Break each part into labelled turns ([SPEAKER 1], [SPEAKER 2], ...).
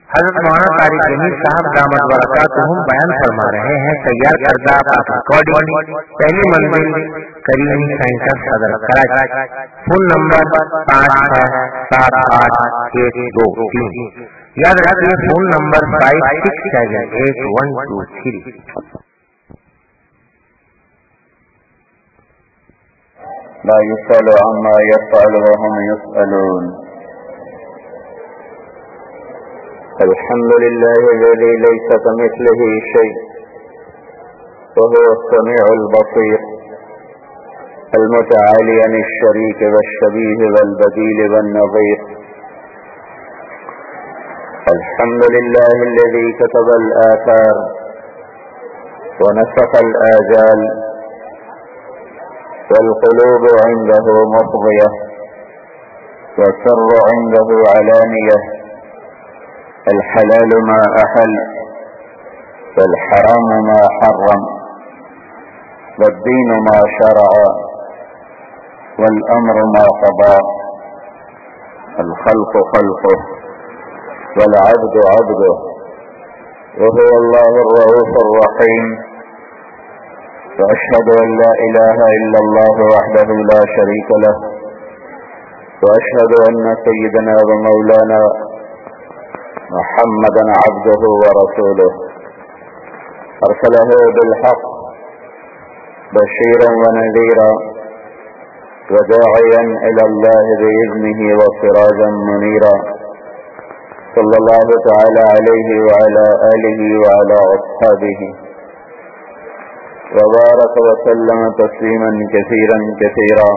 [SPEAKER 1] حضرت مولانا طارق جمیل صاحب دامت برکاتہم بیان فرما رہے ہیں تیار کردہ ریکارڈنگ پہلی منزل کریم سینٹر صدر کراچی، فون نمبر 56788123، یاد رکھیے فون نمبر 56788123۔
[SPEAKER 2] لا يسأل عما يفعل وهم يسألون۔ الحمد لله الذي ليس كمثله شيء وهو السميع البصير المتعالي عن الشريك والشبيه والبديل والنظير۔ الحمد لله الذي كتب الآثار ونسخ الآجال والقلوب عنده مفضية والسر عنده علانية، الحلال ما أحل والحرام ما حرم والدين ما شرع والأمر ما قضى، الخلق خلقه والعبد عبده، وهو الله الرؤوف الرحيم، وأشهد أن لا إله إلا الله وحده لا شريك له، وأشهد أن سيدنا ومولانا محمدا عبده ورسوله، أرسله بالحق بشيرا ونذيرا وداعيا إلى الله بإذنه وسراجا منيرا، صلى الله تعالى عليه وعلى آله وعلى أصحابه وبارك وسلم تسليما كثيرا كثيرا،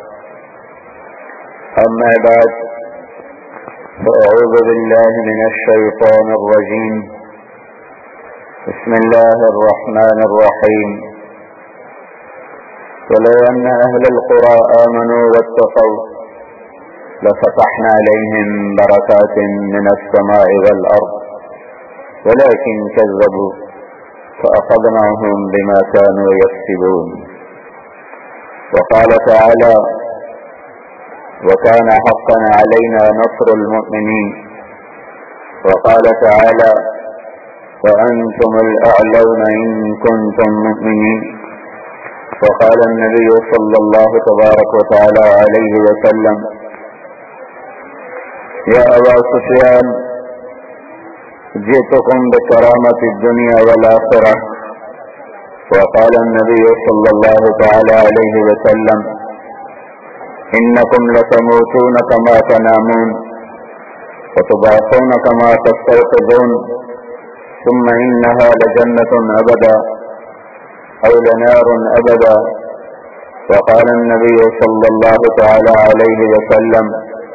[SPEAKER 2] أما بعد، فأعوذ بالله من الشيطان الرجيم، بسم الله الرحمن الرحيم، ولو أن أهل القرى آمنوا واتقوا لفتحنا عليهم بركات من السماء والأرض ولكن كذبوا فأخذناهم بما كانوا يكسبون۔ وقال تعالى: وكان حقا علينا نصر المؤمنين۔ وقال تعالى: وأنتم الأعلون إن كنتم مؤمنين۔ وقال النبي صلى الله تبارك وتعالى عليه وسلم: يا أبا سفيان جئتكم بكرامة الدنيا والآخرة۔ وقال النبي صلى الله تعالى عليه وسلم: إنكم لتموتون كما تنامون وتبعثون كما تستيقظون، ثم إنها لجنة أبدا أو لنار أبدا۔ وقال النبي صلى الله تعالى عليه وسلم: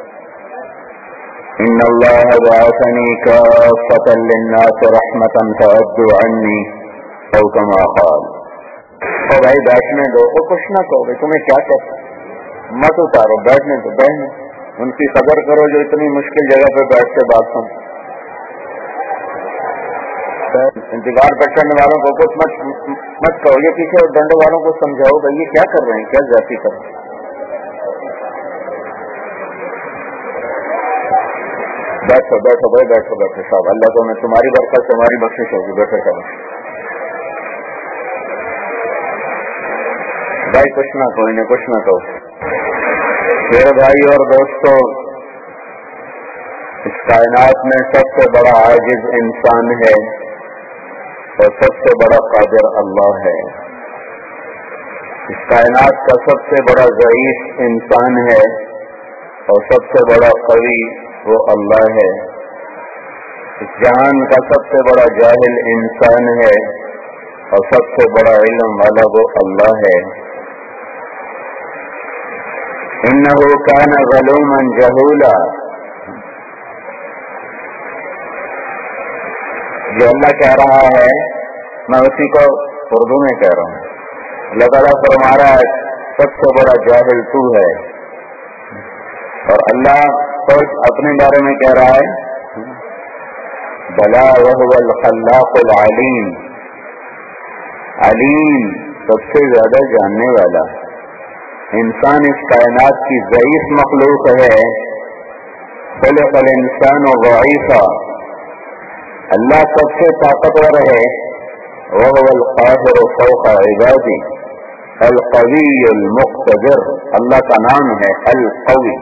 [SPEAKER 2] إن الله بعثني كافة للناس رحمة فأدوا عني، أو كما قال۔ اور بھائی بیٹھنے دو، وہ کچھ نہ کہو، تمہیں کیا کہتا، مت اتارو، بیٹھنے دو، بیٹھنے ان کی قدر کرو جو اتنی مشکل جگہ پہ بیٹھ کے بات سن۔ انتظار پر چڑھنے والوں کو کچھ مت کہو، یہ پیچھے ڈنڈے والوں کو سمجھاؤ بھائی یہ کیا کر رہے ہیں، کیا زیادتی کر رہے ہیں۔ بیٹھو بیٹھو بھائی، بیٹھو بیٹھو صاحب، اللہ تمہیں تمہاری برکت سے ہماری بخشش ہوگی، بیٹھو کرو بھائی، کچھ نہ کہو، انہیں کچھ نہ کہو۔ میرے بھائی اور دوستو، اس کائنات میں سب سے بڑا عاجز انسان ہے اور سب سے بڑا قادر اللہ ہے۔ اس کائنات کا سب سے بڑا ضعیف انسان ہے اور سب سے بڑا قوی وہ اللہ ہے۔ اس جہان کا سب سے بڑا جاہل انسان ہے اور سب سے بڑا علم والا وہ اللہ ہے۔ انه كان ظلوما جهولا، جو اللہ کہہ رہا ہے میں اسی کو اردو میں کہہ رہا ہوں۔ اللہ تعالیٰ فرما رہا ہے سب سے بڑا جاہل تو ہے، اور اللہ خود اپنے بارے میں کہہ رہا ہے بلا وهو الخلاق العلیم، علیم سب سے زیادہ جاننے والا۔ انسان اس کائنات کی ضعیف مخلوق ہے، خلق الانسان ضعیفا، اللہ سب سے طاقتور ہے، وهو القاهر فوق عباده القوی المقتدر، اللہ کا نام ہے القوی۔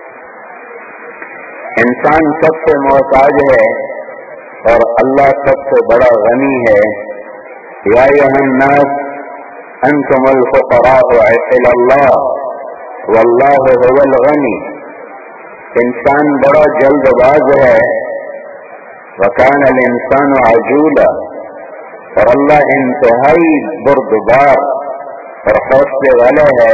[SPEAKER 2] انسان سب سے محتاج ہے اور اللہ سب سے بڑا غنی ہے۔ یا ایھا الناس انتم الفقراء الی اللہ واللہ هو الغنی۔ انسان بڑا جلد باز ہے، وکان الانسان عجولا، اور اللہ انتہائی بردبار اور حوصلے والا ہے۔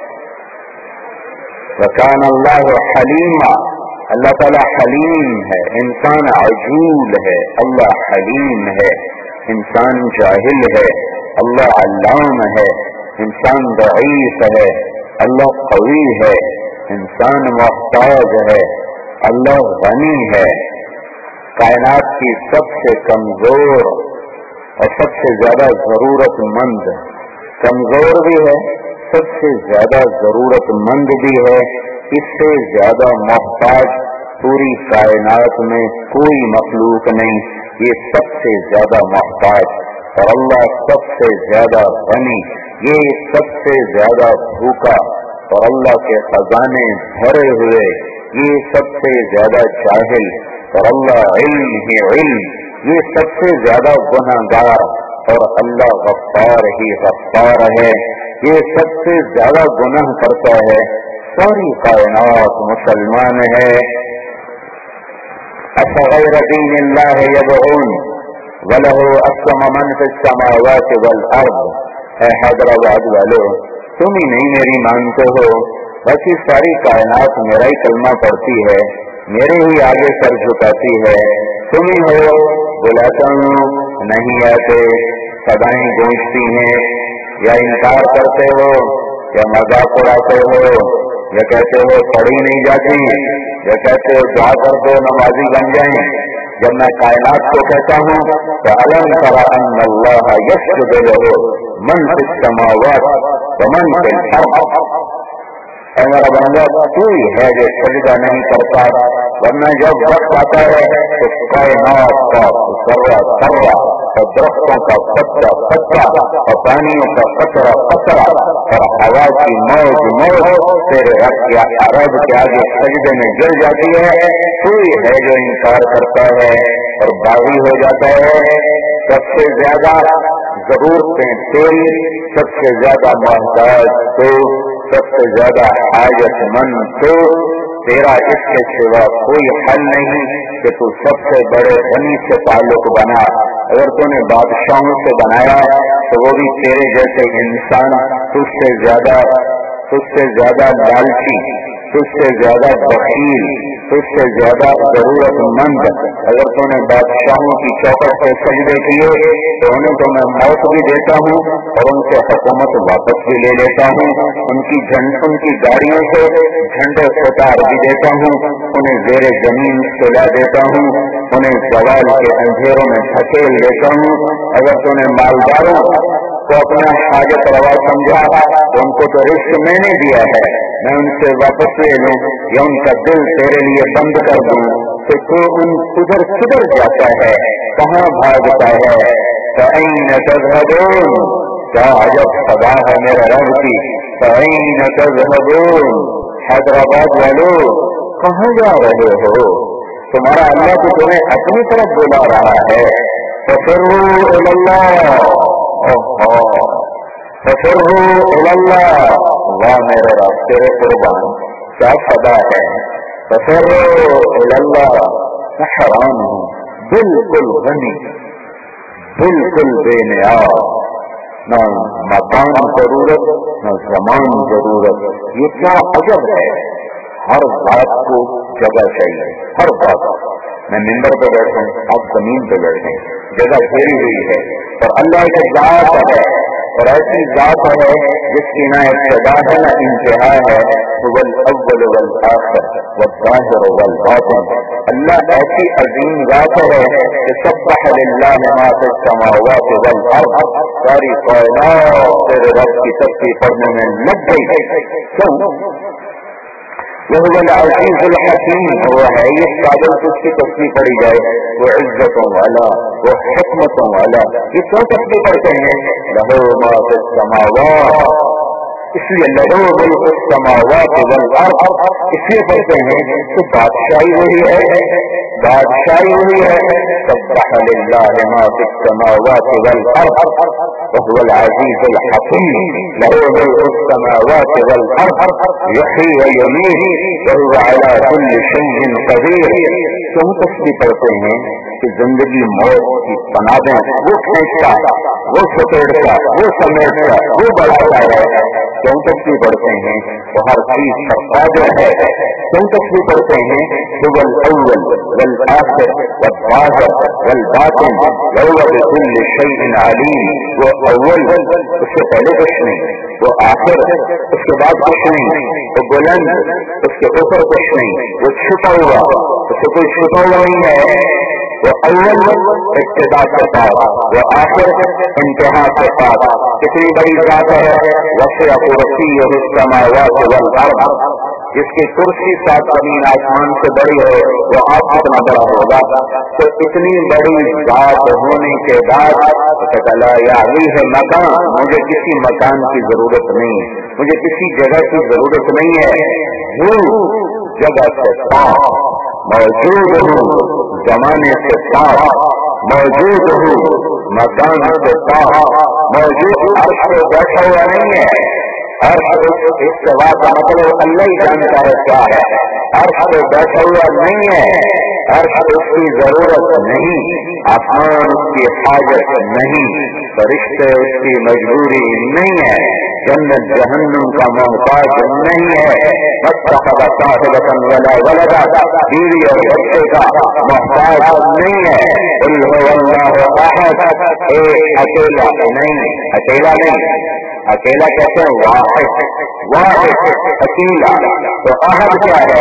[SPEAKER 2] وکان اللہ حلیما، اللہ تعالیٰ حلیم ہے، انسان عجول ہے، اللہ حلیم ہے۔ انسان جاہل ہے، اللہ علام ہے۔ انسان ضعیف ہے، اللہ قوی ہے۔ انسان محتاج ہے، اللہ غنی ہے۔ کائنات کی سب سے کمزور اور سب سے زیادہ ضرورت مند، کمزور بھی ہے، سب سے زیادہ ضرورت مند بھی ہے، اس سے زیادہ محتاج پوری کائنات میں کوئی مخلوق نہیں، یہ سب سے زیادہ محتاج، اور اللہ سب سے زیادہ غنی، یہ سب سے زیادہ بھوکا، اور اللہ کے خزانے بھرے ہوئے، یہ سب سے زیادہ جاہل، اور اللہ علم ہی علم، یہ سب سے زیادہ گنہگار، اور اللہ غفار ہی غفار ہے، یہ سب سے زیادہ گناہ کرتا ہے۔ ساری کائنات مسلمان ہے۔ افغیر دین اللہ یبغون وله اسلم من فی السماوات والارض، اے حیدرآباد والو تم ہی نہیں میری مانتے ہو، باقی ساری کائنات میرا ہی کلمہ پڑھتی ہے، میرے ہی آگے سر جھکاتی ہے، تم ہی ہو بلاتا ہوں نہیں آتے، سدائیں گونجتی ہیں، یا انکار کرتے ہو، یا مذاق اڑاتے ہو، یا کہتے ہو پڑھی نہیں جاتی، یا کہتے ہو دعا کر دو نمازی بن جائیں۔ جب میں کائنات کو کہتا ہوں تو الم تر ان اللہ یسجد لہ من فی السماوات ومن فی الارض، اے میرا بندہ تو ہی ہے جو سجدہ نہیں کرتا، ورنہ جب وقت آتا ہے تو کائنات کا ذرہ ذرہ اور درختوں کا پتا پتا اور پانیوں کا قطرہ قطرہ اور ہوا کی موج موج تیرے رب یا عرب کے آگے سجدے میں گر جاتی ہے، تو ہی ہے جو انکار کرتا ہے اور باغی ہو جاتا ہے۔ سب سے زیادہ ضرورتیں تیری، سب سے زیادہ محتاج تو، سب سے زیادہ حاجت مند تو، تیرا اس کے سوا کوئی حل نہیں کہ تو سب سے بڑے غنی سے تعلق بنا۔ اگر تو نے بادشاہوں سے بنایا تو وہ بھی تیرے جیسے انسان، تجھ سے زیادہ لالچی، تجھ سے زیادہ بخیل، تجھ سے زیادہ ضرورت مند۔ اگر تو نے بادشاہوں کی چوکٹ پہ سجدے کیے تو انہیں تو میں موت بھی دیتا ہوں اور ان سے حکومت واپس بھی لے لیتا ہوں، ان کی گاڑیوں سے جھنڈے ستار بھی دیتا ہوں، انہیں زیر زمین سلا دیتا ہوں، انہیں زوال کے اندھیروں میں دھکیل دیتا ہوں۔ اگر تو نے مالداروں کو اپنا حاجت روا سمجھا تو ان کو تو رزق میں نے دیا ہے، میں ان سے واپس لے لوں یا ان کا دل تیرے لیے بند کر دوں تو ادھر کدھر جاتا ہے، کہاں بھاگتا ہے؟ فَأَيْنَ تَذْهَبُونَ، کیا عجب صدا ہے میرے رب کی، فَأَيْنَ تَذْهَبُونَ، حیدرآباد والو کہاں جا رہے ہو؟ تمہارا اللہ تو تمہیں اپنی طرف بلا رہا ہے۔ فَفِرُّوا إِلَى اللَّهِ، فَفِرُّوا إِلَى اللَّهِ، واہ میرے رب تیرے قربان کیا صدا ہے۔ فَفِرُّوا إِلَى اللَّهِ، میں حیران ہوں، بالکل غنی، بالکل بے نیاز، نہ مکان ضرورت نہ زمان ضرورت، یہ کیا عجب ہے۔ ہر بات کو جگہ چاہیے، ہر بات۔ میں ممبر پہ بیٹھوں آپ زمین پہ بیٹھیں، جگہ گھیری ہوئی ہے، اور اللہ کی ذات ہے، اور ایسی ذات ہے جس کی نہ ابتدا ہے نہ انتہا ہے، هو الاول والآخر والظاہر والباطن۔ اللہ ایسی عظیم ذات ہے کہ سبح للہ ما فی السماوات والارض، ساری کائنات تیرے رب کی تسبیح پڑھنے میں لگ گئی۔ کیوں؟ وهو العزیز الحکیم، وہ ہے اس قابل تو اس کی تصویر پڑی جائے، وہ عزتوں والا، وہ حکمتوں والا، یہ کیوں تصویر پڑھتے ہیں؟ لہو ما فی السماوات، اس لیے لہو ملک السماوات والارض اس لیے پڑھتے ہیں تو بادشاہی وہی ہے، بادشاہی وہی ہے، سبح للہ ما فی السماوات والارض وهو العزیز الحکیم، لہو ملک السماوات والارض یحیی ویمیت وهو علی کل شیء قدیر۔ کیوں تصویر پڑھتے ہیں کہ زندگی موت کی تنابیں وہ کھینچتا، وہ سپیٹتا، وہ سمیٹتا، وہ بڑھاتا ہے۔ کیوں تصویر پڑھتے ہیں؟ وہ ہر چیز پر قادر ہے۔ کیوں تصویر پڑھتے ہیں؟ هو الاول والآخر والظاہر والباطن وهو بكل شیء علیم، وہ اول اس سے پہلے کچھ نہیں، وہ آخر اس کے بعد کچھ نہیں، وہ بلند اس کے اوپر کچھ نہیں، وہ چھپا ہوا اس سے کوئی چھپا ہوا نہیں ہے، وہ اول ابتدا کے پاس، وہ آخر انتہا کے پاس۔ کتنی بڑی ذات ہے، وسع کرسیہ السماوات والارض، جس کی کرسی 7 زمین آسمان سے بڑی ہے، وہ آپ کتنا بڑا ہوگا؟ تو اتنی بڑی ذات ہونے کے بعد لا یعلیہ مکان، مجھے کسی مکان کی ضرورت نہیں، مجھے کسی جگہ کی ضرورت نہیں ہے، وہ جگہ سے پاک موجود ہوں، زمانے سے پاک موجود ہوں، مکان سے پاک موجود، عرش پہ بیٹھا ہوا نہیں ہے۔ عرش استوا کا مطلب اللہ ہی جانتا ہے کیا ہے، عرش پہ بیٹھا ہوا نہیں ہے، عرش اس کی ضرورت نہیں، آسمان اس کی حاجت نہیں، فرشتے اس کی مجبوری نہیں ہے، جنت جہنم کا محتاج نہیں ہے، واتخذ صاحبة ولا ولدا، بیوی اور بچے کا محتاج نہیں ہے، قل هو اللہ احد، اکیلا نہیں، اکیلا نہیں، اکیلا کہتے ہیں واحد، واحد اکیلا، تو احد کیا ہے؟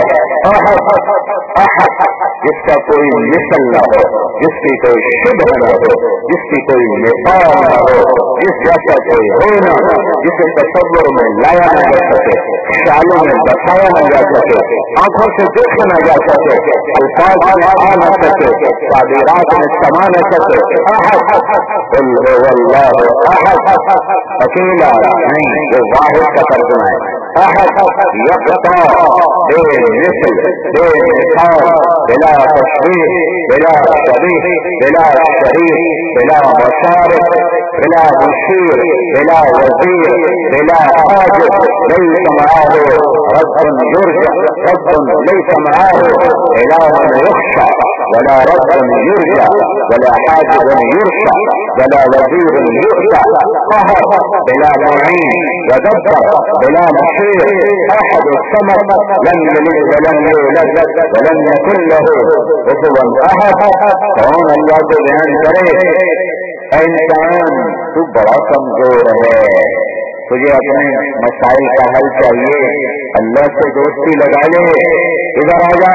[SPEAKER 2] احد جس کا کوئی مثل نہ ہو، جس کی کوئی شبہ نہ ہو، جس کی کوئی مثال نہ ہو، جس جیسا کوئی ہو نہ، جسے تصور میں لایا نہ جا سکے، خیالوں میں بسایا نہ جا سکے، آنکھوں سے دیکھا نہ جا سکے، الفاظ میں آ نہ سکے، تعبیرات میں سما نہ سکے، احد، قل هو اللہ احد، اکیلا نہیں، وہ واحد کا ترجمہ ہے، احد یکتا بے مثل بے مثال، بلا تشبیہ بلا شبیہ بلا شریک بلا مشارک بلا مشیر بلا وزیر بلا حاجب، ليس معه رب يرجع، رب ليس معه إله يخشى ولا رب يرجع ولا حاجب يرشى ولا وزير يؤتى، قهر بلا معين ودبر بلا مشير، أحد الصمد لم يلد ولم يولد ولم يكن له كفوا أحد۔ کون اللہ کو بیان کرے؟ اے انسان تو بڑا کمزور ہے، تجھے اپنے مسائل کا حل چاہیے، اللہ سے دوستی لگا لے، ادھر آ جا،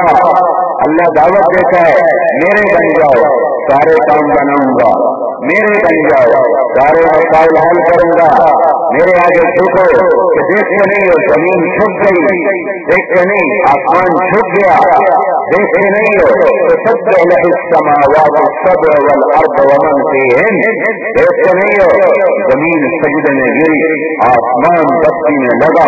[SPEAKER 2] اللہ دعوت دیتا ہے، میرے بن جاؤ سارے کام بناؤں گا، میرے بن جاؤ سارے مسائل حل کروں گا، میرے آگے جھکو کہ دیکھتے نہیں ہو زمین جھک گئی، دیکھتے نہیں آسمان جھک گیا، دیکھتے نہیں ہو تو سبح لہ السماوات السبع والارض ومن فیہن، دیکھتے نہیں ہو زمین سجدے میں گری، آسمان بستی میں لگا،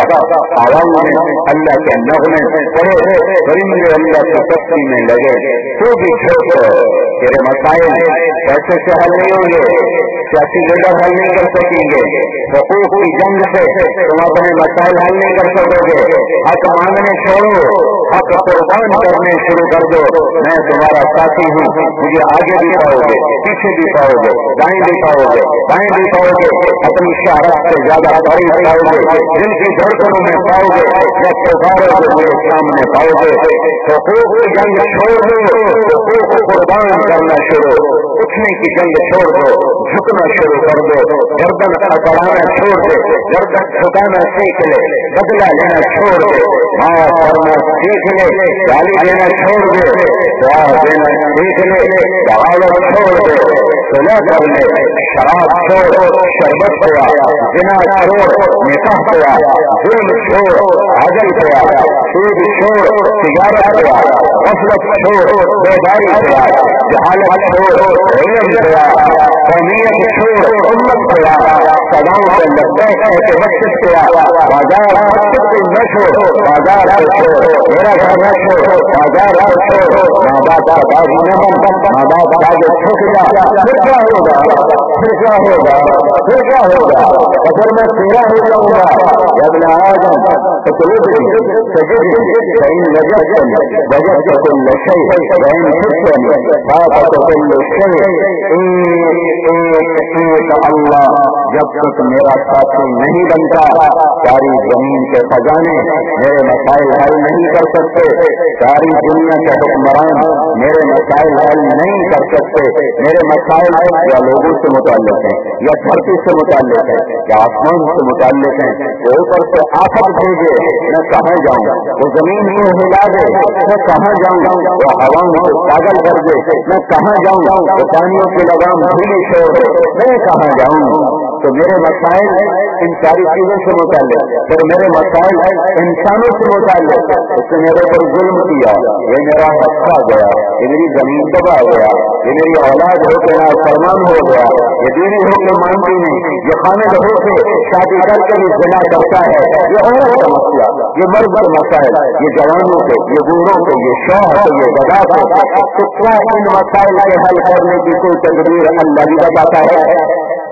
[SPEAKER 2] آواز میں اللہ کے نغمے پڑے، پرندے اللہ کی بستی میں لگے، تو بھی چھوٹو، تیرے مسائل پیسے سے حل نہیں ہوں گے، سیاسی لیڈر حل نہیں کر سکیں گے، حقوق کی جنگ سے تم اپنے مسائل حل نہیں کر سکو گے، حق مانگنے چھوڑو، حق قربان کرنے شروع کر دو، میں تمہارا ساتھی ہوں، مجھے آگے بھی پاؤ گے، پیچھے بھی پاؤ گے، دائیں بھی پاؤ گے، بائیں بھی پاؤ گے، اپنی شہرت سے زیادہ بڑی پاؤ گے، جن کی دھڑکنوں میں پاؤ گے، جب پکارو گے مجھے سامنے پاؤ گے، حقوق کی جنگ چھوڑ دو، حقوق قربان کرنا شروع، اٹھنے کی جنگ چھوڑ دو، جھکنا شروع کر دو، گردن اڑانا چھوڑ دے، گردن جھکانا سیکھ لے، بدلہ لینا چھوڑ دے، معاف کرنا سیکھ لے، گالی دینا چھوڑ دے، دعا دینا سیکھ لے، دعوت چھوڑ دے، صلح کر لے، شراب چھوڑ، شربت پیا، زنا چھوڑ، نکاح پیا، ظلم چھوڑ، عدل پیا، سود چھوڑ، تجارت پیا، غفلت چھوڑ، بیداری پیا، جہالت چھوڑ، علم پیا، قومیت چھوڑ، امت پیا، سداؤں سے لبیک ہے کہ بخشش پیا، بازار نہ چھوڑ، بازار چھوڑ، میرا گھر نہ چھوڑ، بازار چھوڑ، ماں باپ کا بازی نہ بن، ماں باپ کا جو چھک جا، پھر کیا ہوگا، پھر کیا ہوگا، پھر کیا ہوگا، اگر میں تیرا ہو جاؤں گا جب میں آ جاؤں تو صحیح وجہ سے کوئی نشے بہن اللہ جب تک میرا ساتھی نہیں بنتا ساری زمین کے خزانے میرے مسائل حل نہیں کر سکتے، ساری دنیا کے حکمران میرے مسائل حل نہیں کر سکتے، میرے مسائل یا لوگوں سے متعلق ہیں یا دھرتی سے متعلق ہے یا آسمان سے متعلق ہیں، وہ اوپر سے آفت بھیجے میں کہاں جاؤں، وہ زمین کو ہلا دے میں کہاں جاؤں، وہ ہواؤں کو پاگل کر دے میں کہاں جاؤں، وہ پانیوں کی لگام ڈھیلی چھوڑ دے میں کہاں جاؤں، تو میرے مسائل ان ساری چیزوں سے متعلق، پھر میرے مسائل انسانوں سے متعلق، اس نے میرے پر ظلم کیا، یہ میرا حصہ گیا، یہ میری زمین تباہ گیا، یہ میری اولاد ہو کے نافرمان ہو گیا، یہ بیوی ہو کے مانتی نہیں، یہ خامد ہو کے شادی کر کے بھی زنا کرتا ہے، یہ عورت کا مسئلہ، یہ مرد کے مسائل، یہ جوانوں کے، یہ بوڑھوں کے، یہ شوہر کے، یہ گدا کے، تو کیا ان مسائل کے حل کرنے کی کوئی تدبیر اللہ بھی بتاتا ہے؟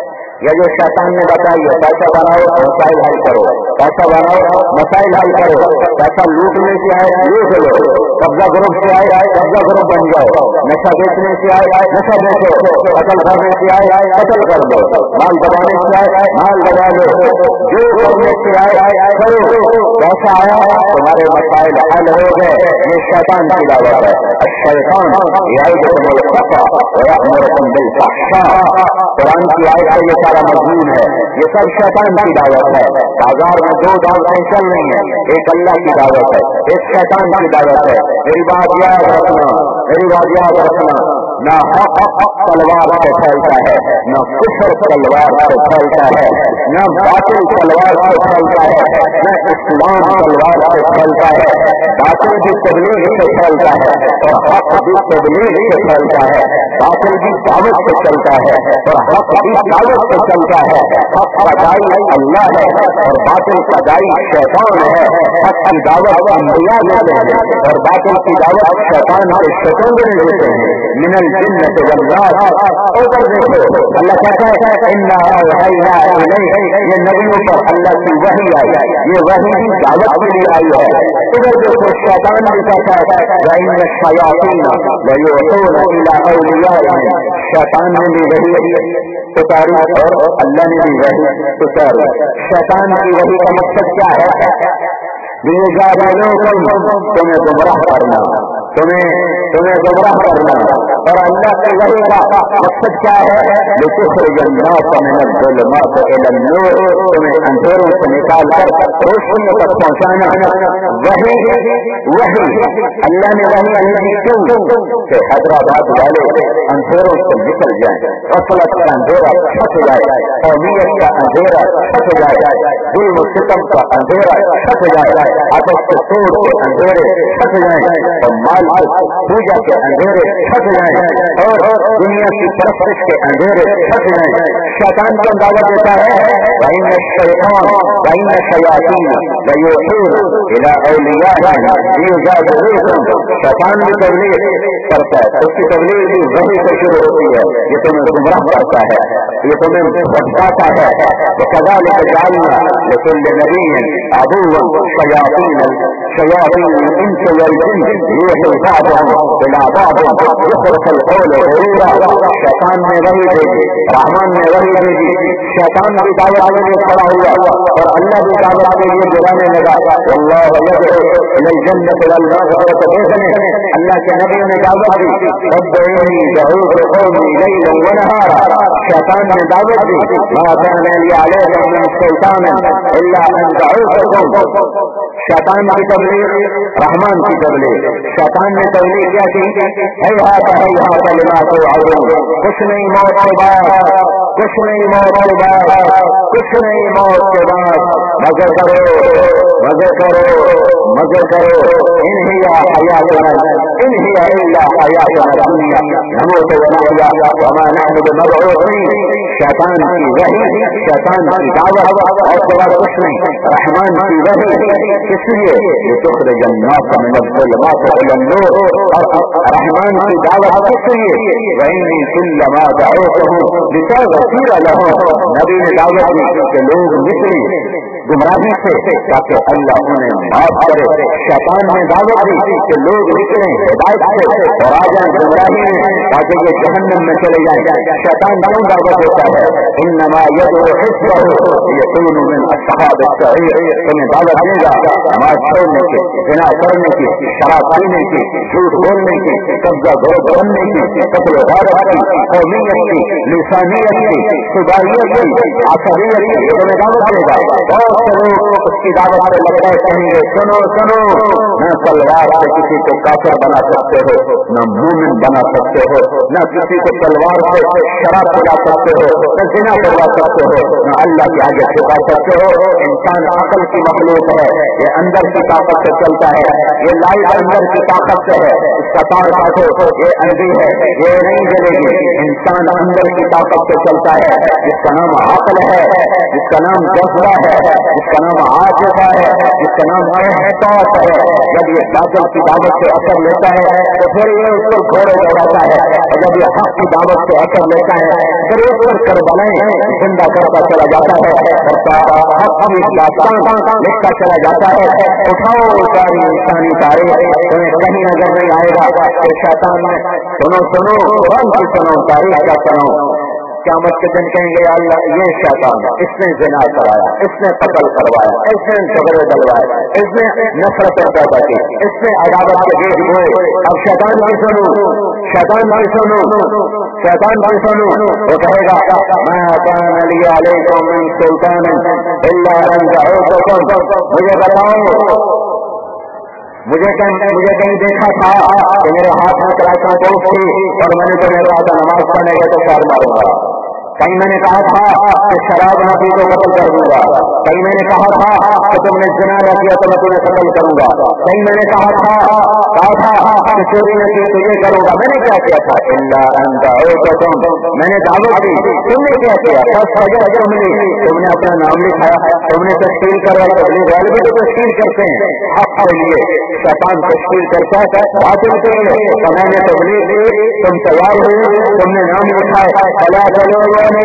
[SPEAKER 2] یا جو شیطان نے بتائی پیسہ بناؤ مسائل حل کرو، پیسہ بناؤ مسائل حل کرو، پیسہ لوٹنے سے آئے لوٹ لو، قبضہ گروپ سے آئے قبضہ گروپ بن جاؤ، نشہ بیچنے سے آئے نشہ بیچو، قتل کرنے سے آئے قتل کر دو، مال دبانے سے آئے مال دبا لو، جو کرنے سے آئے کرو، پیسہ آیا تمہارے مسائل حل ہو گئے، یہ شیطان کی دعوت ہے، الشیطان یعدکم الفقر ویأمرکم بالفحشاء، قرآن کی آیت ہے، یہ مضمون ہے، یہ سب شیطان کی دعوت ہے، بازار میں دو دعوتیں چل رہی ہیں، ایک اللہ کی دعوت ہے ایک شیطان کی دعوت ہے، میری بات یاد رکھنا، میری بات یاد رکھنا، نہ حق تلوار سے پھیلتا ہے، نہ کفر تلوار سے پھیلتا ہے، نہ باطل تلوار سے پھیلتا ہے، نہ اسلام تلوار سے پھیلتا ہے، باطل بھی تبلیغ سے پھیلتا ہے اور حق بھی تبلیغ سے پھیلتا ہے، باطل بھی دعوت سے چلتا ہے اور حق بھی دعوت سے چلتا ہے، حق کا دائی اللہ ہے اور باطل کا دائی شیطان ہے، حق کی دعوت انبیاء دیتے ہیں اور باطل کی دعوت شیطان کے شیطان دیتے ہیں، من الجنۃ والناس، اوپر دیکھو اللہ کہتا ہے انا اوحینا الیک، یہ نبیوں پر اللہ کی وحی آئی، یہ وحی بھی دعوت کے لیے آئی ہے، ادھر دیکھو شیطان بھی کہتا ہے وَإِنَّ الشَّيَاطِينَ لَيُوحُونَ إِلَىٰ أَوْلِيَائِهِمْ، شیطان نے بھی وحی اتاری اور اللہ نے بھی وحی اتاری، شیطان کی وحی کا مقصد کیا ہے؟ تمہیں گمراہ کرنا، تمہیں گمراہ کرنا، اور اللہ کی وحی کا مقصد کیا ہے؟ لتخرج الناس من الظلمات الى النور، تمہیں اندھیروں سے نکال کر روشنی تک پہنچانا، وحی اللہ نے وحی نہیں کیوں کہ حیدرآباد والے اندھیروں سے نکل جائیں، غفلت کا اندھیرا چھٹ جائے، قومیت کا اندھیرا چھٹ جائے، ظلم و ستم کا اندھیرا چھٹ جائے، آپس کے توڑ کے اندھیرے چھٹ جائیں اور مال پوجا کے اندھیرے چھٹ جائیں اور دنیا کی پرستش کے اندھیرے چھٹ جائیں۔ شیطان کو دعوت دیتا ہے وَإِنَّ الشَّيْطَانَ وَإِنَّ الشَّيَاطِينَ لَيُوحُونَ إِلَىٰ أَوْلِيَائِهِمْ لِيُجَادِلُوكُمْ، شیطان بھی تبلیغ کرتا ہے، اس کی تبلیغ بھی وحی سے شروع ہوتی ہے، یہ تمہیں گمراہ کرتا ہے، یہ تمہیں بھٹکاتا ہے، وَكَذَلِكَ جَعَلْنَا لِكُلِّ نَبِيٍّ عَدُوًّا شَيَاطِينَ الْإِنسِ وَالْجِنِّ يُوحِي بَعْضُهُمْ إِلَىٰ بَعْضٍ زُخْرُفَ الْقَوْلِ غُرُورًا، شیطان نے وحی بھیجی، رحمان نے وحی بھیجی، شیطان بھی دعوت کے لیے کھڑا ہوا اور اللہ بھی دعوت کے لیے بلانے لگا، واللہ يدعو إلى الجنة والمغفرة بإذنه، اللہ کے نبی نے دعوت دی رب إني دعوت قومي ليلا ونهارا، شیطان نے دعوت دی ما كان لي عليكم من سلطان إلا أن دعوتكم، شیطان کی تبلیغ رحمان کی تبلیغ، شیطان نے تبلیغ کیا کی هيهات هيهات لما توعدون मालूम, कुछ नहीं मौत के बाद, कुछ नहीं मौत के बाद, कुछ नहीं मौत के बाद। मजे करो, मजे करो, मजे करो। इन्हिया हयातुना इन्हिया इल्ला हयातुना दुनिया नमूतु व नहया व मा नहनु बिमबऊसीन। शैतान की वही, शैतान की दावत और सिवा कुछ नहीं। रहमान की वही, इसलिए लितुखरिज अन्नास मिन अज़्ज़ुलमाति इला अन्नूर। और रहमान की दावत इसलिए वइन्नी कुल्लमा दअूतहुम लितग़फिर लहुम। नबी ने दावत दी कि लोग निकले गुमराही से ताकि अल्लाह उन्हें माफ करे। शैतान ने दावत दी कि लोग निकले हिदायत से और आ जाए गुमराही में ताकि ये जहन्नम में चले जाए। शैतान क्यों दावत देता है? इन्नमा यदउ हिज़्बहु लियकूनु मिन अस्हाबिस सईर। तुम्हें दावत देगा नमाज छोड़ने की, ज़िना करने की, शराब पीने की, झूठ बोलने की, कब्जा गौरव करने की, कत्ल गारत की, कौमियत की, लिसानियत की, सुबाइयत की, असबियत की, तुम्हें दावत देगा। बहुत से लोग उसकी दावत से लग गए, कहेंगे सुनो सुनो, न तलवार से किसी को काफिर बना सकते हो, न मोमिन बना सकते हो, न किसी को तलवार से शराब पिला सकते हो, न ज़िना करवा सकते हो, न अल्लाह के आगे झुका सकते हो। इंसान अकल की मखलूक है, ये अंदर की ताकत से चलता है, ये लाइट अंदर की ताकत से है। इसका तार काटो, ये अंधी है, ये नहीं जलेगी। इंसान अंदर की ताकत से चलता है, जिसका नाम अकल है, जिसका नाम जज्बा है, जिसका नाम आतिफा है, जिसका नाम एहसास है। जब ये बातिल की दावत से असर लेता है तो फिर ये उस पर घोड़े दौड़ाता है, और जब ये हक की दावत से असर लेता है फिर उस पर करबलाएं जिंदा करता चला जाता है, हक की दास्तान लिखता चला जाता है। उठाओ सारी इंसानी तारीख, तुम्हें कहीं नजर नहीं आएगा कि शैतान ने सुनो सुनो कुरान की सुनो, तारीख का सुनो। क़यामत के दिन कहेंगे अल्लाह ये शैतान है, इसने ज़िना कराया, इसने कत्ल करवाया, इसने झगड़े डलवाए, इसने नफरत पैदा की, इसने अदावत के बीज बोए। अब शैतान की सुनो, शैतान की सुनो, शैतान की सुनो। वो कहेगा मा कान ली अलैकुम मिन सुल्तान इल्ला अन दअूतुकुम। मुझे बताओ, मुझे कहीं देखा था कि मेरे हाथ में कलाकार दोस्त थी और मैंने तुम्हें कहा था नमाज पढ़ने गए तो चार मारूंगा। कहीं मैंने कहा था कि शराब न पी तो कत्ल कर दूंगा। कहीं मैंने कहा था कि तुमने ज़िना न किया तो मैं तुम्हें कत्ल करूंगा। कहीं मैंने कहा था कि चोरी न की तो ये करूंगा। मैंने क्या किया था? इल्ला अन दअूतुकुम। मैंने दावत दी, तुमने क्या किया? बस वजह जो मिली, तुमने अपना नाम लिखाया, तुमने तस्कीर करवाई। तबलीग वाले भी तो तस्कीर करते हैं हक के लिए, शैतान तस्कीर करता है बातिल के लिए। तो मैंने तबलीग दी, तुम तैयार हुए, तुमने नाम लिखाए, चला चलो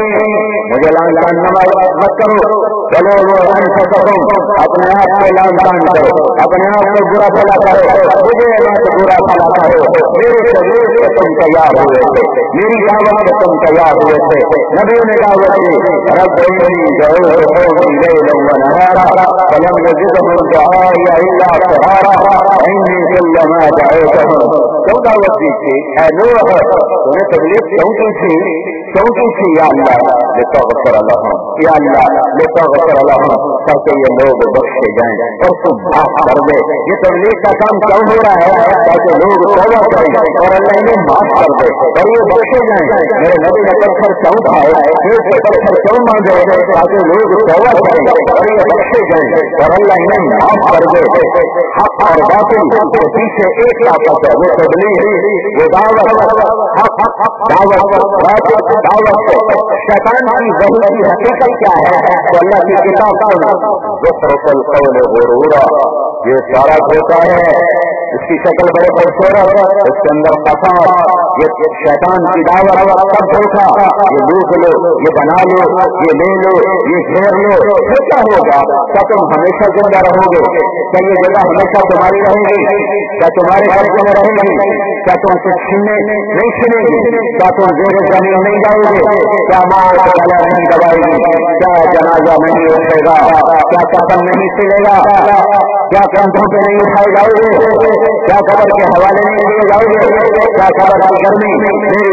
[SPEAKER 2] मुझे लान मत करो, चलो वो अनफसकुम, अपने आप को लान करो, अपने आप को बुरा भला करो, मुझे मत बुरा भला करो। मेरे तबलीग से तुम तैयार हुए थे, मेरी दावत से तुम तैयार हुए थे। नबियों ने दावत दी रब्बी दऊतुहुम लैलन व नहारा फलम यज़िदहुम दुआई इल्ला फ़िरारा इन्नी कुल्लमा दअूतुहुम। क्यों दावत दी थी? ऐ नूह, तूने तबलीग क्यों की थी? क्यों की थी? या अल्लाह लितग़फ़िर लहुम, या अल्लाह लितग़फ़िर लहुम, ताकि ये लोग बख्शे जाएं और तुम माफ कर दे। ये तबलीग का काम क्यों हो रहा है? ताकि लोग तौबा करें और अल्लाह इन्हें माफ कर दे और ये बख्शे जाएं। मेरे नबी ने पत्थर क्यों उठाए, पत्थर क्यों मांगे? ताकि लोग तौबा करें और ये बख्शे जाएं और अल्लाह इन्हें माफ कर दे। हक और बातिल के पीछे एक ताकत है, वो तबलीग, वो दावत। हक दावत, बातिल दावत। शैतान की वही की हकीकत क्या है? तो अल्लाह की किताब ज़ुख़्रुफ़ुल क़ौल गुरूरा, ये सारा धोखा है। इसकी शक्ल बड़े खूबसूरत, इसके अंदर फसाद। ये शैतान की दावत सब धोखा। ये लूट लो, ये बना लो, ये ले लो, ये घेर लो, फिर क्या होगा? क्या तुम हमेशा जिंदा रहोगे? क्या ये जगह हमेशा तुम्हारी रहेगी? क्या तुम्हारे कब्जे में रहेगी? क्या तुम कुछ नहीं छीनेगी? क्या तुम ज़ेरे ज़मीन नहीं जाओगे? क्या मौत गला नहीं दबाएगी? क्या जनाजा नहीं उठेगा? क्या कदम नहीं सिलेगा? क्या कंधों पे नहीं उठाए जाओगे? क्या कब्र के हवाले नहीं दिए जाओगे? क्या कब्र की गर्मी मेरी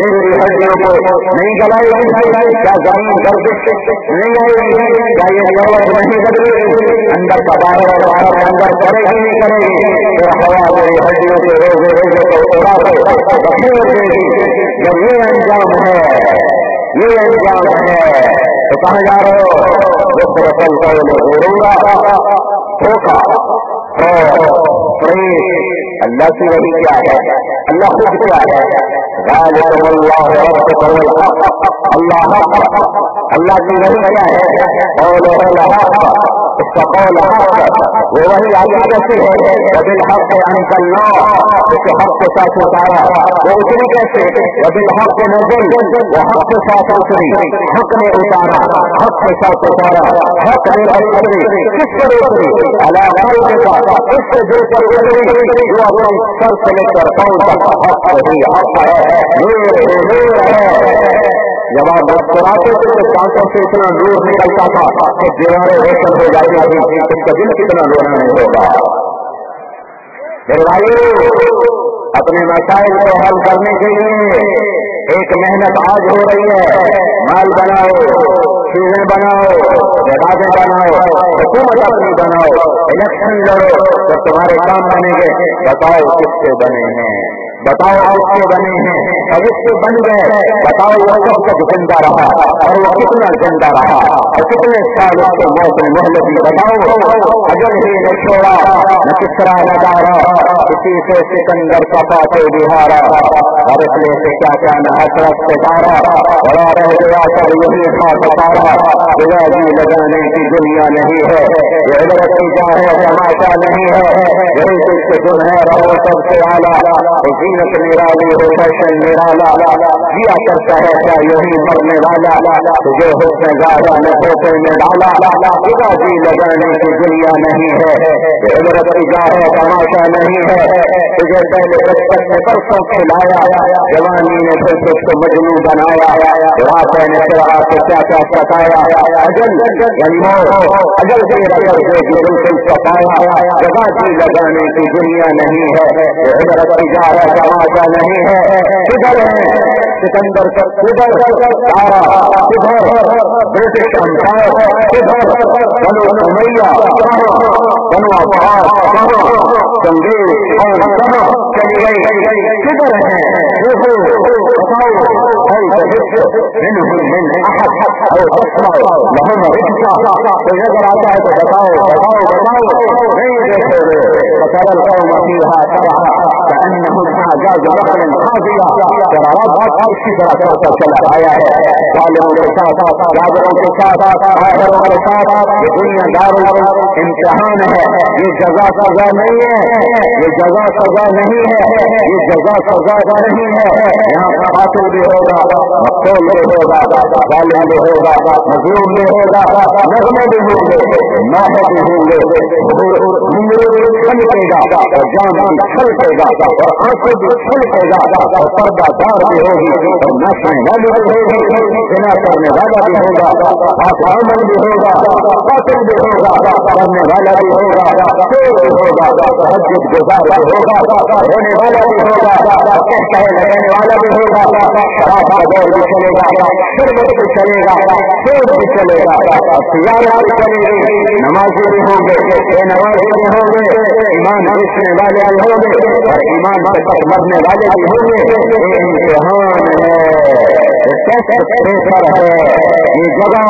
[SPEAKER 2] हड्डियों को नहीं गलाएगी? क्या जमीन गर्दिश नहीं आएगी? क्या ये जरूरत नहीं बदलेगी? अंदर का बाहर और बाहर अंदर करेगी नहीं करेगी? फिर हवा मेरी हड्डियों के रोजे रोजे को उड़ा रखने देगी। जब ये अंजाम है, ये अंजाम है, तो कहाँ जा रहे हो? रसल करूंगा धोखा अल्लाह की वही क्या है? अल्लाह खुद क्या है? अल्लाह की वही क्या है? उसका कौल वो वही आगे कैसे है? वबिल हक अंकल्ला, उसके हक के साथ उतारा, वो उतरी कैसे? वबिल हक नजल, वो हक के साथ उतरी, हक ने उतारा, हक के साथ उतारा, हक ने उतरी, किस पर उतरी? अला का उससे जो पर उतरी जो अपने सर से लेकर कौन तक हक ही हक है, नूर है। जब आप मुस्कुराते थे तो दांतों से इतना नूर निकलता था कि दीवारें रोशन हो जाती थी। इसका दिल कितना रोना नहीं होगा? मेरे भाई, अपने मसाइल को हल करने के लिए एक मेहनत आज हो रही है। माल बनाओ, चीजें बनाओ, जगहें बनाओ, हुकूमत अपनी बनाओ, इलेक्शन लड़ो, जब तुम्हारे काम बनेंगे बताओ किससे बने हैं, बताओ किससे बने हैं, और इससे बन गए बताओ वो कब तक जिंदा रहा और वो कितना जिंदा रहा और कितने साल उसको मौत मोहलत दी, बताओ। अजल ही ने छोड़ा न किसरा नजारा, किसी से सिकंदर का पाते बिहारा, और इसलिए से क्या क्या न हसरत से तारा, बड़ा रह गया पर यही था सतारा। बिगाजी लगाने की दुनिया नहीं है, ये इबरत की जा है तमाशा नहीं है, यही जिससे गुण है रहो सबसे आला, जीनत निराली हो फैशन निराला, जिया करता है क्या यही मरने वाला, तुझे हुस्न ज़ाहिर में धोखे में डाला। बिगाजी लगाने की दुनिया नहीं है, ये इबरत की जा है तमाशा नहीं है, तुझे पहले बचपन में बरसों खिलाया, जवानी ने फिर तुझको मजनू बनाया, बुढ़ापे ने फिर आके क्या क्या सताया। अजल अजल से रगड़ देगी बिल्कुल सताया, बिगाजी लगाने की दुनिया नहीं है, ये इबरत की जा है तमाशा नहीं है। किधर है सिकंदर, किधर तारा, किधर ब्रिटिश एम्पायर, किधर Banu Umayya, Banu Abbas Genghis और कहाँ चली गई, किधर है बताओ। कोई नजर आता है तो बताओ बताओ बताओ, नहीं देखोगे सरल कौम फीहा तरहा कअन्नहुम अअजाज़ नख़ल खाविया। इसकी तरह चलता चला आया है, जालिमों के साथ जाबरों के साथ काफिरों के साथ। ये दुनिया दारुल इम्तिहान है, ये जज़ा सज़ा नहीं है, ये जज़ा सज़ा नहीं है, ये जज़ा सज़ा नहीं है। यहाँ कातिल भी होगा, मक़तूल भी होगा, जालिम भी होगा, मज़लूम भी होगा, नग़मे भी होंगे, नौहे भी होंगे, छलकेगा और जान भी छलकेगा और आंखें भी छलकेगा और पर्दादार भी होगी और नाचने वाली भी होगी, बिना करने वाला भी होगा, आसमान भी होगा, कातिल भी होगा, करने वाला भी होगा, चोर भी होगा, तहज्जुद गुज़ार भी होगा, रोने वाला भी होगा, कहे लगाने वाला भी होगा, शराब का दौर भी चलेगा, शरबत भी चलेगा, चोर भी चलेगा, तिजारत भी चलेगी, नमाजी भी होंगे, बेनमाजी भी होंगे, ईमान बेचने वाले भी होंगे और ईमान से तक मरने वाले भी होंगे। इम्तिहान है, टेस्ट पेपर है, ये जगह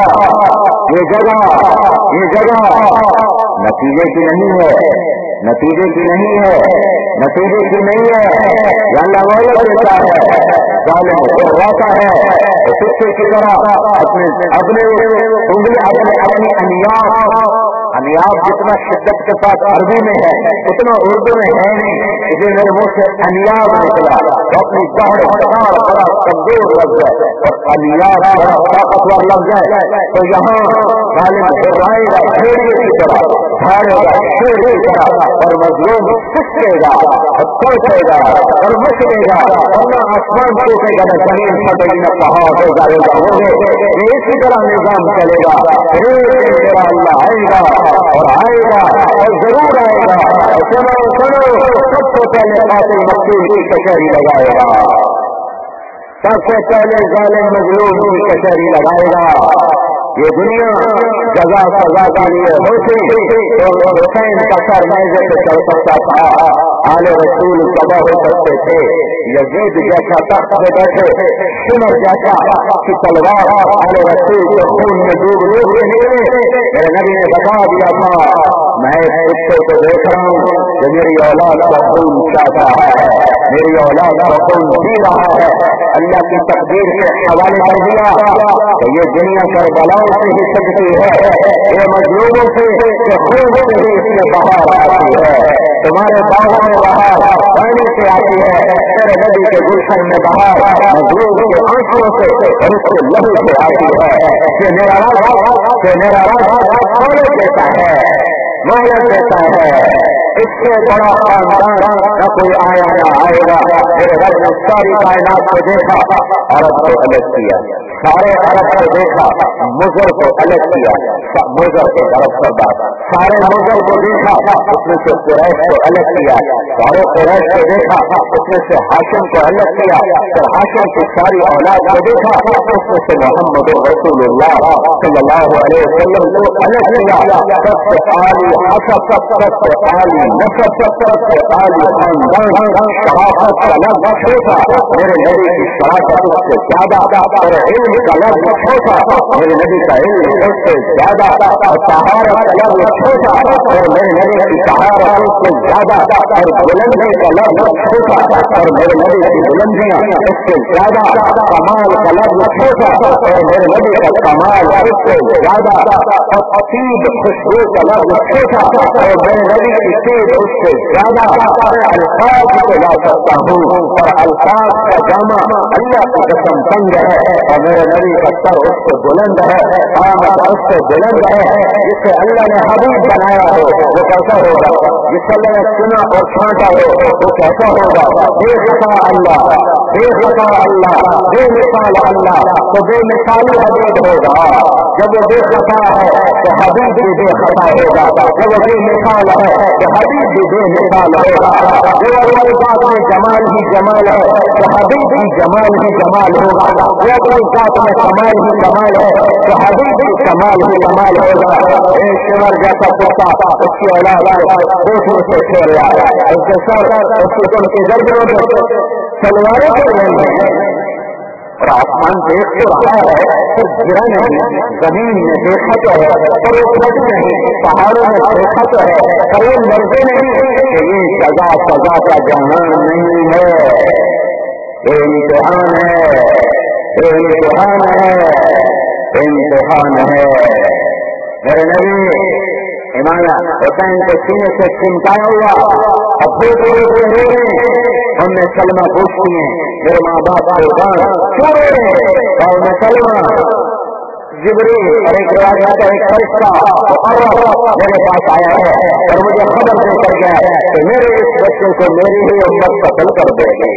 [SPEAKER 2] नतीजे की नहीं है, नतीजे की नहीं है, नतीजे की नहीं है। अल्लाह मौला देता है, जालिम करवाता है, कुत्ते की तरह अपने उंगली अपनी अनियाब जितना शिद्दत के साथ अरबी में है उतना उर्दू में है नहीं, इसलिए मेरे मुंह से अनियाब निकला। तो अपनी बड़ा कमजोर लफ्ज है और अनियाब बड़ा ताकतवर लफ्ज है, तो यहाँ जालिम घबराएगा शेर की तरह, भागेगा शेर की तरह और मजलूम सिसकेगा और तड़पेगा और मचलेगा और न आसमान टूटेगा न जमीन फटेगी न पहाड़ होगा होंगे। इसी तरह निजाम चलेगा। अल्लाह आएगा और आएगा और जरूर आएगा। सुनो सबसे पहले कातिल मकतूल की कचहरी लगाएगा, سب سے پہلے ظالم مظلوم کی کچہری لگائے گا. یہ دنیا جزا سزا کے لیے ہوتی تو حسین کا سر میزے پہ چڑھ سکتا تھا, آل رسول تباہ ہو سکتے تھے. یزید جیسا تخت پہ بیٹھے, سمر جیسا کی تلوار آل رسول کے خون میں ڈوب ڈوب کے نکلے. میرے نبی نے بتا دیا تھا, میں اس کتے کو دیکھ رہا ہوں کہ میری اولاد کا خون چاہ رہا ہے, میری اولاد کا خون پی رہا ہے. اللہ کی تقدیر کے حوالے کر دیا کہ یہ دنیا کربلاؤں سے ہی سجتی ہے, یہ مظلوموں سے خون سے ہی اس میں بہار آتی ہے. تمہارے باغوں میں بہار پانی سے آتی ہے, میرے نبی کے گلشن میں بہار مظلوم کے آنکھوں سے اور اس کے لہو سے آتی ہے. کہ میرا راج مہلت دیتا ہے, مہلت دیتا ہے. اس سے بڑا خاندان نہ کوئی آیا نہ آئے گا. میرے رب نے ساری کائنات کو دیکھا, عرب کو الگ کیا, سارے عرب کو دیکھا, مضر کو الگ کیا, مضر کو عرب سردار, سارے مضر کو دیکھا, اس میں سے قریش کو الگ کیا, سارے قریش کو دیکھا, اس میں سے ہاشم کو الگ کیا, پھر ہاشم کی ساری اولاد کو دیکھا, اس میں سے محمد رسول اللہ صلی اللہ علیہ وسلم کو الگ کیا. سب سے عالی حسب, سب سے عالی نسب, سب سے عالی خاندان, شرافت کا لفظ چھوٹا, میرے نبی کی شرافت اس سے زیادہ, اور علم کا لفظ چھوٹا, میرے نبی کا علم اس سے زیادہ, اور طہارت کا لفظ چھوٹا, اور میرے نبی کی طہارت اس سے زیادہ, اور بلندی کا لفظ چھوٹا, اور میرے نبی کی بلندیاں اس سے زیادہ, کمال کا لفظ چھوٹا, اور میرے نبی کا کمال اس سے زیادہ, اور عقید خوشبو کا لفظ چھوٹا, اور میرے نبی کی چیز اس سے زیادہ. الفاظ کو لا سکتا ہوں, اور الفاظ کا جامع اللہ کی قسم تنگ ہے, اور میرے نبی کا سر اس سے بلند ہے, آمد اس سے بلند ہے. جسے اللہ نے حبیب بنایا ہو وہ کیسا ہوگا, جسے اللہ نے چنا اور چھانٹا ہو وہ کیسا ہوگا. بے خطا اللہ, بے خطا اللہ, بے مثال اللہ, تو بے مثالی حبیب ہوگا. جب وہ بے خطا ہے تو حبیب بھی بے خطا ہوگا, جب وہ بے مثال ہے تو حبیب بھی بے مثال ہوگا. جو اپنی بات میں جمال ہی جمال ہے تو حبیب بھی جمال ہی جمال ہوگا. جو اپنی بات میں کمال ہی کمال ہے تو حبیب بھی کمال ہی کمال ہوگا. ایک شمر جیسا پوتا اس کی اولاد دوسروں سے کھیل رہا ہے, اس کے سر اس کی ان کی گردنوں میں تلواروں کے رہے ہیں, اور آسمان دیکھ تو رہا ہے پر گرا نہیں, زمین میں دیکھا تو ہے پر وہ کھٹ نہیں, پہاڑوں میں دیکھا تو ہے پر وہ لڑتے نہیں. یہ سزا سزا کا جہان نہیں ہے, یہ امتحان ہے, یہ امتحان ہے, امتحان ہے. میرے نبی امام حسین کے سینے سے چمٹایا ہوا ابو کو رو رہے ہیں. ہم نے سلمہ پوچھتی ہیں میرے ماں باپ قربان کیوں رو رہے ہیں, اور میں سلمہ جبریل اور ایک روایت کا ایک فرشتہ میرے پاس آیا ہے اور مجھے خبر دے کر گیا کہ میرے اس بچے کو میری ہی امت قتل کر دے گی.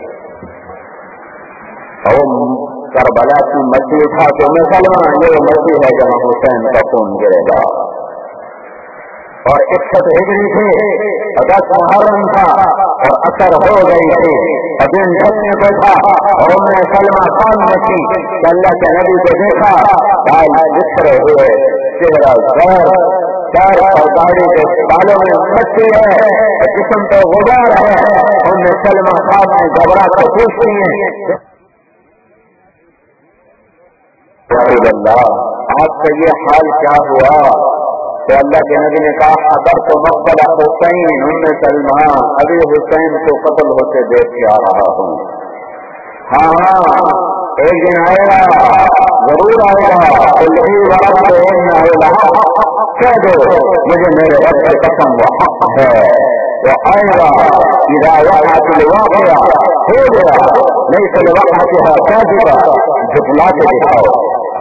[SPEAKER 2] اور کربلا کی مٹی اٹھا تو میں سلمہ یہ مٹی ہے جہاں حسین کا خون گرے گا. اور 61 ہجری تھے, 10 محرم تھا اور اثر ہو گئی تھی. ابن ڈھکنے کو تھا اور میں سلمہ خان میں تھی کہ اللہ کے نبی کو دیکھا, بال بکھرے ہوئے, چہرہ غیر, سر اور داڑھی کے بالوں میں مٹی ہے, جسم پہ غبار ہے. اور میں سلمہ خان میں گھبرا کر پوچھتی ہیں اللہ آپ کا یہ حال کیا ہوا؟ تو اللہ کے نبی نے کہا اگر تو مقبلہ حسین ام سلمہ, ابھی حسین کو قتل ہوتے دیکھ کے آ رہا ہوں. ہاں ایک دن آئے گا, ضرور آئے گا. کہہ دو مجھے میرے رب کی قسم وہ حق ہے, وہ آئے گا. اذا وقعت الواقعہ ہو گیا, نہیں تو وقعتها كاذبہ, جھٹلا کے دکھاؤ.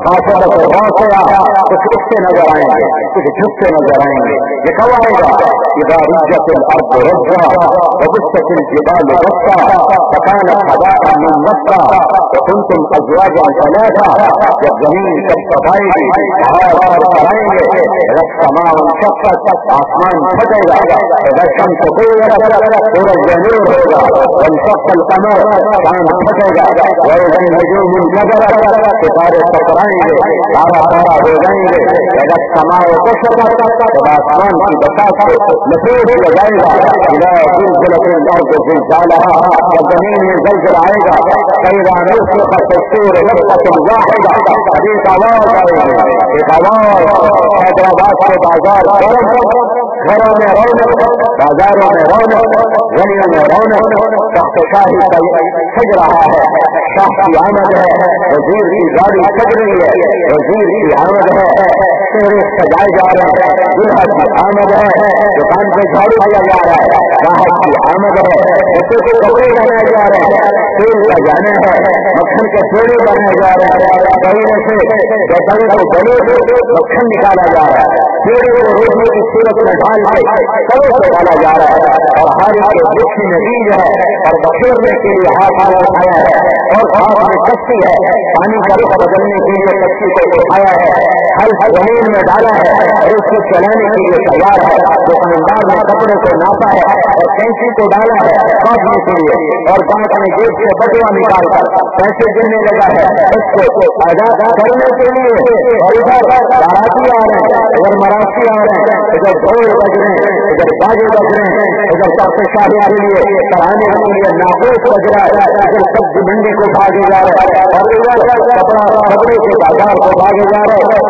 [SPEAKER 2] خاصرت واقعہ کچھ اٹھتے نظر آئیں گے، کچھ جھکتے نظر آئیں گے. یہ کب آئے گا؟ اذا رجت الارض رجا وبست الجبال بسا فكانت هباء منبثا وكنتم ازواجا ثلاثا. جب زمین سب تباہے گی، پہاڑ پر کرائیں گے، اذا السماء انشقت، آسمان پھٹے گا، اذا الشمس كورت، سورج نور ہوگا، وانشق القمر، چاند پھٹے گا، واذا النجوم انكدرت، ستارے ٹکرائیں گے، تارا تارا ہو جائیں گے. اذا السماء كشطت، جب آسمان کی بساط کو لپیٹ لیا جائے گا، اذا زلزلت الارض زلزالها، جب زمین میں زلزلہ آئے گا، فاذا نفخ في الصور نفخة واحدة، ایک آواز آئے گی، ایک آواز. حیدرآباد کے بازار گرم، گھروں میں رونق، بازاروں میں رونق، گلیوں میں رونق، تخت شاہی سج رہا ہے، شاہ کی آمد ہے، وزیر کی گاڑی سج رہی ہے، وزیر کی آمد ہے، چہرے سجائے جا رہے ہیں، دلہا کی آمد ہے، دکان پہ جھاڑو دیا جا رہا ہے، گاہک کی آمد ہے، بچے کو کپڑے بنائے جا رہے ہیں، تیل کا جانا ہے، مکھن کے پھیڑے بنائے جا رہے ہیں، کہیں سے بیٹھے کو گلے سے مکھن نکالا جا رہا ہے، پھیڑے کو روٹی کی صورت میں ڈال کے سروں سے ڈالا جا رہا ہے، اور ہر ایک دکھی نتیج ہے، اور بخیرنے کے لیے ہاتھ اٹھایا ہے، اور ہاتھ میں کشتی ہے، پانی کا رخ بدلنے کے لیے کشتی کو اٹھایا ہے، ہر زمین میں ڈالا ہے، اور اس کو چلانے کے لیے تیار ہے. دکاندار نے کپڑے کو ناپا ہے اور کینچی کو ڈالا ہے کاٹنے کے لیے، اور دانت میں جیب سے بٹوا نکال کر پیسے دینے لگا ہے اس کو ادا کرنے کے لیے. اور ادھر باراتی آ رہے ہیں، ادھر مراسی آ رہے ہیں، ادھر ڈھول بج رہے ہیں، ادھر باجے بج رہے ہیں، ادھر تخت شاہی کے لیے کرانے کے لیے ناقوس بج رہا ہے، ادھر سبزی منڈی کو بھاگے جا رہے ہیں، اور ادھر کپڑا کپڑے کے بازار کو بھاگے جا رہے ہیں.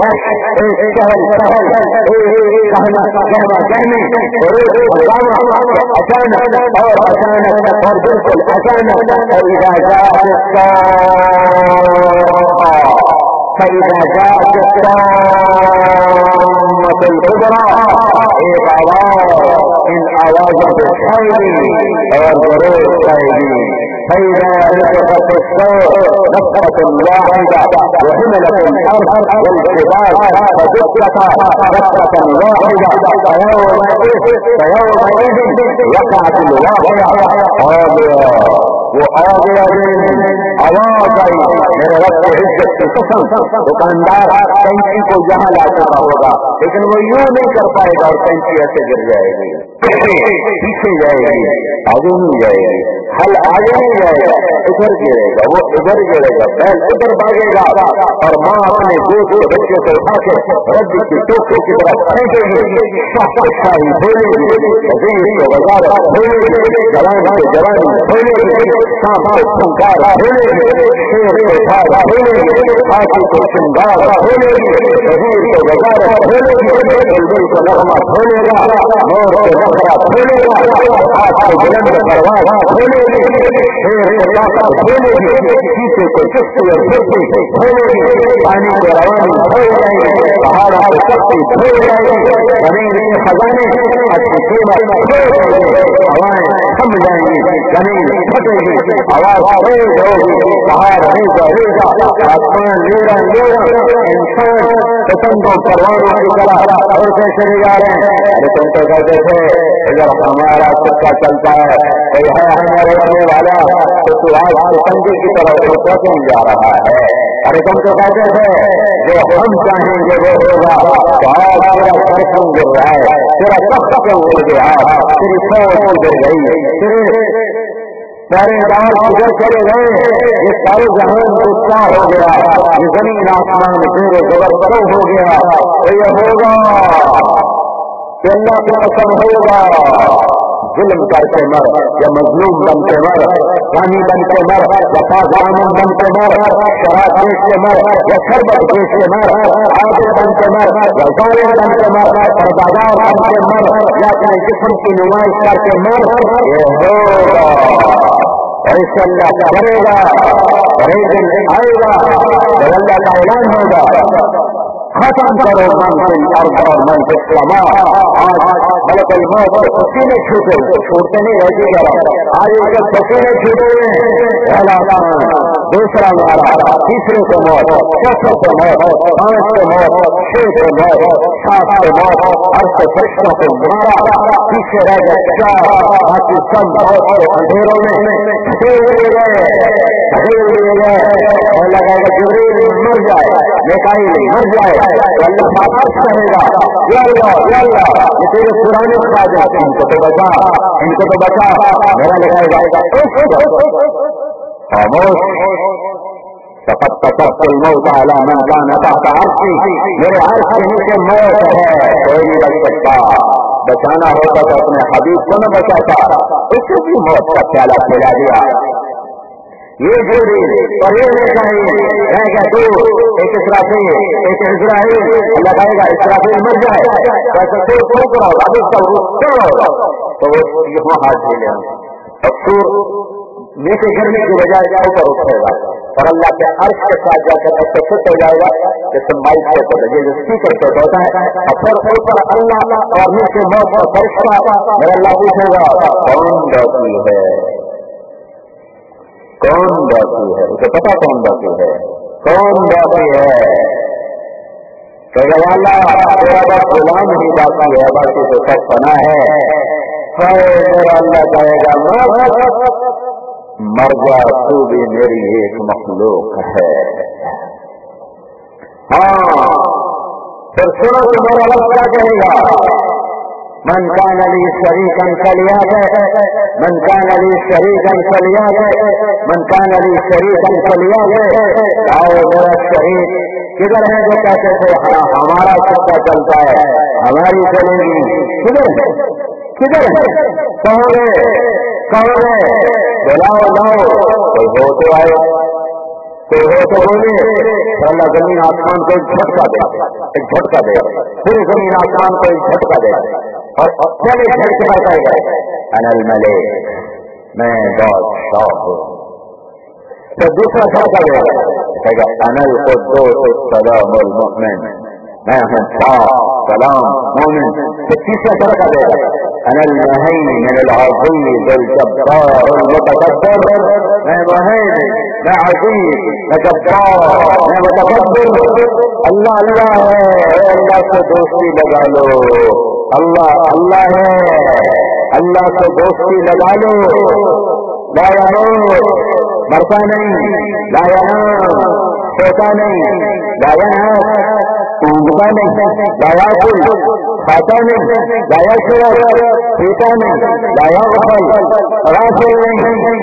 [SPEAKER 2] ایک چہل چہل، کہنا کہنا کہنے، اور اچانک اور اچانک اور بالکل اچانک، اور اذا جاءت فإذا جاءت الطامة الكبرى، ایک آواز ان آوازوں سے چھائے گی اور ضرور چھائے گی. فإذا نفخت في الصور نفخة واحدة وحملت الأرض والجبال فدكتا دكة واحدة فيومئذ وقعت الواقعة. وہ آ گیا دن، آواز آئی، میرے رب کی عزت کی قسم. دکاندار کینچی کو جہاں لا چکا ہوگا، لیکن وہ یوں نہیں کر پائے گا، اور کینچی ایسے گر جائے گی، پیچھے جائے گی، آگے نہیں جائے گی، ہل آگے نہیں جائے گا، ادھر گرے گا، وہ ادھر گرے گا، بیل ادھر بھاگے گا، اور ماں اپنے گود کے بچے کو اٹھا کے رب کی ٹوکے کی طرف پھینکے گی. شاہ کو شاہی بھولے گی، وزیر کو وزارت بھولے گی، جوان کو جوانی بھولے گی، سانپ کو سنگار بھولے گی، شیر کو ڈھال بھولے گی، ہاتھی کو سنگار بھولے گی، وزیر کو وزارت بھولے گی، بلبل کو نغمہ بھولے گا، مور کو نخرا بھولے گا، ہاتھ کو بلند پرواز بھولے گی، شیر کو طاقت بھولے گی، چیتے کو چستی اور پھرتی بھولے گی، پانی کو روانی بھول جائیں گے، پہاڑوں کو سختی بھول جائیں گے، زمین کے خزانے اچھی قیمت بھول جائیں گے، ہوائیں تھم جائیں گی، زمین پھٹے گی، آواز تیز ہوگی، پہاڑ ریزا ریزا، آسمان لیرا لیرا، انسان پسندوں پروانوں کی طرح اڑتے چلے جا رہے ہیں. ارے تم تو کہتے تھے اگر ہمارا سکہ چلتا ہے کوئی ہے ہمیں روکنے والا، تو آج پسندی کی طرح اڑتا کیوں جا رہا ہے؟ ارے تم تو کہتے تھے جو ہم چاہیں گے وہ ہوگا، تو آج تیرا سر کیوں گر رہا ہے، تیرا تخت کیوں گر گیا، تیری فوج گر گئی، تیرے پیارے دار کدھر چلے گئے، یہ سارے جہان غصہ ہو گیا، یہ زمین آسمان زیر زبر کرو ہو گیا. تو یہ ہوگا کہ اللہ کی قسم ہوگا، ظلم کر کے مر یا مظلوم بن کے مر، غنی بن کے مر یا پاکدامن بن کے مر، شراب بیچ کے مر یا شربت بیچ کے مر، عادل بن کے مر یا ظالم بن کے مر، پردادار بن کے مر یا اپنے جسم کی نمائش کر کے مر، یہ ہوگا. ایسے اللہ کرے گا، اور ایک دن آئے گا جب اللہ کا اعلان ہوگا ختم کرو منزل اور منزل سما. آج ملک الموت کے پسینے چھوٹے چھوڑتے نہیں رہتے ذرا. آج ان کے پسینے چھوٹے ہیں. دوسرا مارا, تیسرے کو موت, چوتھے کو موت, 5 کو موت, 6 کو موت, 7 کو موت, 8 فرشتوں کو مارا. پیچھے رہ گئے 4, باقی سب موت کے اندھیروں میں ڈھیر لیے گئے. اور لگا کہ جبریل مر جائے, میکائیل مر جائے, تو اللہ واپس کہے گا یا اللہ یہ تیرے پرانے خواجات ہیں, ان کو تو بچا. میرا لگائے گا خاموش. فقط تصف الموت على من كان تحت عرشي. میرے عرش کے نیچے موت ہے, کوئی نہیں بچ سکتا. بچانا ہوتا تو اپنے حبیب کو نہ بچاتا, اس کو بھی موت کا پیالہ پلا دیا. یہ جوڑی اور یہ نہیں چاہیے رہ گیا دو, ایک اسرافیل ایک عزرائیل. اللہ کہے گا اسرافیل مر جائے, ویسے سور ٹھوک رہا ہوگا, اب اس کا روح ہوگا تو وہ یہاں ہاتھ دے لیا. اب سور نیچے گرنے کی بجائے اوپر اٹھے گا اور اللہ کے عرش کے ساتھ جا کر ایسے فٹ ہو جائے گا جیسے مائک سے ہوتا ہے, جیسے اسپیکر سے ہوتا ہے. اور پھر اوپر اللہ اور نیچے موت کا فرشتہ. میرا اللہ پوچھے گا کون باقی ہے, کون باقی ہے. اسے پتا کون باقی ہے, کون باقی ہے. کہ اللہ تیرا بس غلام ہی باقی ہے, باقی تو سب فنا ہے. میرا اللہ کہے گا مر جا, تو بھی میری ایک مخلوق ہے. ہاں پھر سنو کہ میرا رب کیا کہے گا. من كان لي شريكا فليأتي, من كان لي شريكا فليأتي, من كان لي شريكا فليأتي. آؤ میرا شریک کدھر ہے جو کہتے تھے ہمارا سب چلتا ہے, ہماری چلے گی, کدھر ہے کہو گے بلاؤ لاؤ. کوئی ہو تو آئے, کوئی ہو تو بولے. اللہ زمین آسمان کو ایک جھٹکا دے, پوری زمین آسمان کو ایک جھٹکا دے اور پہلے جھٹکے پر کہے گا انا الملک, میں بادشاہ ہوں. پھر دوسرا جھٹکا دے گا, کہے گا انا القدوس السلام المؤمن, میں ہوں پاک سلام مومن. پھر تیسرا جھٹکا دے گا انا المهيمن العظيم الجبار المتكبر, میں مہین, میں عظیم, میں جبار, میں متکبر. اللہ اللہ ہے, اللہ سے دوستی لگا لو. اللہ ہے, اللہ سے دوستی لگا لو. لا يموت, مرتا نہیں, لا ينام, سوتا نہیں, لا ينام, اونگتا نہیں, لا يأكل, کھاتا نہیں, لا يشرب, پیتا نہیں, لا يغفل, غافل نہیں,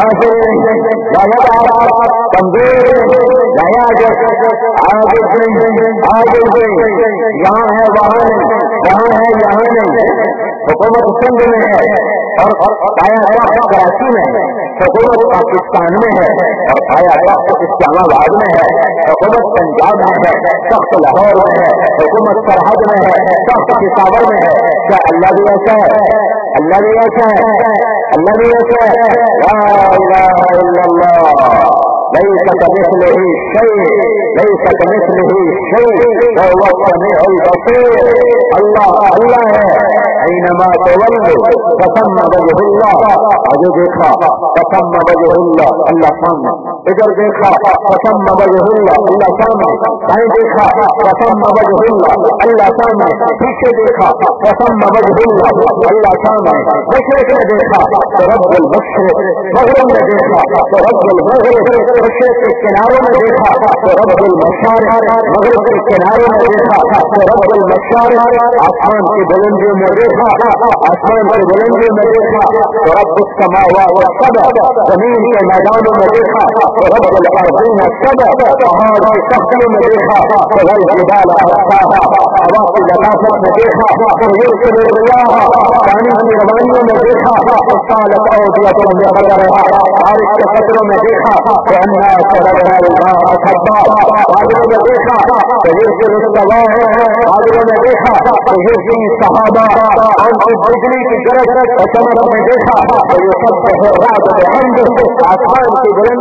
[SPEAKER 2] لا يضعف, کمزور نہیں, لا يعجز, عاجز نہیں, یہاں ہے وہاں نہیں, وہاں ہے یہاں نہیں. حکومت سندھ میں ہے اور آیا کراچی میں ہے, حکومت پاکستان میں ہے اور آیا اسلام آباد میں ہے, حکومت پنجاب میں ہے, تخت لاہور میں ہے, حکومت سرحد میں ہے, تخت پشاور میں ہے. کیا اللہ بھی ایسا ہے؟ اللہ بھی ایسا ہے, اللہ بھی ایسا ہے. لا الہ الا اللہ, ليس كمثله شيء, ليس كمثله شيء وهو السميع البصير. اللہ ہے. اینما تولوا فثم وجه اللہ, آگے دیکھا فثم وجه اللہ, اللہ سامنے. ادھر دیکھا فثم وجه اللہ, اللہ سامنے. دائیں دیکھا فثم وجه اللہ, اللہ سامنے. پیچھے دیکھا فثم وجه اللہ, اللہ سامنے. مشرق میں دیکھا تو رب المشرق, مغرب میں دیکھا تو رب المغرب, مشرق کے کناروں میں دیکھا تو رب المشارق, مغرب کے کناروں میں دیکھا تو رب المشارق. آسمان کی بلندیوں میں دیکھا, آسمان کی بلندیوں میں دیکھا تو رب السماوات والسبع, زمین کے میدانوں میں دیکھا تو رب الارضین السبع, پہاڑ کی تختیوں میں دیکھا تو والجبال ارساها, ہوا کی لطافت میں دیکھا تو یرسل الرياح, پانی کی روانیوں میں دیکھا تو سالت اودیۃ بقدرها, بارش کے قطروں میں دیکھا تو انا صببنا الماء صبا, بادلوں میں دیکھا تو یرسل السماء, بادلوں میں دیکھا تو یرسل السحابا, اور بجلی کی گرج اور چمک میں دیکھا تو یہ سب الرعد بحمده, آسمان کی بلندیوں میں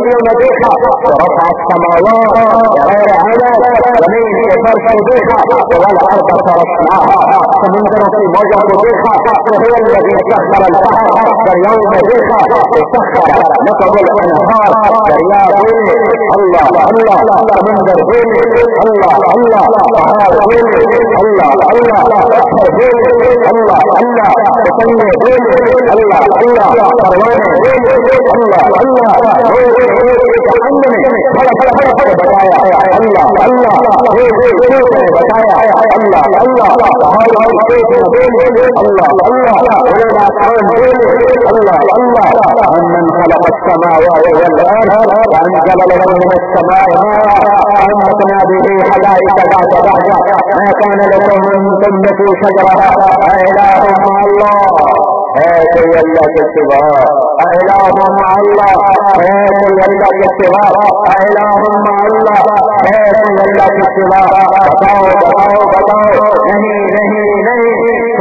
[SPEAKER 2] دیکھا تو رفع السماوات غیر عدد، زمین کے فرش کو دیکھا تو والارض فرشناها، سمندروں کی موجوں کو دیکھا تو هو الذی سخر البحر، دریاؤں میں دیکھا تو سخر لكم الانهار، دریا بولے اللہ اللہ، سمندر بولے اللہ اللہ، پہاڑ بولے اللہ اللہ، پتھر بولے اللہ اللہ، پتنگے بولے اللہ اللہ، پروانے بولے اللہ اللہ، جہنم میں بڑا بڑا بڑا بتایا اللہ اللہ، بتایا اللہ اللہ، پہاڑوں کے بولے اللہ اللہ، آسمان بولے اللہ اللہ، من خلق السماوات والارض وانزل لكم من السماء ماء فانبتنا به حدائق ذات بهجة ما كان لكم ان تنبتوا شجرها أإله مع الله، ہے کوئی اللہ کے سوا، أإله مع الله، ہے کوئی اللہ کے سوا، أإله مع الله، ہے کوئی اللہ کے سوا، بتاؤ بتاؤ بتاؤ، نہیں نہیں نہیں،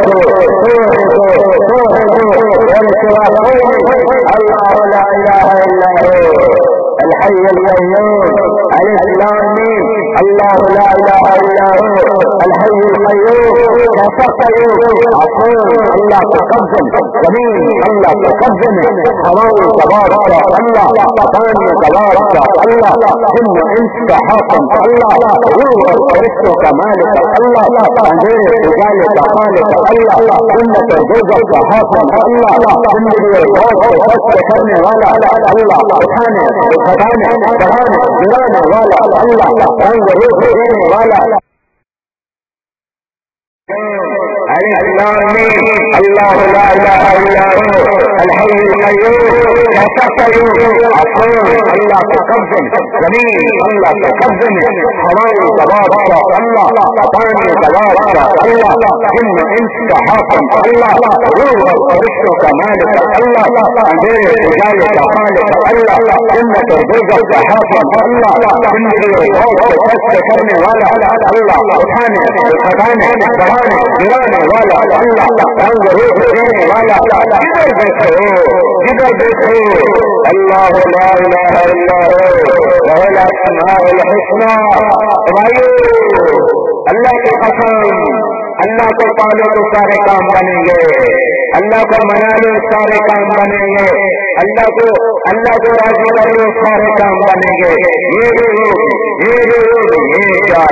[SPEAKER 2] سوا اللہ لا الہ الا هو الحي القيوم، الف لام میم، اللہ لا الہ الا هو الحي القيوم، کیسا قیوم عقول، اللہ کا قبض زمین، اللہ کا قبض میں ہواؤں تبارک اللہ، پانی تبارک اللہ، جن انس کا حاکم اللہ، روح اور فرشتوں کا مالک اللہ، اندھیرے اجالے کا خالق اللہ، جنت اور دوزخ کا حاکم اللہ، زندگی اور موت کو بست کرنے والا اللہ، اٹھانے گھٹانے بڑھانے گرانے والا اللہ، رنگ روح دینے والا اللہ لا الہ الا هو الحي القيوم، کیسا قیوم عقول، اللہ کے قبض زمین، اللہ کے قبض میں ہواؤں تبارک اللہ، پانی تبارک اللہ، جن انس کا حاکم اللہ، روح اور فرشتوں کا مالک اللہ، اندھیرے اجالے کا خالق اللہ، جنت اور دوزخ کا حاکم اللہ، زندگی اور موت کو بست کرنے والا اللہ، اٹھانے گھٹانے بڑھانے گرانے والا اللہ، رنگ روح دینے والا، جدھر دیکھو اللہ لا الہ الا هو له الاسماء الحسنى، اللہ کی قسم، اللہ کو پالو تو سارے کام بنیں گے، اللہ کو منا لو سارے کام بنیں گے، اللہ کو راضی کر لو سارے کام بنیں گے، یہ کیا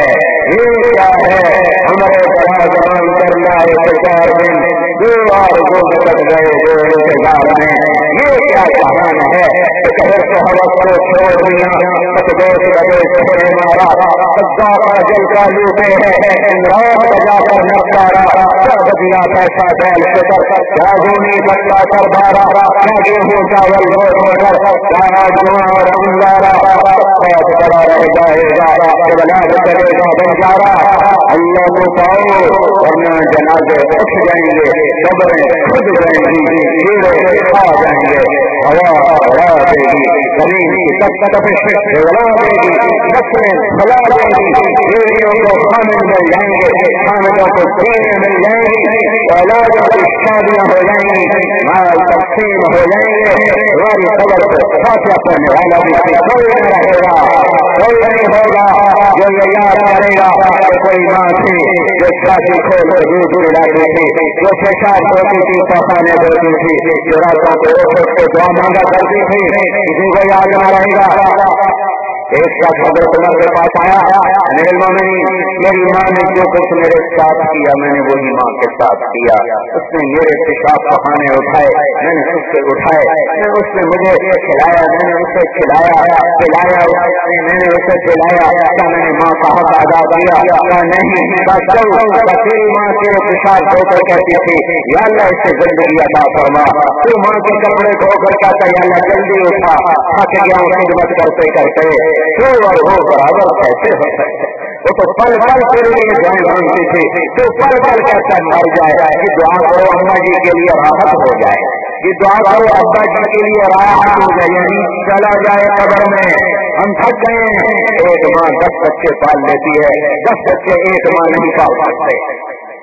[SPEAKER 2] ہے ہمارے بڑا زمان کرنا ہے 4 دن 2 اور 2 گزر گئے 2 انتظار میں، یہ کیا جہان ہے، شہر کو حوث کو چھوڑ دیا، دوست بڑے چھوڑے مارا، سدا کا جل کا لوٹے ہے، رات بجا کر نکارا، کیا بدیا پیسہ بیل فطر، کیا گونی بچہ کر بارا، کیا گیہوں چاول گوٹ کر، کیا جمع اور انگارا، بہت بڑا رہ جائے گا، بلا کرے گا بنجارا، اللہ کو پاؤ ورنہ جنازے اٹھ جائیں گے، قبریں کھد جائیں گی، کیڑے کھا جائیں گے، ہوا اڑا دے گی، زمین کی تپش اڑا دے گی، نسلیں پھیلا دے گی، بیویوں کو کھانے مل جائیں گے، خاندوں کو پینے مل جائیں گے، اولادوں کی شادیاں ہو جائیں گی، مال تقسیم ہو جائیں گے، ہماری خبر کو فاتحہ پڑھنے والا بھی کوئی نہ رہے گا، کوئی نہیں ہوگا جو یہ یاد کرے گا، کوئی ماں تھی جو شادی کھول کر دودھ لاتی تھی، جو پیشاب ہوتی تھی پخانے ہوتی تھی، جو راتوں کو اٹھ کے دعا مانگا کرتی تھی، کسی کو یاد نہ رہے گا۔ ایک شخص حضرت عمر کے پاس آیا، میری ماں نے جو کچھ میرے ساتھ کیا میں نے وہی ماں کے ساتھ کیا، اس نے میرے پیشاب پخانے اٹھائے، میں نے اس سے اٹھائے، اس نے مجھے کھلایا، میں نے اسے کھلایا پلایا، میں نے اسے کھلایا، کیا میں نے ماں کا حق ادا کیا؟ کیا نہیں؟ تیری ماں تیرے پیشاب دھو کر کہتی تھی یا اللہ اس سے زندگی عطا فرما، تو ماں کے کپڑے دھو کر کہتا یا اللہ جلدی اٹھا، تھک گیا ہوں خدمت کرتے کرتے، تو اور وہ برابر کیسے ہو سکتے؟ وہ تو پل پل تیرے لیے دعائیں مانگتی تھی، تو پل پل کیسا مر جائے؟ یہ دعا کرو اماں جی کے لیے راحت ہو جائے، یہ دعا کرو ابا جی کے لیے راحت ہو جائے، یعنی چلا جائے قبر میں، ہم تھک گئے ہیں۔ ایک ماں 10 بچے پال لیتی ہے، 10 بچے ایک ماں نہیں پال سکتے۔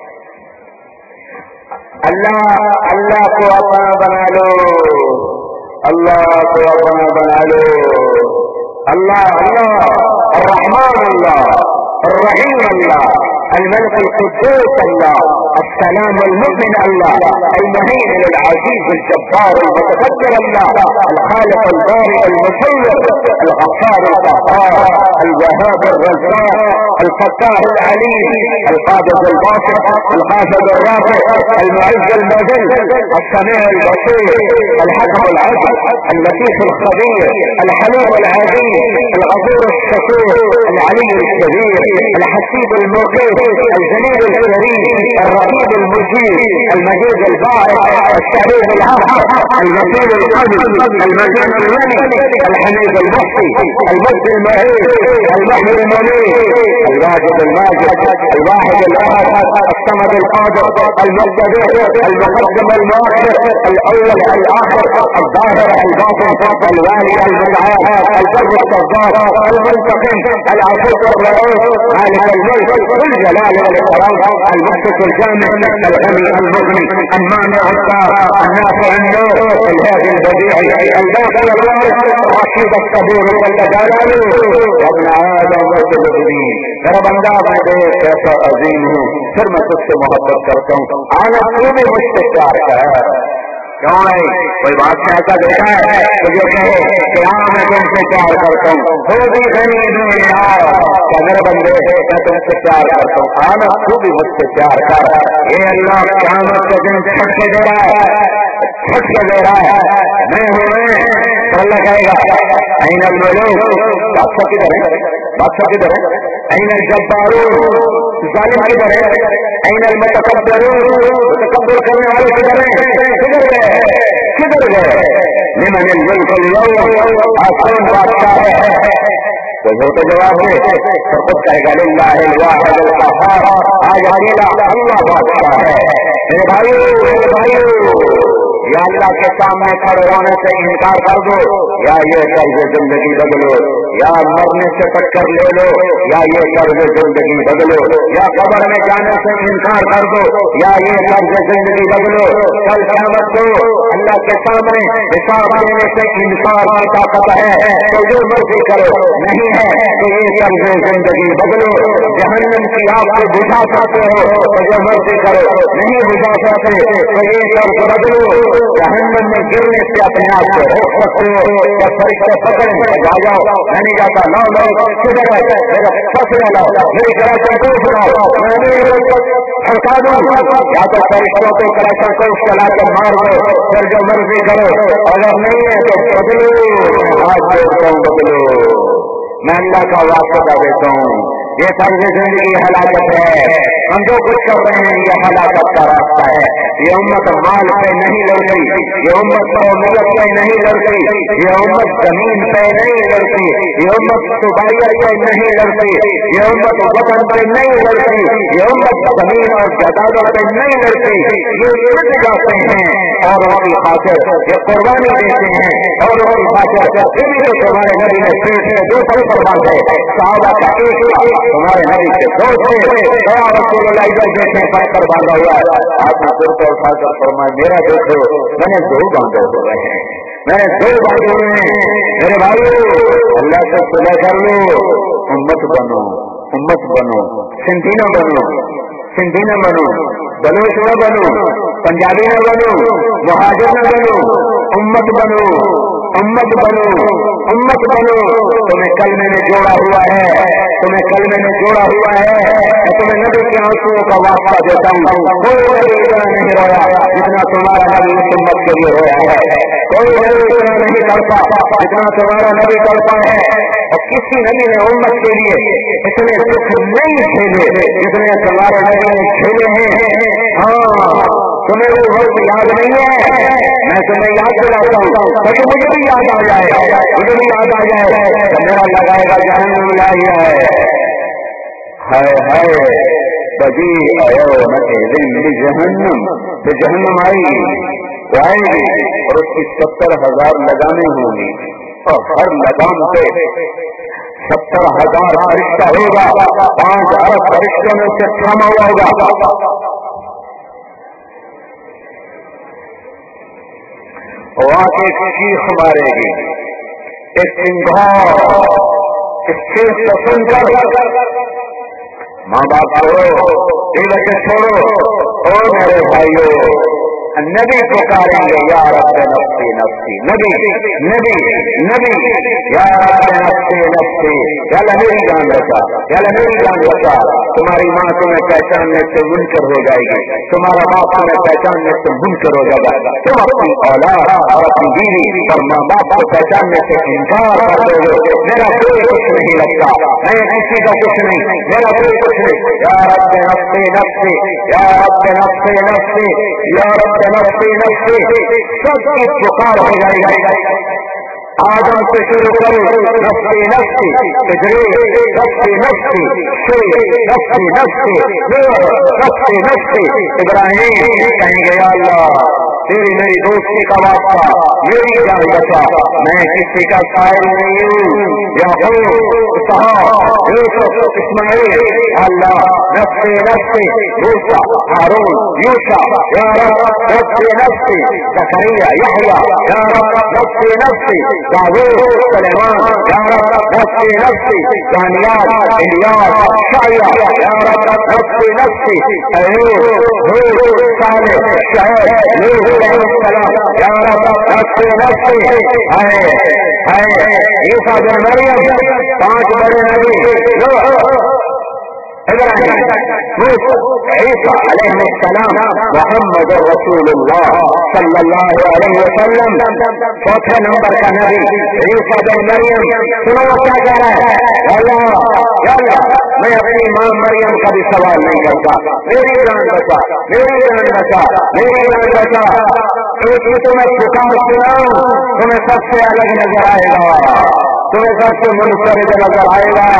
[SPEAKER 2] اللہ کو اپنا بنا لو، اللہ کو اپنا بنا لو. اللہ اللہ الرحمن اللہ الرحیم اللہ الملك القدوس الله السلام المؤمن الله المهيمن العزيز الجبار المتكبر الله الخالق البارئ المصور الغفار القهار الوهاب الرزاق الفتاح العليم القابض الباسط الخافض الرافع المعز المذل السميع البصير الحكم العدل اللطيف الخبير الحليم العظيم الغفور الشكور العلي الكبير الحسيب المقيت الجليل الكريم الرقيب المجيد المجيد الباعث الشريف العاقل المتين القدر المجيد الغني الحميد المحصي المجد المعيد المحيي المميت الواجد الماجد الواحد الاحد الصمد القادر المقتدر المقدم المؤخر الاول الاخر الظاهر الباطن الوالي المتعال البر الصدار المنتقم العزيز الرؤوف مالك الملك الجلال والاكرام المحدث الجامع الغني المغني المانع الدار النافع النور الهادي البديع الباقي الوارث الرشيد الصبور والجلال يا ابن آدم وجبني میرا بندہ میں دیکھ کیسا عظیم ہوں پھر میں تجھ سے محبت کرتا ہوں آنا تو بھی مجھ سے پیار کر کیوں نہیں کوئی بات سے ایسا دیکھا ہے مجھے کہے کہ ہاں میں تم سے پیار کرتا ہوں وہ بھی کیا میرے بندے میں تم سے پیار کرتا ہوں آنا تو بھی مجھ سے پیار کر یہ اللہ قیامت کے دن چھٹ کے دے رہا ہے چھٹ کے دے رہا ہے میں ہوں تو اللہ کہے گا این الملوک بادشاہ کدھر ہے بادشاہ کدھر ہے این الجبارون ظالم کدھر ہے این المتکبرون متکبر کرنے والے کدھر ہیں کدھر گئے لمن الملک اليوم آسان بادشاہ ہے تو وہ تو جواب دے اور خود کہے گا للہ الواحد القہار آج اکیلا اللہ بادشاہ ہے میرے بھائیو یا اللہ کے سامنے کھڑے ہونے سے انکار کر دو یا یہ طرز زندگی بدلو یا مرنے سے ٹکر لے لو یا یہ طرز زندگی بدلو یا قبر میں جانے سے انکار کر دو یا یہ طرز زندگی بدلو کل قیامت کو اللہ کے سامنے حساب دینے سے انکار کی طاقت ہے تو جو مرضی کرو نہیں ہے تو یہ طرز زندگی بدلو جہنم کی آگ کو بجھا سکتے ہو تو جو مرضی کرو نہیں بجھا سکتے تو یہ طرز بدلو جہنم میں گرنے سے اپنے آپ کو روک سکتے ہو یا فرشتے پکڑیں آ جاؤ میں نہیں جاتا لاؤ لاؤ کدھر ہے میرا فصلیں لاؤ میری کراچی کوش لاؤ ہٹا دوں یا تو فرشتوں کو کراچی کوش چلا کر مار دو پھر جو مرضی کرو اگر نہیں ہے تو بدلو ہاتھ جوڑتا ہوں بدلو میں اللہ کا واسطہ دیتا ہوں یہ طرز زندگی ہلاکت ہے ہم جو کچھ کر رہے ہیں یہ ہلاکت کا راستہ ہے یہ امت مال پہ نہیں لڑتی یہ امت ملک پہ نہیں لڑتی یہ امت زمین پہ نہیں لڑتی یہ امت صوبائیت پہ نہیں لڑتی یہ امت وطن پہ نہیں لڑتی یہ امت زمین اور جائیداد پہ نہیں لڑتی یہ لڑ جاتے ہیں اور ان کی خاطر یہ قربانی دیتے ہیں اور ان کی خاطر پھر بھی تمہارے نبی نے پیٹ میں دو سر قربان ہے صحابہ کا ایک تمہارے نبی کے دو تھے رسول اللہ ادھر دیکھیں پتھر باندھا ہوا ہے آپ نے سر پر اٹھا کر فرمایا میرا دیکھو میں نے دو باندھے ہوئے ہیں میں نے دو باندھے ہوئے ہیں میرے بھائیو اللہ سے صلح کر لو امت بنو سندھی نہ بنو بلوچ نہ بنو پنجابی نہ بنو مہاجر نہ بنو امت بنو تمہیں کلمے میں جوڑا ہوا ہے میں تمہیں نبی کے آنسوؤں کا واسطہ دیتا ہوں کوئی نبی اتنا نہیں رویا جتنا تمہارا نبی اس امت کے لیے رویا ہے کوئی نبی اتنا نہیں کرتا جتنا تمہارا نبی کرتا ہے اور کسی نبی نے امت کے لیے اتنے دکھ نہیں کھیلے جتنے تمہارے نبی نے کھیلے ہیں ہاں تمہیں وہ وقت یاد نہیں ہے میں تمہیں یاد دلاتا ہوں تاکہ مجھے بھی یاد آ جائے میرا لگائے گا جہنم لایا ہے بجی جہنم آئے گی اور اس کی 70,000 لگامیں ہوں گی اور ہر لگام پہ 70,000 فرشتہ ہوگا 5 ارب فرشتوں میں سے تھاما ہوا ہوگا वहां एक चीख मारे गई, एक चिंगार, इस चीख को सुनकर माँ बाप छोड़ो, बच्चे छोड़ो, ओ मेरे भाइयों, नबी पुकारेंगे या रब्बे नफ्सी नफ्सी, नबी नबी नबी, या रब्बे नफ्सी नफ्सी, या अल्लाह मेरी जान बचा, या अल्लाह मेरी जान बचा। तुम्हारी माँ तुम्हें पहचानने से मुनकर हो जाएगी, तुम्हारा बाप तुम्हें पहचानने से मुनकर हो जाएगा, तुम अपनी औलाद और अपनी बीवी और माँ बाप को पहचानने से इनकार कर दोगे। मेरा कोई कुछ नहीं लगता, मैं किसी का कुछ नहीं, मेरा कोई कुछ नहीं। या रब्बे नफ्सी नफ्सी, या रब्बे नफ्सी नफ्सी, या रब्बे नफ्सी नफ्सी, सबकी पुकार हो जाएगी। आदम से शुरू करो, नफ्सी नफ्सी, इदरीस नफ्सी नफ्सी, शेख नफ्सी नफ्सी, नफ्सी नफ्सी, इब्राहिम कहेंगे या अल्लाह तेरी मेरी दोस्ती का वास्ता, मेरी जान बचा, मैं किसी का साहिल नहीं हूँ। याकूब, इसहाक, यूसुफ, इस्माइल, अल्लाह नफ्सी नफ्सी, मूसा, हारून, यूशा, या रब नफ्सी नफ्सी, ज़करिया, यहया, या रब नफ्सी नफ्सी, दाऊद, सुलेमान, या रब नफ्सी नफ्सी, दानियाल, इलियास, शाया, या रब नफ्सी नफ्सी, अय्यूब, हूद, सालेह, शुऐब, नूह अलैहिस्सलाम, या रब नफ्सी नफ्सी, ईसा बिन मरियम, 5 बड़े नबी, ईसा अलैहिस्सलाम, मुहम्मद रसूलुल्लाह सल्लल्लाहु अलैहि वसल्लम, 4 नंबर का नबी ईसा बिन मरियम। सुनो क्या कह रहा है, अल्लाह मैं अपनी मां मरियम का भी सवाल नहीं करता, मेरी जान बचा, मेरी जान बचा, मेरी जान बचा। एक तुम्हें पुकार सुनाऊं, तुम्हें सबसे अलग नजर आएगा, तुम्हें सबसे मुनफरिद नजर आएगा,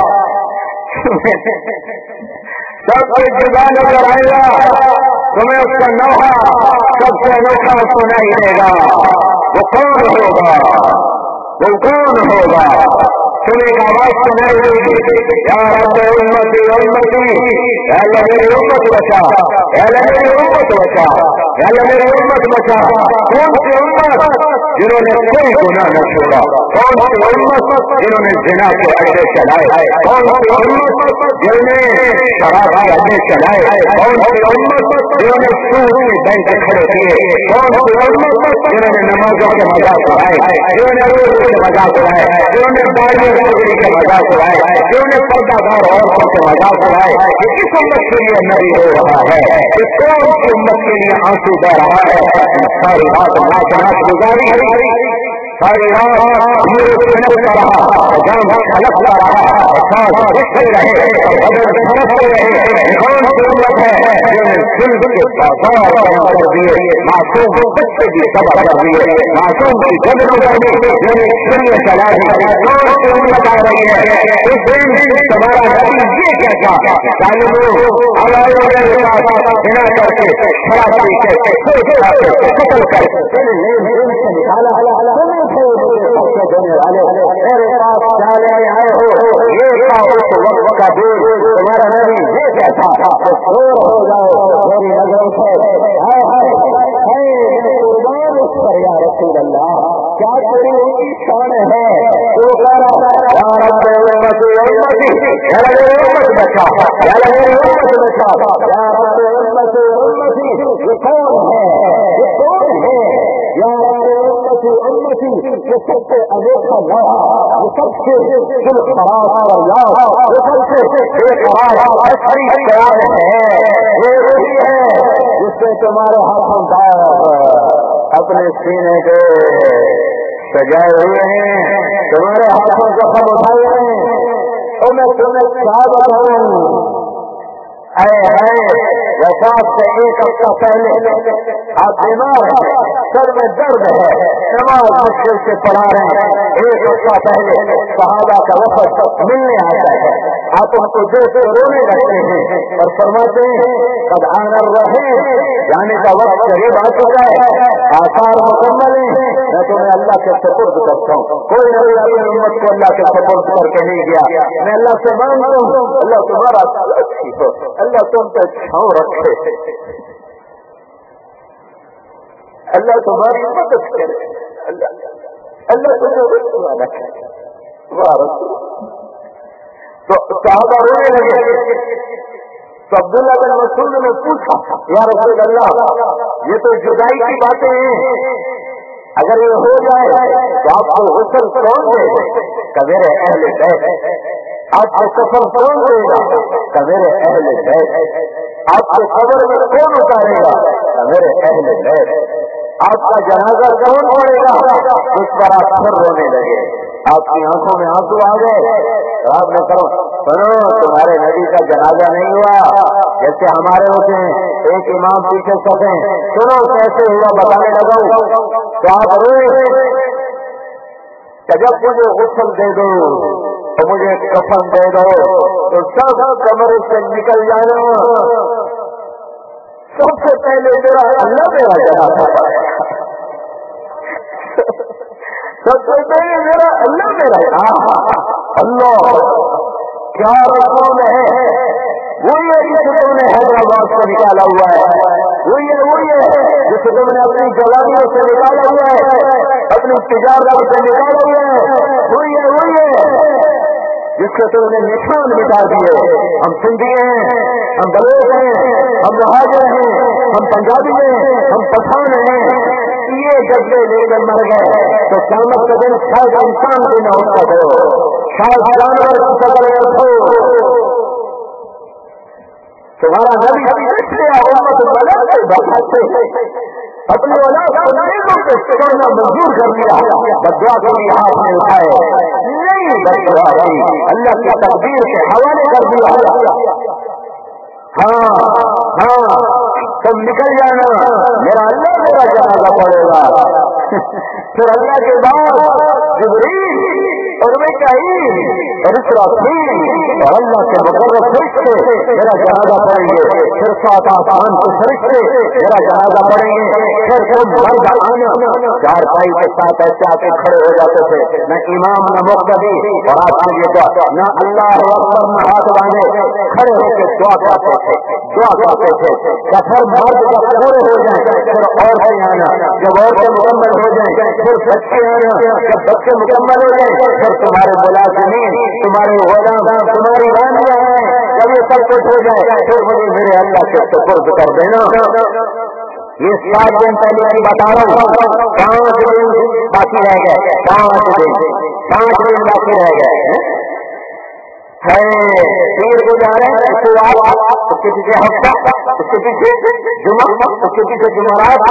[SPEAKER 2] सबसे जुदा नजर आएगा, तुम्हें उसका नौहा सबसे अनोखा सुनाई देगा। वो कौन होगा, वो कौन होगा, तुम्हें एक आवाज सुनाई देगी, या रब्बे उम्मती उम्मती, या अल्लाह मेरी उम्मत बचा, या अल्लाह मेरी उम्मत बचा, या अल्लाह मेरी उम्मत बचा। कौन सी उम्मत जिन्होंने कोई गुनाह न छोड़ा, कौन सी उम्मत जिन्होंने जिना के अड्डे चलाए, कौन सी उम्मत जिन्होंने शराब के अड्डे चलाए, कौन सी उम्मत जिन्होंने सूद के बैंक खड़े किए, कौन सी उम्मत जिन्होंने नमाजों के मजाक उड़ाए, जिन्होंने रोज़े के मजाक उड़ाए, जिन्होंने दाढ़ी नौकरी के मजाक उड़ाए, जिन्होंने पर्दादार औरतों के मजाक उड़ाए। किस उम्मत के लिए नबी हो रहा है, कि कौन सी उम्मत के लिए आंसू बह रहा है। सारी रात नाच नाच गुजारी, सारी रात छलकता रहा, जाम छलकता रहा, सांस उठते रहे, बदन धड़कते रहे। कौन सी उम्मत है जिन्होंने जुल्म के बाजार बयां कर दिए, मासूम बच्चे भी तबाह कर दिए, मासूम की गदर कर दी, जिन्हें शरीय चला दी। कौन सी उम्मत आ रही है, उस दिन तुम्हारा नबी ये कहता, तालिबों हवाई बिना करके शराब पी के कत्ल कर निकाला, देने वाले मेरे पास जाने आए हो, ये था उस वक्त का दूर। तुम्हारा नबी ये कहता, दूर हो जाओ मेरी नजरों से, कुर्बान उस पर या रसूल अल्लाह, क्या तेरी उनकी शान है। तो कह रहा या रब्बे उम्मती उम्मती, या मेरी उम्मत बचा, या मेरी उम्मत बचा, या रब्बे उम्मती उम्मती। ये कौन है, ये कौन है, या रब्बे उम्मती उम्मती, ये सबसे अनोखा लौहा, ये सबसे दिलखराब फरियाद, ये सबसे बेकरार असली प्यार है। ये वही है जिससे तुम्हारे हाथों दाग अपने सीने के सजाए हुए हैं, तुम्हारे हाथों जख्म उठाए हैं। तो मैं तुम्हें क्या बताऊं, वफात से 1 हफ्ता पहले आप बीमार हैं, सर में दर्द है, नमाज मुश्किल से पढ़ा रहे हैं। 1 हफ्ता पहले सहाबा का वफद मिलने आता है, आप उनको देख के रोने लगते हैं और फरमाते हैं कद आना रहे, जाने का वक्त करीब आ चुका है, आसार मुकम्मल है, मैं तुम्हें अल्लाह के सुपुर्द करता हूँ। कोई नबी अपनी उम्मत को अल्लाह के सुपुर्द करके नहीं गया। मैं अल्लाह से मांगता हूँ अल्लाह तुम्हारा अच्छी हो, अल्लाह तुम पे छांव रखे। اللہ تمہاری مدد کرے، اللہ تمہیں رسوا رکھے۔ تو صحابہ رونے لگے۔ تو عبداللہ بن مسعود نے پوچھا یا رسول اللہ یہ تو جدائی کی باتیں ہیں، اگر یہ ہو جائے تو آپ کو غسل کون دے گا؟ کہ میرے اہل بیت۔ آپ کو کفن کون دے گا؟ کہ میرے اہل بیت۔ آپ کو قبر میں کون اتارے گا؟ کہ میرے اہل بیت۔ آپ کا جنازہ کون پڑے گا؟ اس پر آپ پھر رونے لگے، آپ کی آنکھوں میں آنسو آ گئے۔ آپ نے کہا سنو تمہارے نبی کا جنازہ نہیں ہوا جیسے ہمارے ہوتے ہیں، ایک امام پیچھے سفیں، سنو کیسے ہوا بتانے لگا۔ تو آپ روئے کہ جب مجھے غسل دے دو تو مجھے کفن دے دو تو سب کمرے سے نکل جانا، سب سے پہلے میرا اللہ میرا جنازہ پڑے گا، سب سے پہلے میرا اللہ میرا۔ اللہ کیا رسول ہے، وہی ہے جسے تم نے حیدرآباد سے نکالا ہوا ہے، وہی ہے جسے تم نے اپنی جوانیوں سے نکالا ہوا ہے، اپنی تجارت سے نکالا ہوا ہے، وہی ہے جس سے تم نے نشان مٹا دیے۔ ہم سندھی ہیں، ہم بلوچ ہیں، ہم مہاجر ہیں، ہم پنجابی ہیں، ہم پٹھان ہیں، یہ جذبے لے کر مر گئے تو قیامت کے دن شاید انسان بھی نہ اٹھ سکو، شاید جانور کی شکل ہو۔ تمہارا نبی اپنی اولاد کو نیکوں سے چھوڑنا منظور کر دیا، بدعا کے لیے ہاتھ میں اٹھائے نہیں، بدعا اللہ کی تقدیر کے حوالے کر دیا۔ ہاں تم نکل جانا، میرا اللہ میرا جنازہ پڑے گا۔ پھر اللہ کے بعد جبریل اور میکائیل اور اسرافیل اور اللہ کے مقرر فرشتے میرا جنازہ پڑیں گے، پھر سات آسمان کے فرشتے میرا جنازہ پڑیں گے، پھر تم مرد آنا چار پائی کے ساتھ ایسے آ کے کھڑے ہو جاتے تھے، نہ امام نہ مقتدی، اور آپ نے یہ نہ اللہ اکبر نہ ہاتھ باندھے، کھڑے ہو کے دعا کرتے تھے۔ سفر مرد جب پورے ہو جائیں پھر عورتیں آنا، جب عورتیں مکمل ہو جائیں پھر بچے آنا، جب بچے مکمل ہو جائیں پھر تمہارے ملازمین، تمہارے غلام، تمہاری رانیاں ہیں، جب یہ سب کچھ ہو جائے پھر مجھے میرے اللہ کے سپرد کر دینا۔ یہ 7 دن پہلے کی بتا رہا ہوں، 5 دن باقی رہ گئے، 5 دن باقی رہ گئے ہے، پیر کو جا رہے ہیں، اس کے پیچھے ہفتہ، اس کے پیچھے جمعہ، اس کے پیچھے جمعرات۔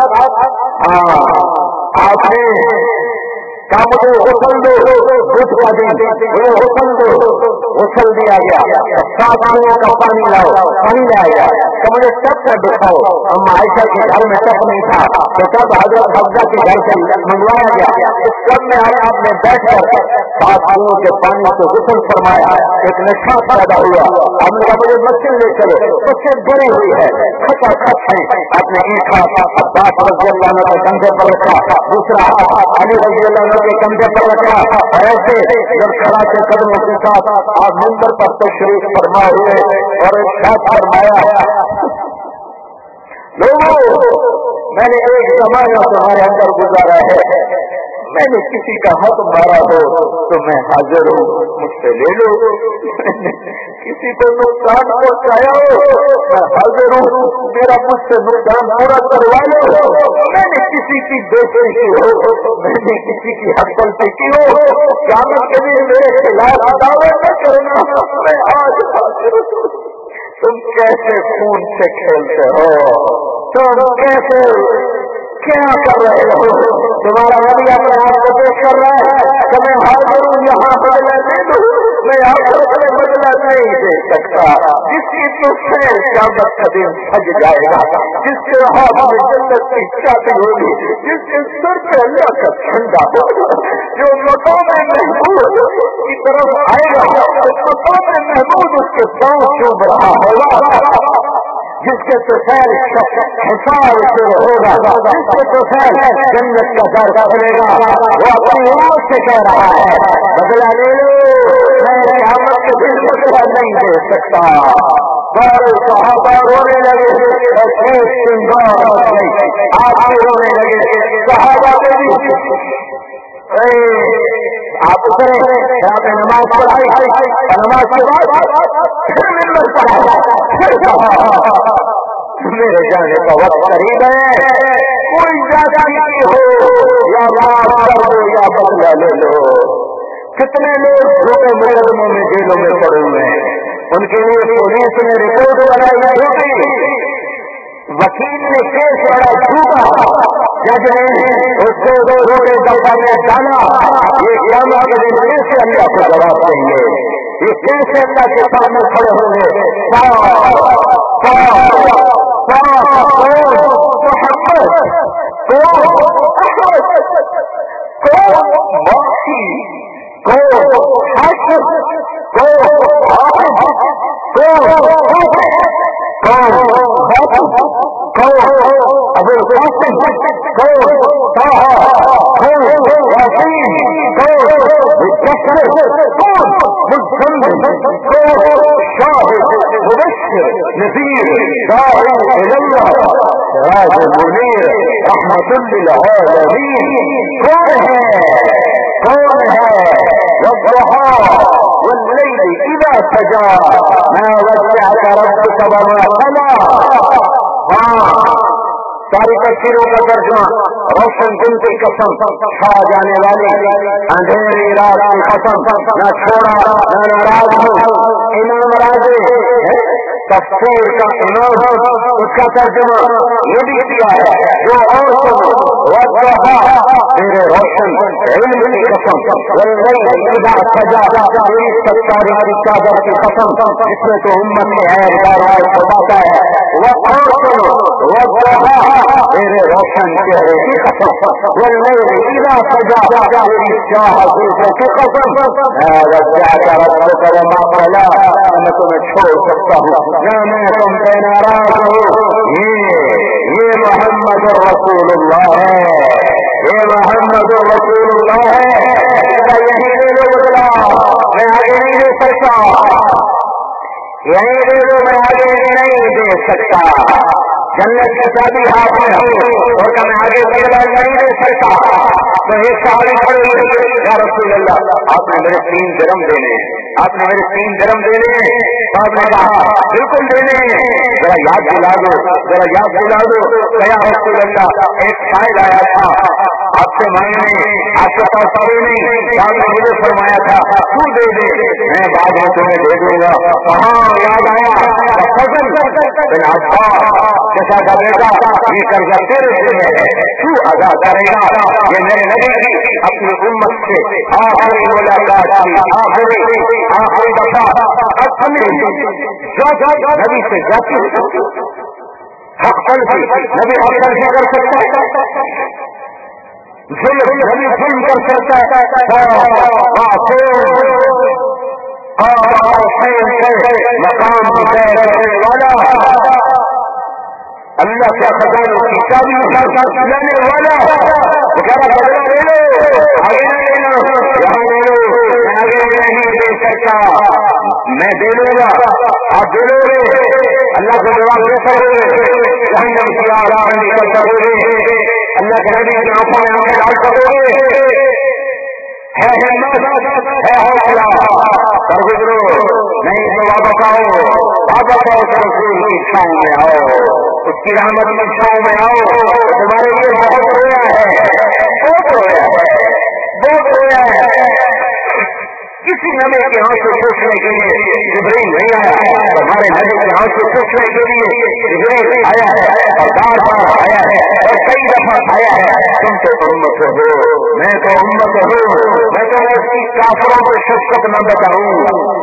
[SPEAKER 2] آپ نے کہا مجھے غسل دو، بدھ کا دن مجھے غسل دو، غسل دیا گیا، 7 آنگوں کا پانی لاؤ، پانی لایا گیا، کہ مجھے ٹپ کر دکھاؤ، ہم عائشہ کے گھر میں ٹپ نہیں تھا تو تب حضرت حفصہ کے گھر سے منگوایا گیا، اس سب میں آپ نے بیٹھ کر 7 آنگوں کے پانی سے غسل فرمایا، ایک نشہ پیدا ہوا۔ آپ نے کہا مجھے مسجد لے چلو، مسجد بڑی ہوئی ہے، کھٹا کھٹ ہے، آپ نے ایک ہاتھ عباس رضی اللہ عنہ کے کندھے پر رکھا، دوسرا ہاتھ علی رضی اللہ عنہ کے کندھے پر رکھا، اور ایسے جب کھڑا کے قدموں کے ساتھ آپ منبر پر تشریف فرما ہوئے اور ارشاد فرمایا لوگوں میں نے ایک زمانہ تمہارے اندر گزارا ہے، میں نے کسی کا حق مارا ہو تو میں حاضر ہوں، مجھ سے لے لو، کسی کو نقصان پہنچایا ہو میں حاضر ہوں، میرا مجھ سے نقصان پورا کروا لو، میں نے کسی کی بےزتی کی ہو، میں نے کسی کی حق غلطی کی ہو، قیامت کے لیے میرے خلاف دعوی نہ کرنا، میں آج حاضر ہوں۔ تم کیسے خون سے کھیلتے ہو، تم کیسے کیا کر رہے ہو؟ تمہارا نبی اپنے آپ کو پیش کر رہا ہے کہ میں حاضر ہوں، یہاں بدلا دے دوں، میں آپ کو بدلا نہیں دے سکتا۔ جس کی تو خیر قیامت کا دن سج جائے گا، جس کے ہاتھ میں جنت کی چابی ہوگی، جس کے سر پہ اللہ کا جھنڈا ہوگا، جو مقام محمود کی طرف آئے گا، اس مقام محمود اس کے پاؤں چوم رہا ہوگا، جس کے توفیل حساب شروع ہوگا، جس کے توفیل جنت کا در کھلے گا، وہ اپنی عمر سے کہہ رہا ہے بدلا لے لو، میں قیامت کے دن بدلا نہیں دے سکتا۔ سارے صحابہ رونے لگے اور خوب سنگار آپ رونے لگے صحابہ کے بھی آپ اترے آپ نے نماز پڑھائی نماز کے بعد میرے جانے کا وقت قریب ہے کوئی زیادہ نہیں ہو یا معاف کر دو یا بدلہ لے لو کتنے لوگ چھوٹے مقدموں میں جیلوں میں پڑے ہوئے ہیں ان کے لیے پولیس نے رپورٹ بنائی ہوگی وکیل نے کیس بڑا چھوٹا جج نے اس کو 2 روپے دفعہ میں ڈالا یہ قیامت کے دن کیسے اللہ کو جواب دیں گے یہ کیسے اللہ کے سامنے کھڑے ہوں گے ساری تفسیروں کا ترجمہ روشن دن کی قسم چھا جانے والی اندھیری رات کی قسم نہ چھوڑا نہ ناراض ہو امام راضی تفسیر کا امام اس کا ترجمہ یہ بھی کیا ہے جو اور میرے روشن علم کی قسم اذا سجا میری ستاری کی چادر کی قسم جس میں تو امت کے ہے بتاتا ہے وہ اور میرے روشن چہرے کی قسم اذا سجا میری چاہ کی قسم میں تمہیں چھوڑ سکتا ہوں نہ میں تم سے ناراض ہوں یہ محمد رسول اللہ ہے یہ محمد رسول اللہ ہے یہی دے دو بدلا میں آگے نہیں دے سکتا یہی دے دو میں آگے نہیں دے سکتا جنت کی شادی ہاتھ میں ہو اور میں آگے بدلا نہیں دے سکتا تو ایک صحابی کھڑے ہوئے یا رسول اللہ آپ نے میرے 3 درم دینے آپ نے میرے 3 درم دینے آپ نے کہا بالکل دینے ذرا یاد دلا دو یا رسول اللہ ایک شاعر آیا تھا آپ سے مانگنے آپ کے پاس آئے نہیں آپ نے مجھے فرمایا تھا تو دے دے میں بعد میں تمہیں دے دوں گا کہاں یاد آیا فضل بن عباس جیسا کا بیٹا یہ قرضہ تیرے ذمہ ہے تو ادا کرے گا یہ میرے نبی کی اپنی امت سے آخری ملاقات کی آخری دفعہ اپنی نبی سے جاتی حق تلفی نبی حق تلفی کر سکتا ہے نبی ظلم کر سکتا ہے مقام والا اللہ کا خزانوں کی چابی لانے والا بدلا لے لو آگے لینا آگے نہیں دے سکتا میں دے دوں گا آپ دے دو گے اللہ کو جواب دے سکو گے جہنم کی آرام نکل سکو گے اللہ کے نبی کی آنکھوں میں آنکھیں ڈال سکو گے ہے حوصلہ کر گزرو نہیں تو واپس آؤ رسول کی چھاؤں میں آؤ اس کی رحمت کی چھاؤں میں آؤ تمہارے لیے بہت رویا ہے کسی نبی کے ہاتھ سے پوچھنے کے لیے جبریل نہیں آیا ہمارے نبی کے ہاتھ سے پوچھنے کے لیے جبریل آیا ہے اور بار آیا ہے اور کئی دفعہ آیا ہے تم تو امت ہو میں تو امت ہوں میں تو اس کی کافروں کو شفقت نہ بتاؤں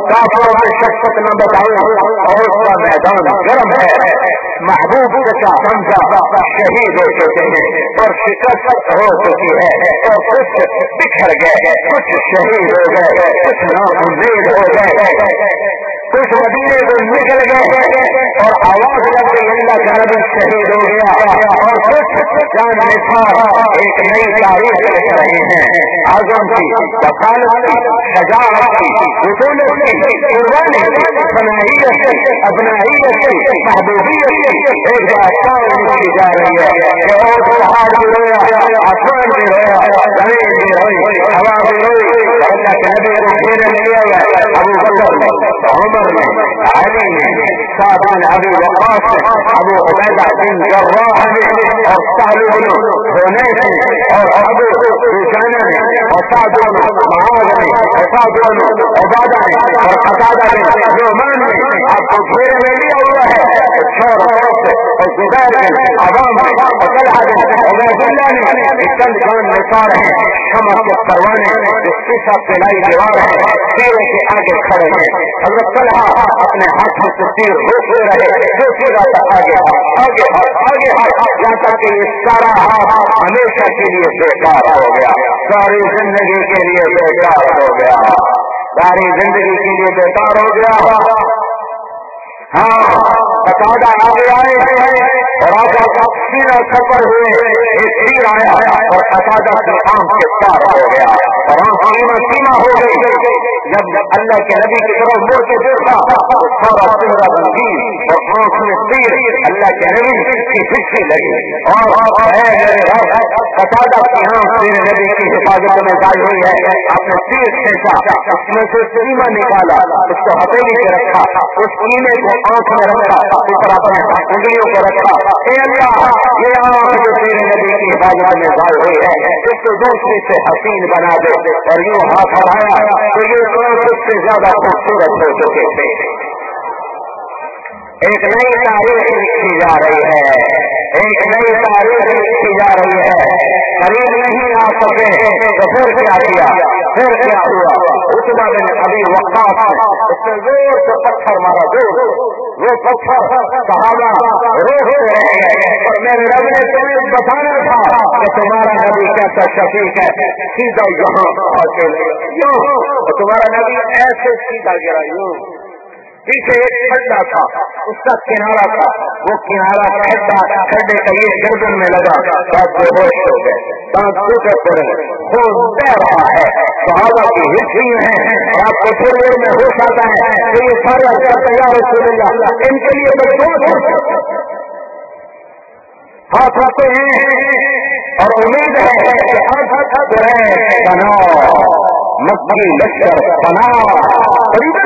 [SPEAKER 2] اور اس کا میدان گرم ہے محبوب کا سمجھا شہید ہو چکے ہیں اور شکست ہو چکی ہے اور کچھ بکھر گئے کچھ شہید ہو گئے کچھ ناامید ہو گئے کچھ مدینے کو نکل گئے اور آواز لگ رہی اللہ کا نبی شہید ہو گیا اور کچھ جان نثار ایک نئی تاریخ لکھ رہے ہیں اعظم کی وکالت کی شجاعت کی رسولت کی ایک بات کی جا رہی ہے کہ اور پہاڑ بھی رویا، آسمان بھی رویا، زمین بھی روئی، ہوا بھی روئی، اللہ کے نبی کو گھیرے میں لیا گیا، ابو بکر نے، عمر نے، علی نے، سعد بن ابی وقاص نے، ابو عبیدہ بن جراح نے، اور سہل بن حنیف نے، اور ابو دجانہ نے، اور سعد بن معاذ نے، اور سعد بن عبادہ نے، اور قتادہ بن نعمان نے آپ کو گھیرے میں لیا ہوا ہے، اور زبیر نے، عوام نے، اور طلحہ نے، عبید اللہ نے، چند جان نثار ہیں، شمع کے پروانے جو شیشہ پلائی دیوار ہے، تیروں کے آگے کھڑے ہیں، حضرت طلحہ اپنے ہاتھوں سے تیر روکتے رہے، جو تیر آتا آگے آگے آگے یہاں تک کہ یہ سارا ہاتھ ہمیشہ کے لیے بیکار ہو گیا، ساری زندگی کے لیے بیکار ہو گیا، ساری زندگی کے لیے بیکار ہو گیا۔ ہاں قتادہ آگے آئے اور آگے سینا سفر ہوئے، ایک تیر آیا اور قتادہ کی آنکھ کے پار ہو گیا اور آنکھ سیما ہو گئی۔ جب اللہ کے نبی کی طرف مڑ کے دیکھا تو سارا چہرہ رنگین اور آنکھ میں تیر، اللہ کے نبی کی ہچی لگی اور قتادہ کی آنکھ میرے نبی کی حفاظت میں ضائع ہوئی ہے، آپ نے تیر کھینچا، اس میں سے سیما نکالا، اس کو ہتھیلی پہ رکھا، اس سینے کو آنکھ میں رکھا، اوپر اپنے انگلیوں کو رکھا، اے اللہ یہ آنکھ جو تیرے نبی کی حفاظت میں ضائع ہوئی ہے اس کو دوسری سے حسین بنا دے، اور یوں ہاتھ بڑھایا تو یہ اس سے زیادہ خوبصورت ہو چکے تھے۔ ایک نئی تاریخ لکھی جا رہی ہے، ایک نئی تاریخ لکھی جا رہی ہے، قریب نہیں آ سکے تو پھر کیا کیا، پھر کیا ہوا؟ عتبہ بن ابی وقاص اس نے زور سے پتھر مارا، وہ پتھر صحابہ روتے رہ گئے، اور میرے رب نے تمہیں بتانا تھا کہ تمہارا نبی کیسا شفیق ہے، سیدھا یہاں آ کے یوں، اور تمہارا نبی ایسے سیدھا گرا یوں، پیچھے ایک کھڈا تھا، اس کا کنارا تھا، وہ کنارا کھڈے کا یہ گردن میں لگا، بات بے ہوش ہو گئے، دانت ٹوٹے پڑے، خون بہ رہا ہے، صحابہ کی ہچی ہیں، اور آپ کو تھوڑی دیر میں ہوش آتا ہے کہ یہ سارا تیار رسول اللہ، ان کے لیے ہاتھ آتے ہیں اور امید ہے کہ مکی لشکر پناہ تمہارا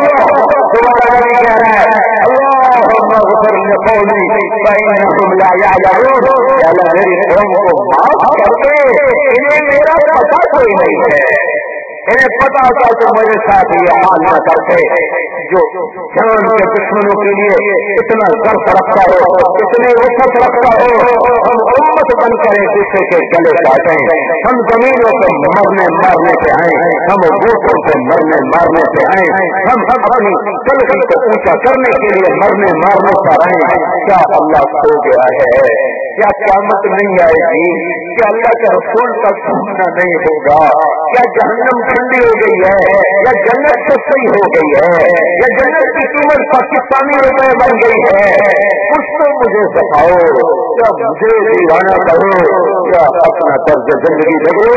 [SPEAKER 2] نبی کہہ رہا ہے اللہم اغفر لقومی فإنہم لا یعلمون، یا اللہ میری قوم کو معاف کر دے، انہیں میرا پتہ کوئی نہیں ہے، انہیں پتا تھا تو میرے ساتھ یہ حال نہ کرتے، جو جان کے دشمنوں کے لیے اتنا ضرف رکھتا ہو، اتنے وسعت رکھتا ہو، ہم امت بن کر ایک دوسرے کے گلے کاٹیں، ہم زمینوں پہ مرنے مارنے پہ آئیں، ہم بوٹوں پہ مرنے مارنے پہ آئیں، ہم اپنی تلخی کو اونچا کرنے کے لیے مرنے مارنے پر آئیں، کیا اللہ سو گیا ہے؟ کیا قیامت نہیں آئے گی؟ کیا اللہ کے رسول کا سننا نہیں ہوگا؟ کیا جہنم ٹھنڈی ہو گئی ہے یا جنت سستی ہو گئی ہے یا جنت کی قیمت پاکستانی روپے بن گئی ہے؟ کچھ تو مجھے بتاؤ، کیا مجھے دیوانہ کرو، کیا اپنا طرز زندگی بدلو؟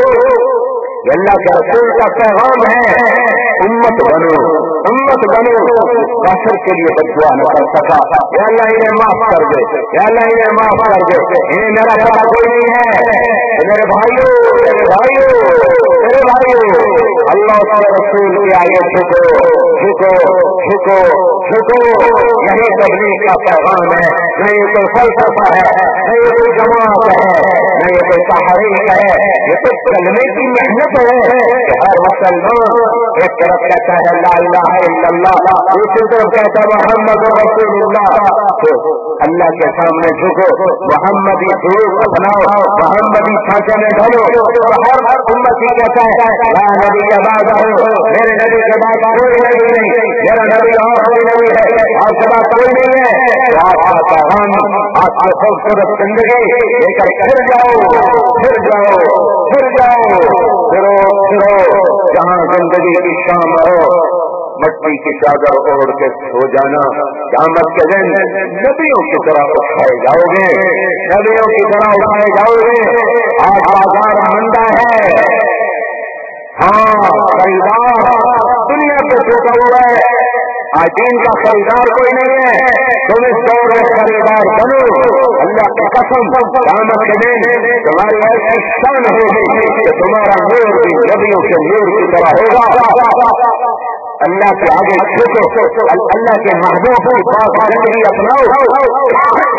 [SPEAKER 2] اللہ کے رسول کا پیغام ہے امت بنو، امت بنو، کافر کے لیے بددعا نہ کر سکا، یا اللہ انہیں معاف کر دے، یا اللہ انہیں معاف کر دے، انہیں میرا پتہ کوئی نہیں ہے، میرے بھائیو میرے بھائیو میرے بھائیو، اللہ کے رسول کے آگے جھکو جھکو جھکو جھکو، یہی تبلیغ کا پیغام ہے، نہ یہ کوئی فلسفہ ہے، نہ یہ کوئی جماعت ہے، نہ یہ کوئی تحریک ہے، یہ تو کلمے کی محنت ہے کہ ہر مسلمان ایک طرف کہتا ہے لا الہ الا اللہ، دوسری طرف کہتا ہے محمد رسول اللہ، تو اللہ کے سامنے جھکو، محمدی سلوک اپناؤ، محمدی سانچے میں ڈھلو، اور ہر امتی کہتا ہے لا نبی کے بعد آؤ، میرے نبی کے بعد کوئی نبی نہیں، میرا نبی آخری نبی ہے، آپ کے بعد کوئی نہیں ہے، آپ کا پیغام، آپ کی خوبصورت زندگی لے کر پھر جاؤ پھر جاؤ پھر جاؤ، پھرو پھرو، جہاں زندگی کی شام ہو، مٹی کی چادر اوڑھ کے سو جانا، قیامت کے دن نبیوں کی طرح اٹھائے جاؤ گے، نبیوں کی طرح اٹھائے جاؤ گے۔ آج بازار مندا ہے، ہاں خریدار دنیا پہ جھوٹا ہوا ہے، آج دین کا خریدار کوئی نہیں ہے، تم اس دور میں خریدار بنو، اللہ کی قسم قیامت کے دن تمہاری ایسی شان ہوگی کہ تمہارا نور بھی نبیوں کے نور کی طرح ہوگا۔ اللہ کے آگے جھکو، اللہ کے محبوب کی پاک زندگی اپناؤ۔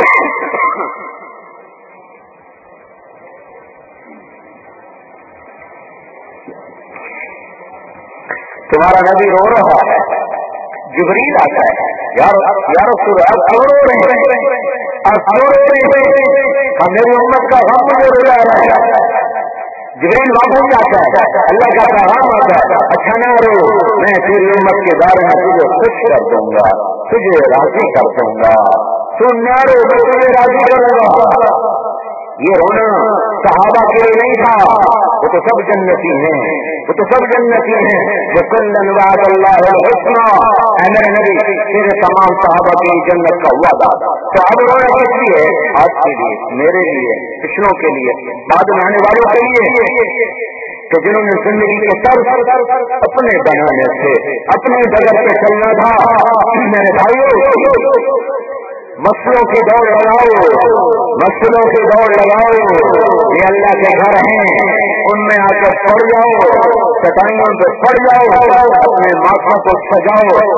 [SPEAKER 2] تمہارا نبی رو رہا ہے، جبریل آتا ہے، یا رسول اب کیوں رو رہے ہیں، اب کیوں رو رہے ہیں، میری امت کا غم مجھے رلا رہا ہے۔ جبریل واپس آتا ہے، اللہ کا پیغام آتا ہے، اچھا نہ رو، میں تیری امت کے بارے میں تجھے خوش کر دوں گا، تجھے راضی کر دوں گا، تو نہ رو، میں تجھے راضی کروں گا۔ یہ رونا صحابہ کے لیے نہیں تھا، وہ تو سب جنتی ہیں، وہ تو سب جنتی ہیں، جو کلن وعد اللہ الحسنى، اے میرے نبی تیرے تمام صحابہ کی جنت کا وعدہ، تو اب رونا کس لیے؟ آپ کے لیے، میرے لیے، پچھلوں کے لیے، بعد میں آنے والوں کے لیے، کہ جنہوں نے زندگی کے طرز اپنے بنانے سے اپنے ڈگر پہ چلنا تھا۔ میرے بھائیوں، مسلوں کی دوڑ لگاؤ، مسلوں کی دوڑ لگاؤ، یہ اللہ کے گھر ہیں، ان میں آ کر پڑ جاؤ، چٹائیوں پہ پڑ جاؤ، اپنے ماتھوں کو سجاؤ،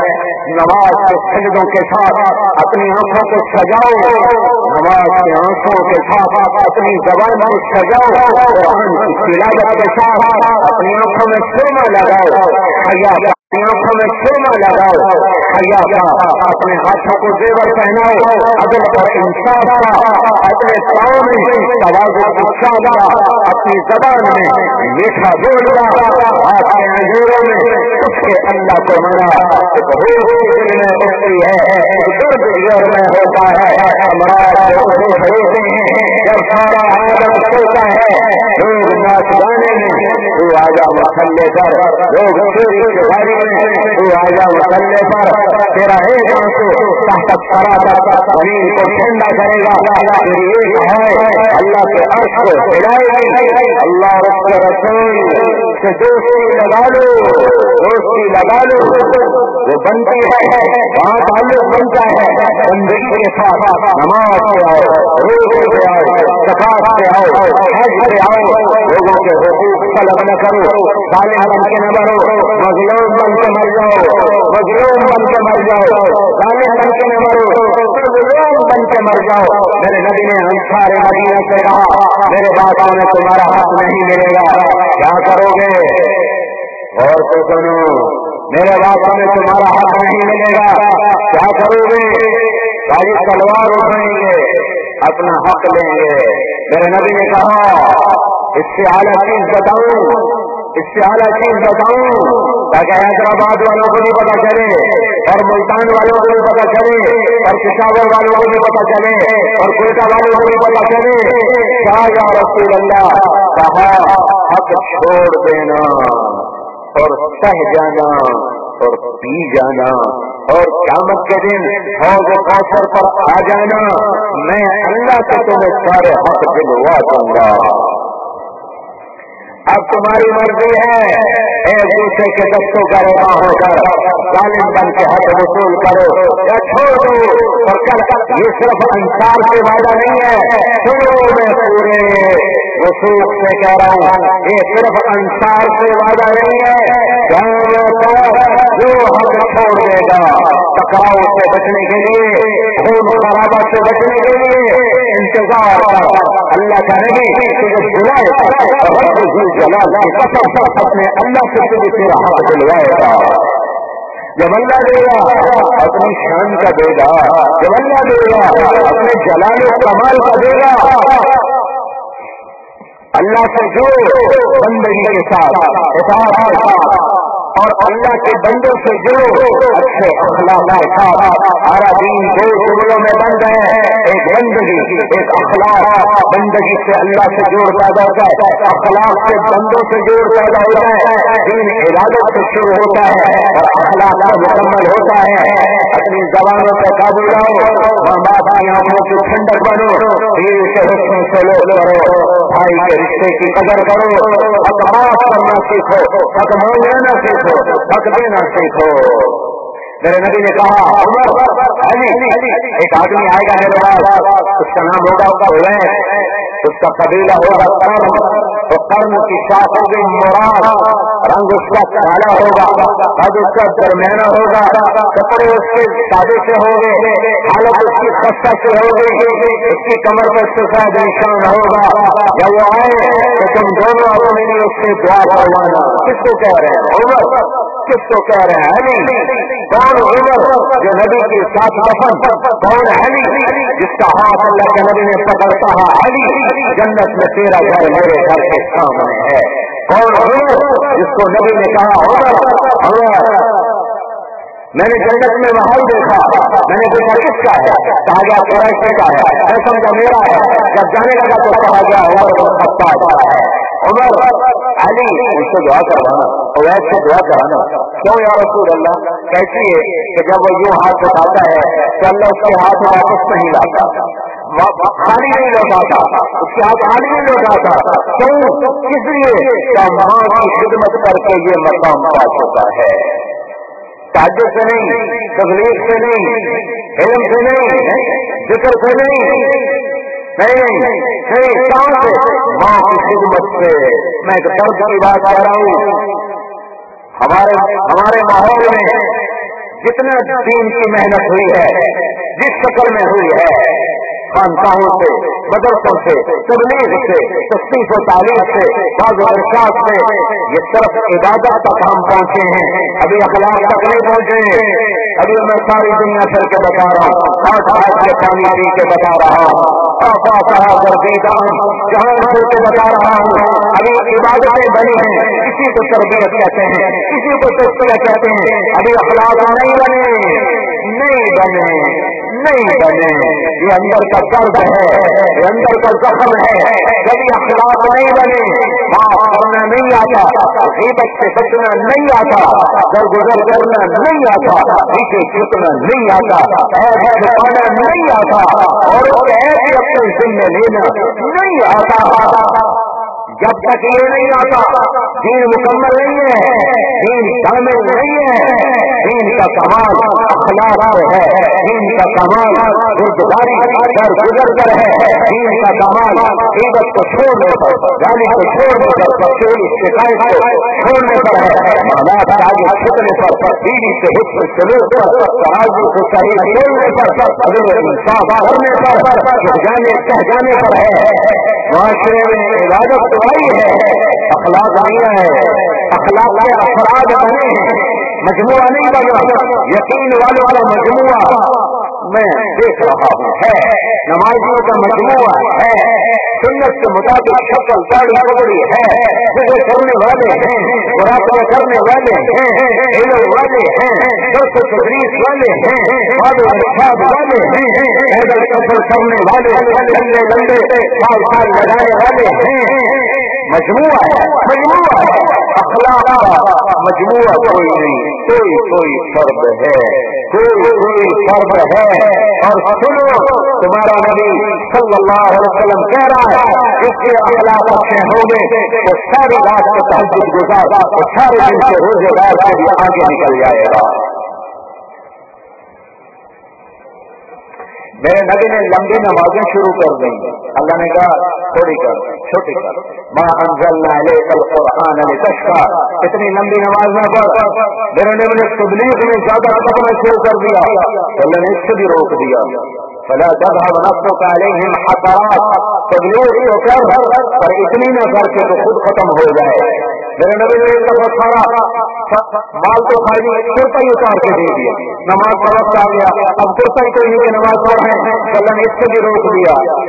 [SPEAKER 2] نماز کے سجدوں کے ساتھ اپنی آنکھوں کو سجاؤ، نماز کے آنکھوں کے ساتھ اپنی زبان کو سجاؤ، قرآن کی تلاوت کے ساتھ اپنی آنکھوں میں سرما لگاؤ، حیا اپنی آنکھوں میں سرما لگاؤ، حیا کا اپنے ہاتھوں کو زیور پہناؤ، عدل اور انصاف کا اپنے پاؤں میں تواضع کی چادر، اپنی زبان میں میٹھا بولنا، آپ کے اندھیروں میں اس کے اللہ کو منا، ایک روح دل میں اٹھتی ہے، درد دل میں ہوتا ہے، امراض ہوتے ہیں، جب سارا عالم سوتا ہے، لوگ ناچ گانے میں، تو آجا مسلے پر، لوگ چوری چکاری میں، تو آجا مسلے پر، تیرا ایک آنسو تحت زمین کو ٹھنڈا کرے گا، تیری ایک ہے اللہ کے عرش کو ہلائے گی۔ اللہ رب رسول سے دوستی لگا لو، دوستی لگا لو، وہ بنتی ہے، وہاں تعلق بنتا ہے، زندگی کے ساتھ نماز سے آؤ، روزے سے آؤ، زکات سے آؤ، حج سے آؤ، لوگوں کے حقوق طلب نہ کرو، ظالم بن کے نہ مرو، مظلوم بن کے مر جاؤ، مظلوم بن کے مر جاؤ، ظالم بن کے نہ مرو، مظلوم بن کے مر جاؤ۔ میرے نبی نے انصار مدینہ سے کہا، میرے باتوں میں تمہارا حق نہیں ملے گا، کیا کرو گے؟ اور تو سنو، میرے باتوں میں تمہارا حق نہیں ملے گا، کیا کرو گے؟ بھائی تلوار اٹھائیں گے، اپنا حق لیں گے۔ میرے نبی نے کہا، اس سے اعلیٰ چیز بتاؤں، اس سے اعلیٰ چیز بتاؤں، تاکہ حیدرآباد والوں کو بھی پتا چلے، اور ملتان والوں کو بھی پتا چلے، اور پشاور والوں کو بھی پتا چلے، اور کوئٹہ والوں کو بھی پتا چلے۔ کہا یا رسول اللہ، کہا حق چھوڑ دینا اور سہ جانا اور پی جانا، اور قیامت کے دن حوض کوثر پر آ جانا، میں اللہ سے تمہیں سارے حق دلوا دوں گا۔ اب تمہاری مرضی ہے، ایک دوسرے کے دستوں کا روا ہو کر ظالم بن کے حق وصول کرو یا چھوڑ دو۔ اور کل یہ صرف انصار سے وعدہ نہیں ہے، سنو میں پورے وصول سے کہہ رہا ہوں، یہ صرف انصار سے وعدہ نہیں ہے، جو حق چھوڑ دے گا، ٹکراؤ سے بچنے کے لیے، خون خرابہ سے بچنے کے لیے انتظار کر، اللہ کا نہیں تجھے بلائے گا، جلال کی قسم اپنے اللہ سے تجھے تیرا حق دلوائے گا۔ جب اللہ دے گا اپنی شان کا دے گا، جب اللہ دے گا اپنے جلال و کمال کا دے گا۔ اللہ سے جو بندگی کے ساتھ اطاعت کے ساتھ اور اللہ کے بندوں سے جو اچھے اخلاق کے ساتھ، ہمارا دین دو جملوں میں بند ہے، ایک بندگی ایک اخلاق۔ بندگی سے اللہ سے جوڑ پیدا ہوتا ہے، اخلاق سے بندوں سے جوڑ پیدا ہوتا ہے، دین عبادت سے شروع ہوتا ہے اور اخلاق مکمل ہوتا ہے اپنی زبانوں پہ قابو لاؤ، ماں باپ کی آنکھوں کی ٹھنڈک بنو، پیر کے حسن سے لوگ کرو، بھائی کے رشتے کی قدر کرو، حق معاف کرنا سیکھو، حق مانگنا سیکھو، حق دینا سیکھو۔ میرے نبی نے کہا عمر علی، ایک آدمی آئے گا میرے پاس، اس کا نام ہوگا عویس، اس کا قبیلہ ہوگا قرن، تو قرن کی شاخ ہوگی مراد، رنگ اس کا کالا ہوگا، قد اس کا درمیانہ ہوگا، کپڑے اس کے سادے سے ہوں گے، حالت اس کی خستہ سے ہوگی، اس کی کمر پر سفید نشان ہوگا، جب وہ آئے تو تم دونوں اپنے لیے اس سے دعا کروانا۔ کس کو کہہ رہے ہیں؟ عمر۔ کس کو کہہ رہے ہیں؟ علی۔ کون عمر جو نبی کے ساتھ دفن؟ کون علی جس کا ہاتھ اللہ کے نبی نے پکڑ کہا علی جنت میں تیرا گھر میرے گھر کے سامنے ہے؟ کون عمر جس کو نبی نے کہا عمر میں نے جنت میں محل دیکھا، میں نے دیکھا کس کا ہے؟ کہا گیا قریشی کا ہے، میں سمجھا میرا ہے، جب جانے لگا تو کہا گیا عمر بن خطاب کا ہے۔ عمر علی اس سے دعا کروانا، اویس سے دعا کرانا۔ کیوں یا رسول اللہ؟ کیسی ہے کہ جب وہ یوں ہاتھ اٹھاتا ہے تو اللہ اس کے ہاتھ واپس نہیں لاتا، خالی نہیں لوٹاتا، اس کے ہاتھ خالی نہیں لوٹاتا۔ کیوں؟ اس لیے کہ ماں کی خدمت کر کے یہ مقام پا چکا ہے، تہجد سے نہیں، تبلیغ سے نہیں، علم سے نہیں، ذکر سے نہیں، کہاں سے؟ ماں کی خدمت سے۔ میں ایک درد کی بات کہہ رہا ہوں، ہمارے ماحول میں جتنا دین کی محنت ہوئی ہے، جس شکل میں ہوئی ہے، خانقاہوں سے، مدرسوں سے، تبلیغ سے، تشریف و تعلیم سے، بعض ارشاد سے، یہ صرف عبادت تک ہم پہنچے ہیں، ابھی اخلاق تک نہیں پہنچے۔ ابھی میں ساری دنیا چل کے بتا رہا ہوں، ہاتھ کے پانی پی کے بتا رہا ہوں، جہاں چھوڑ کے بتا رہا ہوں، ابھی عبادتیں بنی ہیں، کسی کو تربیت کہتے ہیں، کسی کو تذکیہ کہتے ہیں، ابھی اخلاق نہیں بنے، یہ اندر کا درد ہے، یہ اندر کا زخم ہے۔ جب یہ اخلاق نہیں بنے، معاف کرنا نہیں آتا، غیبت سے بچنا نہیں آتا، درگزر کرنا نہیں آتا، نیچے جھکنا نہیں آتا، عیب چھپانا نہیں آتا، اور عیب اپنے ذمہ لینا نہیں آتا۔ جب تک یہ نہیں آتا دین مکمل نہیں ہے، دین کامل نہیں ہے۔ دین کا کمال اخلاق سے ہے، دین کا کمال روزگاری در گزر کر ہے، دین کا کمال غیبت کو چھوڑنے پر، گالی کو چھوڑنے پر، چوری شکایت کو چھوڑنے پر ہے، حالات کے آگے چھکنے پر، بیوی سے حسن سلوک پر، ترازو کو صحیح چھوڑنے پر، عدل و انصاف کرنے پر، جانے کہہ جانے پر ہے۔ معاشرے میں عبادت تو آئی ہے، اخلاق نہیں ہے، اخلاق کے افراد بنے ہیں، مجموعہ نہیں بنا، یقین والوں کا مجموعہ میں دیکھ رہا ہوں ہے، نمازیوں کا مجموعہ ہے، سنت کے مطابق شکل داڑھی پگڑی ہے، فکر کرنے والے ہیں، مراقبہ کرنے والے ہیں، علم والے ہیں، درس و تدریس والے ہیں، وعد و ارشاد والے ہیں، پیدل سفر کرنے والے، لمبے لمبے سال لگانے والے ہیں، مجموعہ ہے، اخلاق کا مجموعہ کوئی نہیں، کوئی فرد ہے، کوئی فرد ہے۔ اور سنو، تمہارا نبی صلی اللہ علیہ وسلم کہہ رہا ہے جس کے اخلاق اچھے ہوں گے وہ ساری رات کو تہجد گزار، وہ سارے دن کے روزے دار کے لیے آگے نکل جائے گا۔ میرے نبی نے لمبی نمازیں شروع کر دیں، اللہ نے کہا تھوڑی کر، چھوٹی کر، ما انزلنا الیک القرآن لتشقی، اتنی لمبی نماز نہ پڑھ۔ میرے نبی نے تبلیغ میں زیادہ کرنا شروع کر دیا، اللہ نے اس سے بھی روک دیا، فلا تذهب نفسك عليهم حسرات، تبلیغ تو کر پر اتنی نہ کر کے تو خود ختم ہو جائے۔ میرے نبی نے ایک سارا مال تو خالی کرتا ہی اتار کے دے دیا، نماز کا وقت آ گیا، اب کرتا ہی کوئی نہیں کہ نماز پڑھ رہے ہیں، اللہ نے اس سے بھی روک دیا۔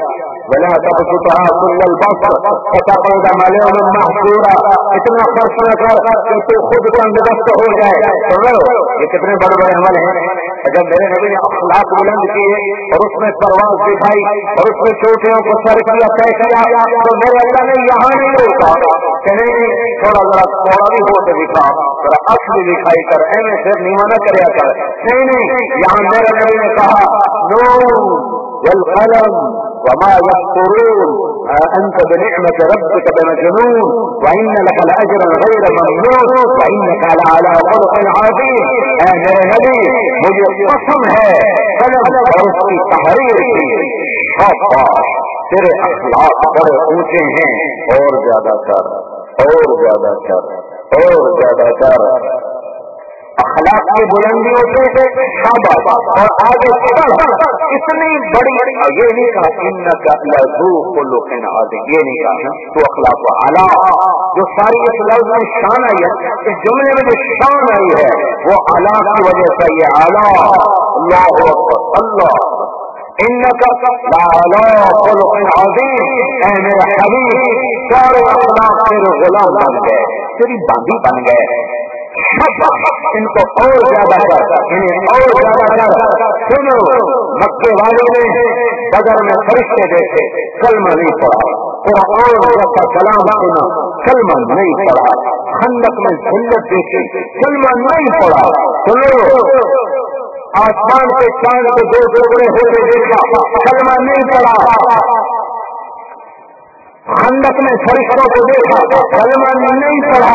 [SPEAKER 2] ولا تبسطها كل البسط فتقعد ملوما محسورا، اتنا خرچ نہ کر کہ تو خود تنگدست ہو جائے. سن رہے ہو یہ کتنے بڑے بڑے عمل ہیں. جب میرے نبی نے اخلاق بلند کیے اور اس میں پرواز دکھائی اور اس میں چوٹیوں کو سر کیا طے کیا تو میرے اللہ نے یہاں نہیں روکا کہ نہیں تھوڑا ذرا تھوڑا بھی ہو تو دکھا ذرا اصل دکھائی کر ایویں پھر نیوانا کریا کر. نہیں یہاں میرے نبی نے کہا نون والقلم وما يسطرون أنت بنعمة ربك بمجنون وإن لك لأجرا غير ممنون وإنك لعلى خلق عظيم. اے میرے نبی مجھے قسم ہے قلم اور اس کی تحریر کی شاباش تیرے اخلاق بڑے اونچے ہیں اور زیادہ کر اور زیادہ کر اور زیادہ کر. اخلاق کی بلندیوں سے شاباش اور آگے بڑھ اتنی بڑی یہ نہیں کہا انک لذو خلق عظیم، یہ نہیں کہا تو اخلاق اعلیٰ جو ساری اس لفظ میں شان آئی ہے اس جملے میں جو شان آئی ہے وہ اعلیٰ کی وجہ سے یہ اعلیٰ. اللہ اکبر اللہ انک لعلی خلق عظیم. اے میرے حبیب سارے اخلاق تیرے غلام بن گئے تیری باندھی بن گئے. ان کو اور زیادہ کر انہیں اور زیادہ کر. سنو مکے والوں نے بدر میں فرشتے دیکھے کلمہ نہیں پڑھا، قرآن جیسا کلام سنا کلمہ نہیں پڑھا، خندق میں ذلت دیکھی کلمہ نہیں پڑھا. سنو آسمان کے چاند کے دو ٹکڑے ہوتے دیکھا کلمہ نہیں پڑھا، خندق میں فرشتوں کو دیکھا کلمہ نہیں پڑھا.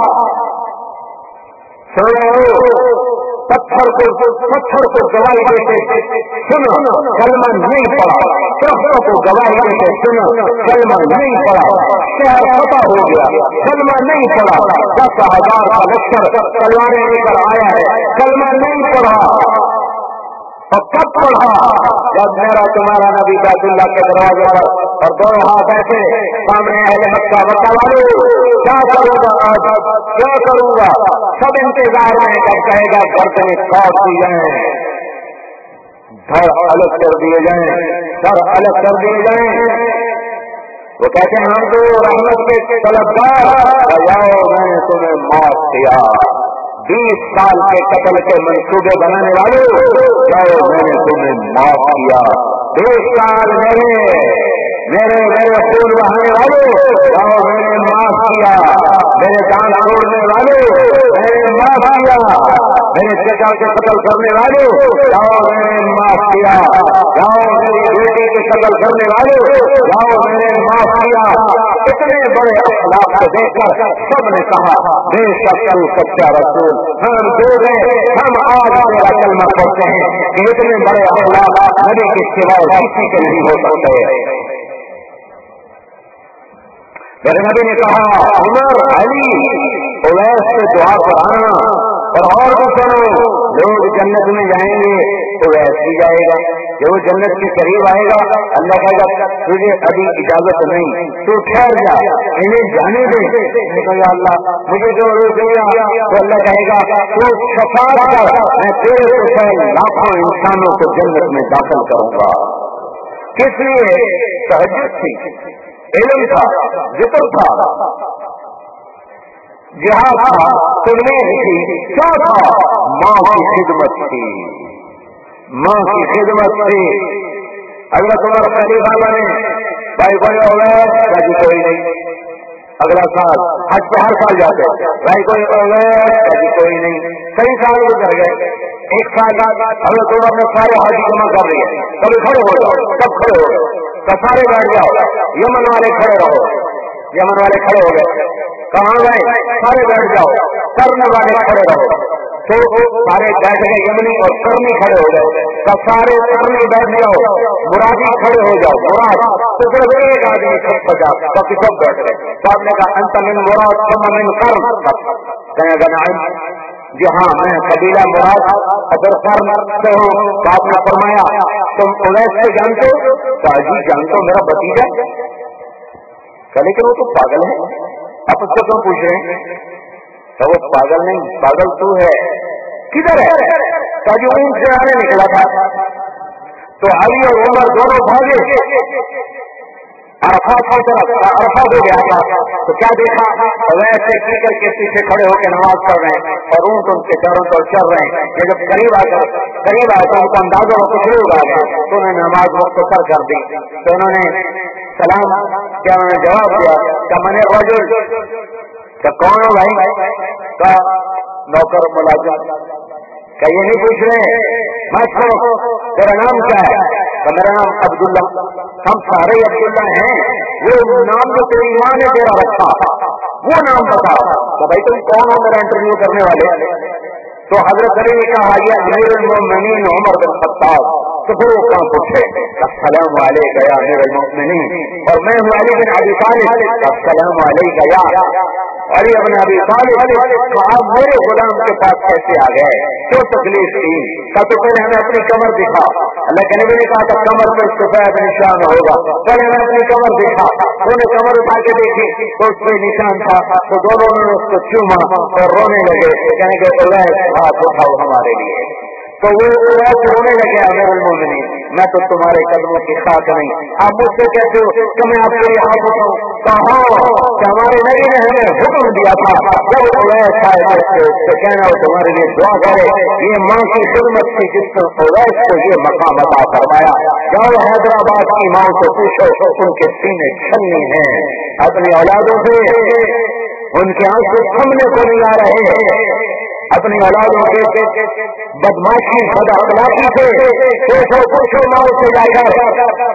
[SPEAKER 2] پتھر کو گواہی دیتے سنو کلمہ نہیں پڑا، درختوں کو گواہی دیتے سنو کلمہ نہیں پڑا، شہر فتح ہو گیا کلمہ نہیں پڑا، 10,000 کا لشکر تلواریں لے کر آیا ہے کلمہ نہیں پڑا. اور کب پڑھا جب میرا تمہارا نبی بیت اللہ کے دروازے پر اور دونوں ہاتھ ایسے سامنے اہل مکہ مکہ والے کیا کروں گا آج کیا کروں گا سب انتظار میں کب کہے گا گردنیں کاٹ دی جائیں دھڑ الگ کر دیے جائیں سر الگ کر دیے جائیں. وہ کہتے ہیں ہم تو رحمت کے طلبگار جاؤ میں نے تمہیں معاف کیا. 20 سال کے قتل کے منصوبے بنانے والے جاؤ میں نے تمہیں معاف کیا. 20 سال میرے خون بہانے والے جاؤ میں نے معاف کیا. میرے جان چھوڑنے والے میں نے معاف کیا. میرے چچا کے قتل کرنے والے جاؤ میں نے معاف کیا. جاؤ میری بیٹی کے قتل کرنے والے جاؤ میں نے معاف کیا. اتنے بڑے اخلاق کو دیکھ کر سب نے کہا بے شک سچا رسول ہم دو گئے ہم آج میرا کلمہ پڑھتے ہیں کہ اتنے بڑے اخلاق نبی کے سوا کسی کے نہیں ہو سکتے. میرے نبی نے کہا عمر علی اویس سے دعا کرانا اور بھی سنو لوگ جنت میں جائیں گے اویس بھی جائے گا. جو جنت کے قریب آئے گا اللہ کہے گا تجھے ابھی اجازت نہیں تو ٹھہر جا انہیں جانے دے. یا اللہ مجھے جو روک دیا تو اللہ کہے گا تو شفاعت کر میں تیرے سے لاکھوں انسانوں کو جنت میں داخل کروں گا. کس لیے تہجد تھی علم تھا ذکر تھا جہاد تھا تبلیغ تھی کیا تھا ماں کی خدمت تھی ماں کی خدمت تھی. حضرت عمر خلیفہ بنے بھائی کوئی ہو گئے باقی کوئی نہیں. اگلا سال حج پہ ہر سال جاتے بھائی کوئی ہو گئے باقی کوئی نہیں. کئی سال گزر گئے. ایک سال بعد حضرت عمر نے سارے حاجی جمع کر لیے کبھی کھڑے ہو جاؤ سب کھڑے ہو گئے تو سارے بیٹھ جاؤ. یمن والے کھڑے رہو یمن والے کھڑے ہو گئے کہاں گئے سارے بیٹھ جاؤ کرنے والے کھڑے رہو تو سارے بیٹھ گئے یمنی اور کرنی کھڑے ہو گئے تو سارے کرنی بیٹھ جاؤ مرادی کھڑے ہو جاؤ مراد تو صرف ایک آدمی سب بچا باقی سب بیٹھ گئے. تو آپ نے کہا انت من مراد ثم من کرن کہیں گا نعم جی ہاں میں قبیلہ مراد اگر کرن سے ہوں تو آپ نے فرمایا تم اویس سے جانتے ہو تو جی جانتے ہو میرا بھتیجا لیکن وہ تو پاگل ہے آپ اس کو کیوں پوچھ رہے ہیں تو وہ پاگل نہیں پاگل تو ہے کدھر ہے تو جو اونٹ سے آنے نکلا تھا تو علی اور عمر دونوں بھاگے عرفات کی طرف عرفہ ہو گیا تھا تو کیا دیکھا؟ ویسے کیکر کے پیچھے کھڑے ہو کے نماز پڑھ رہے ہیں اور اونٹ ان کے چاروں طرف چل رہے ہیں. یہ جب قریب آئے تو ان کو اندازہ ہو کچھ لوگ آ گئے تو انہوں نے نماز مختصر کر دی. تو انہوں نے سلام کیا انہوں نے جواب دیا کہ میں نے رجل کہ کون ہو بھائی؟ کا نوکر ملازم کہ یہ نہیں پوچھ رہے مت کرو تیرا نام کیا ہے؟ کہ میرا نام عبداللہ. ہم سارے عبداللہ ہیں، وہ نام جو تیری ماں نے تیرا رکھا وہ نام بتا. کہ بھائی تم کون ہو میرا انٹرویو کرنے والے؟ تو حضرت علی نے کہا یہ امیر المومنین عمر بن خطاب. تو پھر وہ کہاں پوچھے السلام علیکم یا امیر المومنین، اور میں ہوں علی بن ابی طالب. السلام علیکم یا علی بن ابی طالب. آپ میرے غلام کے پاس کیسے آ گئے؟ کیوں تکلیف تھی؟ کہ تو پہلے ہمیں اپنی کمر دکھا. اللہ کے نبی نے کہا تھا کمر پہ سفید نشان ہوگا، پہلے ہمیں اپنی کمر دکھا. انہوں نے کمر اٹھا کے دیکھی تو اس پہ نشان تھا. تو دونوں نے اس کو چوما اور رونے لگے کہنے کہ ہاتھ اٹھاؤ ہمارے لیے. تو وہ رونے لگے امیر المومنین میں تو تمہارے قدموں کی خاک نہیں. آپ مجھ سے کہتے ہو کہ میں آپ کے لیے ہاتھ اٹھاؤں؟ کہا کہ ہمارے نبی نے ہمیں حکم دیا تھا جب اویس آئے تو کہنا وہ تمہارے لیے دعا کرے. یہ ماں کی خدمت تھی جس پر اویس کو یہ مقام عطا فرمایا. جاؤ حیدرآباد کی ماں کو پوچھو ان کے سینے چھلنی ہیں اپنی اولادوں سے، ان کے آنسو تھمنے کو نہیں آ رہے. اپنی اولادوں کے بدماشی بد اخلاقی سے پوچھو ماں سے جا کر.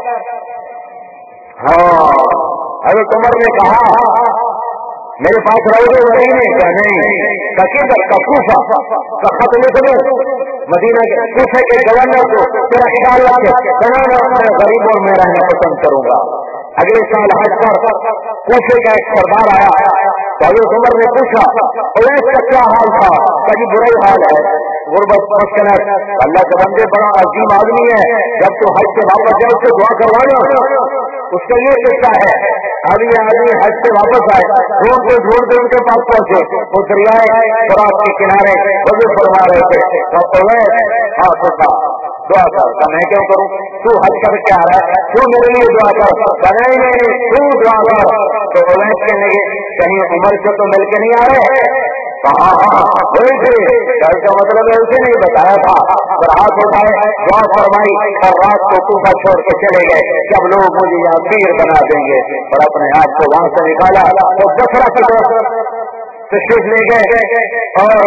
[SPEAKER 2] ہاں حضرت عمر نے کہا میرے پاس رہو گے مدینے کا نہیں کا کوفہ کا خط لکھ دو مدینہ کے کوفے کے گورنر کو تیرا خیال رکھے بنانا میں غریبوں میں رہنا پسند کروں گا. اگلے سال حج پر کوفے کا ایک سردار آیا تو حضرت عمر نے پوچھا اویس کا کیا حال تھا؟ کبھی برا حال ہے، غربت مسکنت. اللہ کے بندے بڑا عظیم آدمی ہے، جب تو حج سے واپس جائے اس سے دعا کروانا. اس کا یہ قصہ ہے اب یہ آدمی حج سے واپس آئے ڈھونڈ ان کے پاس پہنچے وہ دریائے فرات کے کنارے وضو فرما رہے تھے. تو ہاتھ اٹھا دعا کر. میں کیوں کروں؟ تو حج کر کے آ رہا ہے، تو میرے لیے دعا کر. بنائی نہیں تو دعا کر. تو اویس کہنے لگے کہیں عمر سے تو مل کے نہیں آ رہے؟ ہاں وہی تھے. کا مطلب ہے اسے نہیں بتایا تھا. اور ہاتھ اٹھائے دعا فرمائی اور رات کو کوفہ چھوڑ کے چلے گئے. جب لوگ مجھے یہاں پیر بنا دیں گے اور اپنے آپ کو وہاں سے نکالا تو بسرا کی طرف تشریف لے گئے.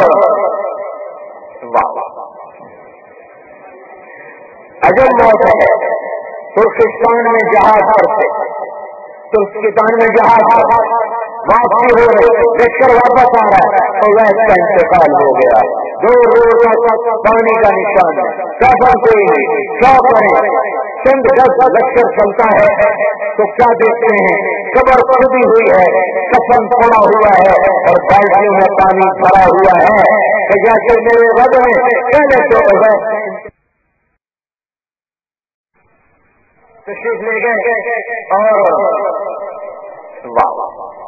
[SPEAKER 2] اور عجب موت ہے. ترکستان میں جہاز کرتے، ترکستان میں جہاز واپسی ہو رہے لشکر واپس آ رہا ہے تو اویس کا انتقال ہو گیا. دور تک پانی کا نشان ہے. کیسا کوئی نہیں کیا کریں؟ چند گز لشکر چلتا ہے تو کیا دیکھتے ہیں قبر کھدی ہوئی ہے، کفن پڑا ہوا ہے اور بالٹیوں میں پانی بھرا ہوا ہے. کہ جیسے میرے رب میں پہلے تو تشریف لے گئے. اور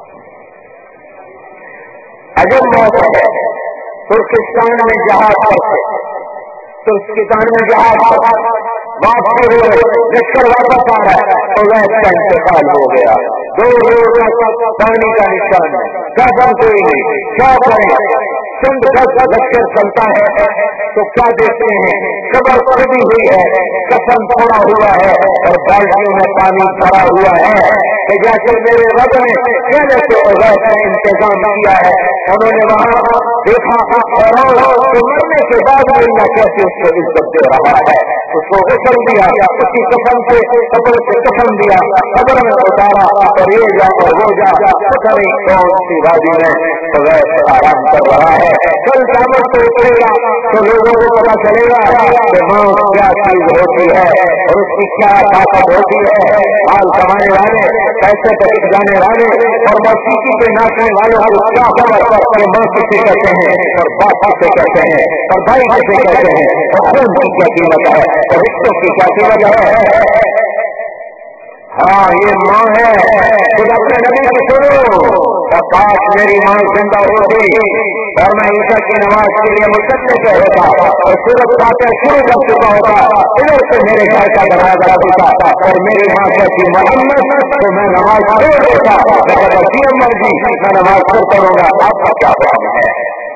[SPEAKER 2] عجب موت ہے. ترکستان میں جہاز کرتے، ترکستان میں جہاز واپسی ہو رہے لشکر واپس آ رہا ہے تو اویس کا انتقال ہو گیا. دور تک پانی کا نشان ہے. کیسا کوئی نہیں کیا کریں؟ چند گز لشکر چلتا ہے تو کیا دیکھتے ہیں قبر کھدی ہوئی ہے، کفن پڑا ہوا ہے اور بالٹیوں میں پانی بھرا ہوا ہے. کہ جیسے میرے رب نے پہلے تو اویس کا انتظام کیا ہے. انہوں نے وہاں دیکھا اور مرنے کے بعد اللہ کیسے اس کو عزت دے رہا ہے. اس کو غسل دیا، اس کی کفن سے قبر سے کفن دیا، قبر میں اتارا اور یہ جا اور وہ جا پتہ نہیں کون سی وادی میں اویس آرام کر رہا ہے. کل قیامت کو اترے گا تو لوگوں کو پتا چلے گا کہ موت کیا چیز ہوتی ہے اور اس کی کیا طاقت ہوتی ہے. مال کمانے والے، پیسے پر لکھ جانے والے اور موسیقی پہ ناچنے والوں کو کیا خبر کہ ماں کسے کہتے ہیں اور باپ کسے کہتے ہیں اور بھائی کسے کہتے ہیں اور خون کی کیا قیمت ہے اور رشتوں کی کیا قیمت ہے. ہاں یہ ماں ہے. خود اپنے نبی کی سنو اور کاش میری ماں زندہ ہوتی اور میں عشاء کی نماز کے لیے مصلے پہ ہوتا اور سورج فاتحہ شروع کر چکا ہوتا، ادھر سے میرے گھر کا دروازہ کھلتا اور میری ماں کہتی محمد، تو میں نماز چھوڑ دیتا، مرضی میں نماز چھوڑ کروں گا۔ آپ کا کیا کام ہے؟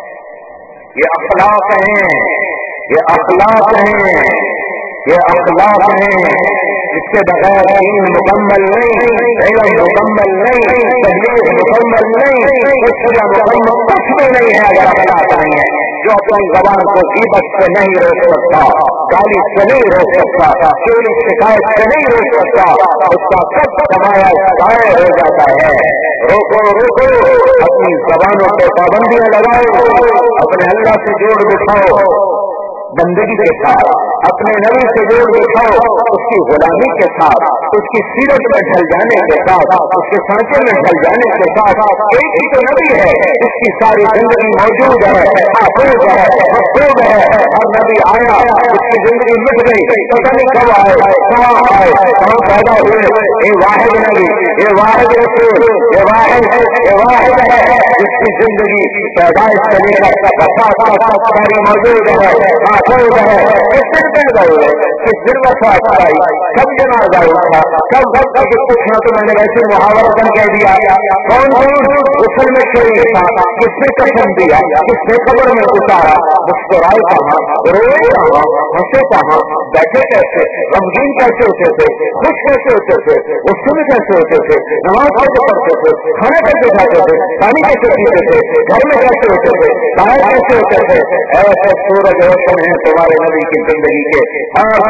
[SPEAKER 2] یہ اخلاق ہیں، یہ اخلاق ہیں، یہ اخلاق ہیں۔ اس کے بغیر دین مکمل نہیں، علم مکمل نہیں، تبلیغ مکمل نہیں، تشریح مکمل کچھ بھی نہیں ہے اگر اخلاق نہیں ہے۔ جو اپنی زبان کو غیبت سے نہیں روک سکتا، گالی سے نہیں روک سکتا، چوری شکایت سے نہیں روک سکتا، اس کا سب کمایا ضائع ہو جاتا ہے۔ روکو روکو، اپنی زبانوں پہ پابندیاں لگاؤ، اپنے اللہ سے جوڑ بٹھاؤ بندگی کے ساتھ، اپنے نبی سے جوڑ بٹھاؤ اس کی غلامی کے ساتھ، اس کی سیرت میں ڈھل جانے کے ساتھ، اس کے سانچے میں ڈھل جانے کے ساتھ۔ ایک ہی تو نبی ہے اس کی ساری زندگی موجود ہے، محفوظ ہے، محفوظ ہے، اور نبی آیا اس کی زندگی مٹ گئی، پتہ نہیں کب آئے، کہاں آئے، کہاں پیدا ہوئے۔ یہ واحد نبی، یہ واحد رسول، یہ واحد ہے جس کی زندگی پیدائش سے لے کر وفات ساری موجود ہے، محفوظ ہے۔ کس دن پیدا ہوئے، کس دن وفات آئی، کب جنازہ اٹھا، کب پوچھنا تو میں نے ویسے محاورتن کہہ دیا۔ کون غسل میں شریک تھا، کس نے قسم دیا، کس نے قبر میں اتارا، مسکرائے کہاں، روئے کہاں، ہنسے کہاں، بیٹھے کیسے، غمگین کیسے ہوتے تھے، خوش کیسے ہوتے تھے، غصے میں کیسے ہوتے تھے، نماز کیسے پڑھتے تھے، کھانا کیسے کھاتے تھے، پانی کیسے پیتے تھے، گھر میں کیسے ہوتے تھے، باہر کیسے ہوتے تھے۔ ایسے سورج روشن ہے تمہارے نبی کی زندگی کے، ہر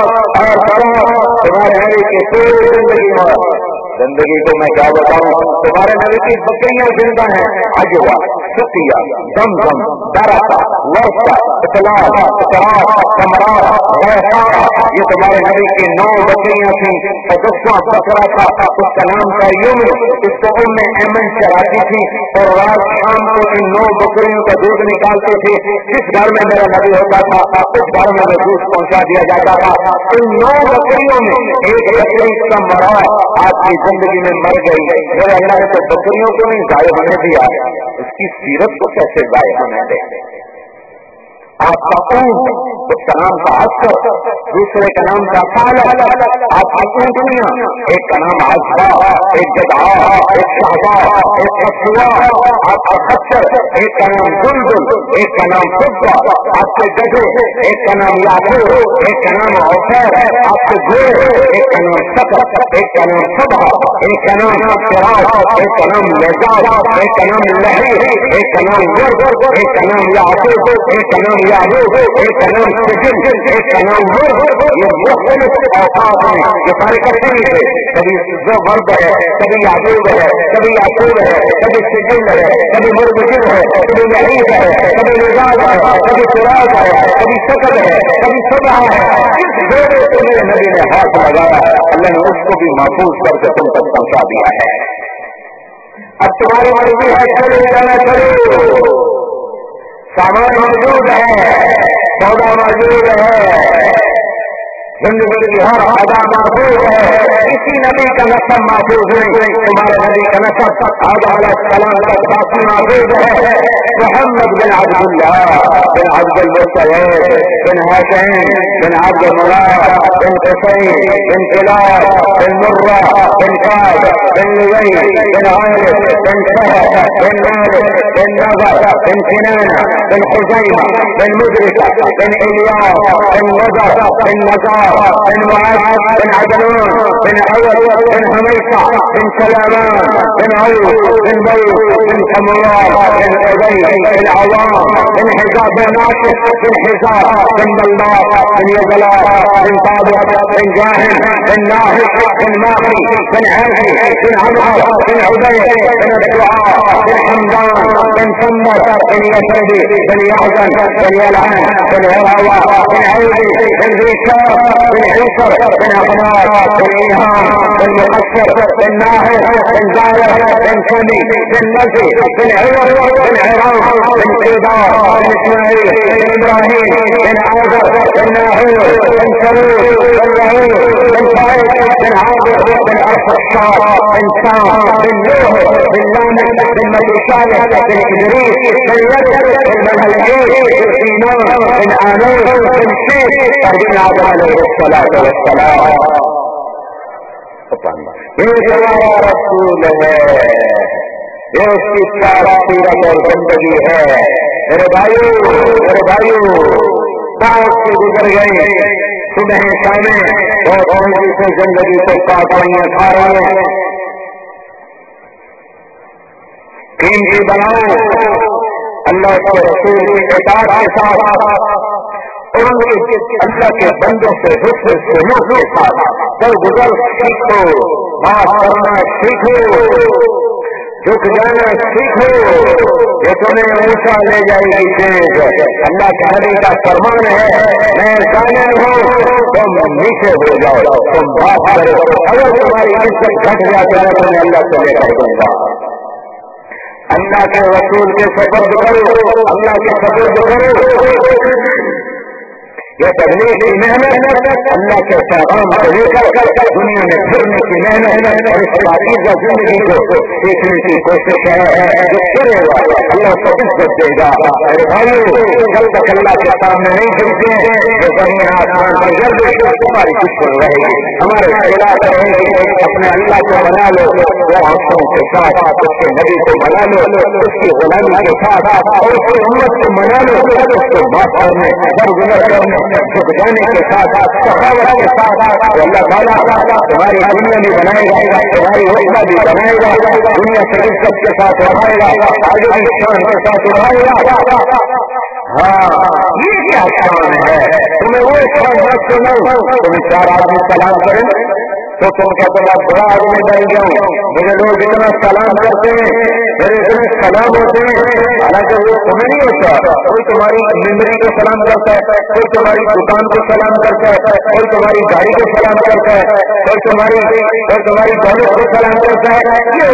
[SPEAKER 2] طرف تمہارے نبی کی پوری زندگی کو میں کیا بتاؤں۔ تمہارے نبی کی بکریاں زندہ ہیں، عجوا، سقیا، زمزم، درخت، ورثہ، اطلاع، اطراف، کمرا، غیثارا، یہ تمہارے نبی کی 9 بکریاں تھیں۔ اور 10واں بکرا تھا، اس کا نام تھا یمن، اس کو ام ایمن چراتی تھی اور رات شام کو ان 9 بکریوں کا دودھ نکالتے تھے۔ جس گھر میں میرا نبی ہوتا تھا اس گھر میں دودھ پہنچا دیا جاتا تھا۔ ان 9 بکریوں میں ایک بکری کا مرا آپ کی زندگی میں مر گئی۔ میرے اللہ نے تو بکریوں کو نہیں ضائع ہونے دیا، اس کی سیرت کو کیسے ضائع ہونے دے۔ آپ کا اونٹ، اس کا نام تھا عسکر، دوسرے کا نام تھا سالہ۔ آپ کی اونٹنیاں، ایک کا نام عصبہ، ایک جدعا، ایک شہبہ، ایک افوا۔ آپ کا خچر، ایک کا نام بلبل، ایک کا نام فضہ۔ آپ کے گدھے، ایک کا نام یعقوب، ایک کا نام عفیر۔ آپ کے گھوڑے، ایک کا نام صقر، ایک کا نام صبح، ایک کا نام فراق، ایک کا نام لذاذ، ایک کا نام لہری، ایک کا نام ورد، ایک کا نام یعقوب، ایک کا نام یعقوب، ایک کا نام سجن، ایک کا نام ورد۔ یہ مختلف اوقات ہیں، یہ سارے کٹے نہیں تھے۔ کبھی ورد ہے، کبھی یعقوب ہے، کبھی یعقوب ہے، کبھی سجن ہے، کبھی مربجن ہے، کبھی لہیب ہے، کبھی لذاذ ہے، کبھی فراق ہے، کبھی سکر ہے، کبھی صبح ہے۔ جس گھوڑے کو میرے نبی نے ہاتھ لگایا اللہ نے اس کو بھی محفوظ کر کے تم تک پہنچا دیا ہے۔ اب تمہاری مرضی ہے، چلے جانا چلو، سامان موجود ہے، سودا موجود ہے، زندگی کی ہر ادا محفوظ ہے۔ کسی نبی کا نسب محفوظ نہیں، تمہارے نبی کا نسب آدم علیہ السلام تک باقی محفوظ ہے۔ محمد بن عبد اللہ بن عبد المطلب بن حسین بن عبد المناف بن حسین بن کلاب بن مرہ بن کعب بن لؤي بن عامر بن شهر بن مالك بن نضر بن كنانة بن خزيمة بن مدركة بن إلياس بن نضر بن نزار بن معاذ بن عدنان بن عوض بن حميصة بن سلامان بن عوف بن بيت بن حمران بن عبيد بن عوام بن حزاب بن ناشف بن حزاب بن بلاد بن يزلال بن طابق بن جاهل بن ناهش بن ماخي بن عازي بن عمر بن عبيد بن الدعاء بن حمدان بن ثمر بن يسري بن يحزن بن يلعن بن عراوة بن عيدي بن ذيشار بن عيسر بن أقمار بن إيهام بن مقصر بن ناهر بن زاير بن سمي بن نزي بن عمر بن عرام بن قيدار بن إسماعيل بن إبراهيم بن عازر بن ناهور بن سرور بن رهيم بن سعيد بن عابر بن الفشار انسان بالنوح باللامع بالملشان بالإدريس باليد بالمنهجين بالإيمان بالآمين بالشيء أرجل آدم عليه الصلاة والسلام. یہ ہمارا رسول ہے، یہ اس کی سارا سیرت اور زندگی ہے. میرے بھائیوں بہت سے گزر گئے صبح شامیں بہت عمری سے زندگی کو کاٹ رہی ہیں، کھا رہے ہیں. قیمتی بناؤ اللہ کے رسول کی اطاعت کے ساتھ اور اللہ کے بندوں سے حسن سلوک کے ساتھ در گزر سیکھو، بات کرنا سیکھو، جھک جانا سیکھو. یہ تمہیں اونچا لے جائے گی چیز. اللہ کے نبی کا فرمان ہے میں ظالم ہوں تم نیچے ہو جاؤ، تم بات کرو. اگر تمہاری عزت گھٹ جاتی ہے تمہیں اللہ سے لے کر دوں گا. اللہ کے رسول کے سپرد کرو، اللہ کے سپرد کرو. یہ تبلیغ کی محنت اللہ کے پیغام کو لے کر دنیا میں پھرنے کی محنت اور اس پاکیزہ زندگی کو سیکھنے کی کوشش ہے. جو کرے گا اللہ کو عزت دے گا. میرے بھائیوں جب تک اللہ کے سامنے نہیں جھکتے تو زمین آسمان کی گردش ہماری دشمن رہے گی، ہمارے خلاف رہے گی. اپنے اللہ کو بنا لو وہ آنکھوں کے ساتھ، اس کے نبی کو بنا لو اس کی غلامی کے ساتھ، اور اس کی امت کو بنا لو اس کو معاف کرنے درگزر کرنے جھک جانے کے ساتھ سخاوت کے ساتھ. اللہ تعالیٰ تمہاری دنیا بھی بنائے گا، تمہاری حوصلہ بھی بنائے گا، دنیا سے عزت کے ساتھ اٹھائے گا، آگے بھی شان کے ساتھ اٹھائے گا. ہاں یہ کیا شان ہے؟ تمہیں وہ شان مت سنو. تمہیں چار آدمی سلام کریں تو تم کا بڑا بڑا آدمی بن جاؤں. مجھے لوگ اتنا سلام کرتے ہیں، میرے اتنے سلام ہوتے ہیں، حالانکہ وہ تمہیں نہیں ہوتا. کوئی تمہاری زندگی کو سلام کرتا ہے، کوئی تمہاری دکان کو سلام کرتا ہے، کوئی تمہاری گاڑی کو سلام کرتا ہے، کوئی تمہاری دولت کو سلام کرتا ہے.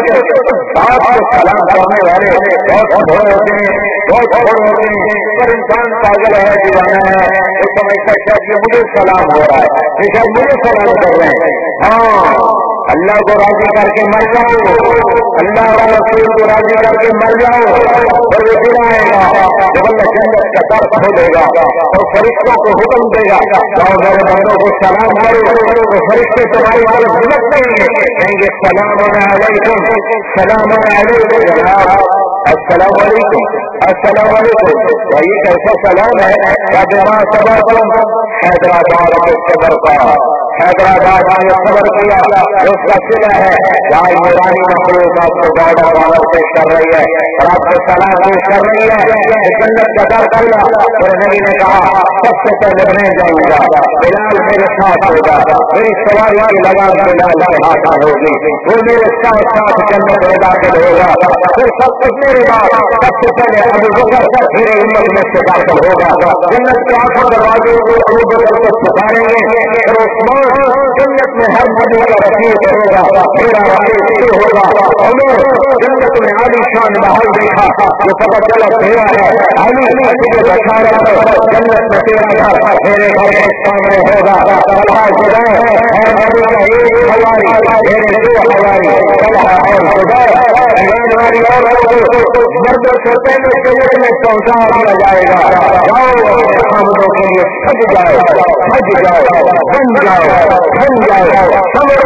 [SPEAKER 2] بات کو سلام کرنے والے بہت بڑے ہوتے ہیں، بہت بڑے ہوتے ہیں. پر انسان پاگل ہے، دیوانہ ہے، وہ سمجھتا ہے کہ مجھے سلام ہو رہا ہے، یہ شاید مجھے سلام کر رہے ہیں. ہاں اللہ کو راضی کر کے مر جاؤ، اللہ اور رسول کو راضی کر کے مر جاؤ، اور وہ دن آئے گا جب اللہ جنت کا در کھولے گا اور فرشتوں کو حکم دے گا جاؤ میرے بندوں کو سلام کرو. تو فرشتے تمہاری طرف جھکتے ہیں، کہیں گے سلام علیکم، سلام علیکم جناب، السلام علیکم، السلام علیکم. یہ کیسا سلام ہے؟ کیا جمع صبر تم حیدرآباد کے صبر کا، حیدرآباد نے صبر کیا اس کا سلا ہے جہاں نورانی مخلوق آپ کو گاڑا والا پیش کر رہی ہے اور آپ کو سلام پیش کر رہی ہے. جنت کا در کرنا میرے نبی نے کہا سب سے پہلے میں جاؤں گا، بلال میرے ساتھ ہوگا، میری سواری کی لگام بلال کے ہاتھ ہوگی، وہ میرے ساتھ ساتھ جنت میں داخل ہوگا. پھر سب کچھ میرے بعد سب سے پہلے ابو بکر میرے امت میں سے داخل ہوگا. جنت کے آنکھوں دروازے کو ابو بکر کو پکاریں گے اور عثمان جنت میں ہر نبی کا رفیق ہوگا، میرا رفیق یہ ہوگا. عمر جنت میں عالی شان محل دیکھا جو پتہ چلا تیرا ہے، علی تجھے بچا رہا ہے جنت میں تیرا گھر میرے گھر کے سامنے ہوگا. طلحہ زبیر ہے نبی کا ایک حواری، میرے دو حواری طلحہ اور زبیر. ہماری عورتوں کو مردوں سے پہلے جنت میں پہنچا دیا جائے گا. جاؤ حامدوں کے لیے سج جاؤ، سج جاؤ، بن جاؤ، بن جاؤ، سمرو.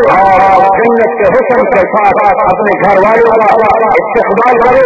[SPEAKER 2] جنت کے حسن کے ساتھ اپنے گھر والوں کا استقبال کرو.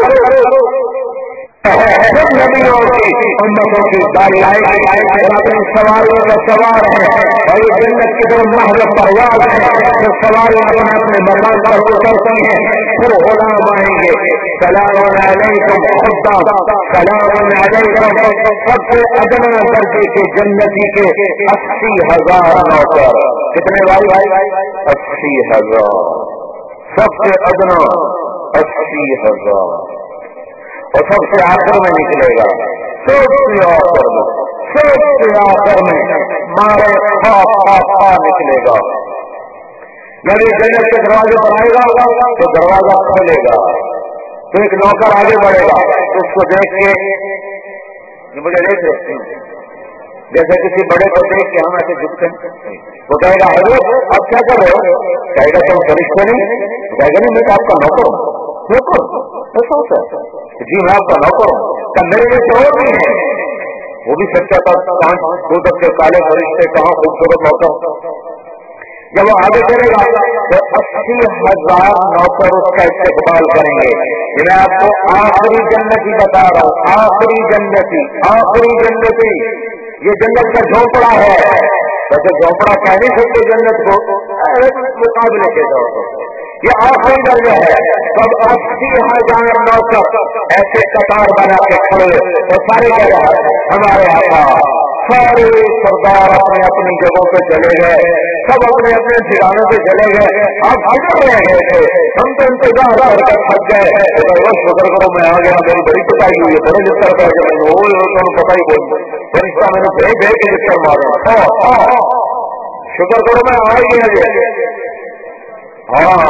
[SPEAKER 2] سب نبیوں کی امتوں کی باری آئے گی، اپنی سواریوں کا سوار ہے اور یہ جنت کی طرف محض پرواز ہے. جو سواریاں اپنے مکان پر اترتی ہیں پھر غلام آئیں گے، سلام علیکم خدام، سلام علیکم. سب سے ادنا درجے کے جنتی کے 80,000 نوکر. کتنے بھائی؟ 80,000. سب سے ادنا 80,000. اور سب سے آخر میں نکلے گا، سب سے آخر میں، سب سے آخر میں مارے خواہ نکلے گا. جب یہ جنت کے دروازے پر آئے گا تو دروازہ کھولے گا تو ایک نوکر آگے بڑھے گا تو اس کو دیکھ کے مجھے دیکھ رہے جیسے کسی بڑے کو دیکھ کے ہم ایسے جھکتے ہیں. وہ کہے گا حضرت اب کیا کر رہے ہو؟ کہے گا تم فرشتے نہیں؟ کہے گا نہیں میں تو آپ کا نوکر ہوں. نوکر ایسا ہوتا ہے؟ جی میں آپ کا نوکر ہوں. کہ میرے لیے اور نہیں ہے. وہ بھی سچا تھا. 5 دودھ کے کالے فرشتے کہاں خوبصورت نوکر. جب وہ آگے چلے گا تو 80,000 نوکر اس کا استقبال کریں گے. میں آپ کو آخری جنتی بتا رہا ہوں. آخری جنتی یہ جنت کا جھونپڑا ہے. ویسے جھونپڑا کہہ نہیں سکتے جنت کو مقابلے کے طور پر. یہ آخری درجہ ہے. سب 80,000 نوکر ایسے قطار بنا کے کھڑے تو سارے کہہ رہے ہمارے آقا. سارے سردار اپنی اپنی جگہوں پہ چلے گئے. سب اپنے اپنے ٹھکانوں پہ چلے گئے. آپ کدھر رہ گئے تھے؟ ہم تو انتظار کر کے تھک گئے. شکر کرو میں آ گیا. میری بڑی پتائی ہوئی ہے. بڑے لکھ کر پتا ہی بول فرشتہ میں نے بھیج کے لکھ کر مارا. شکر کرو میں آ گیا. ہاں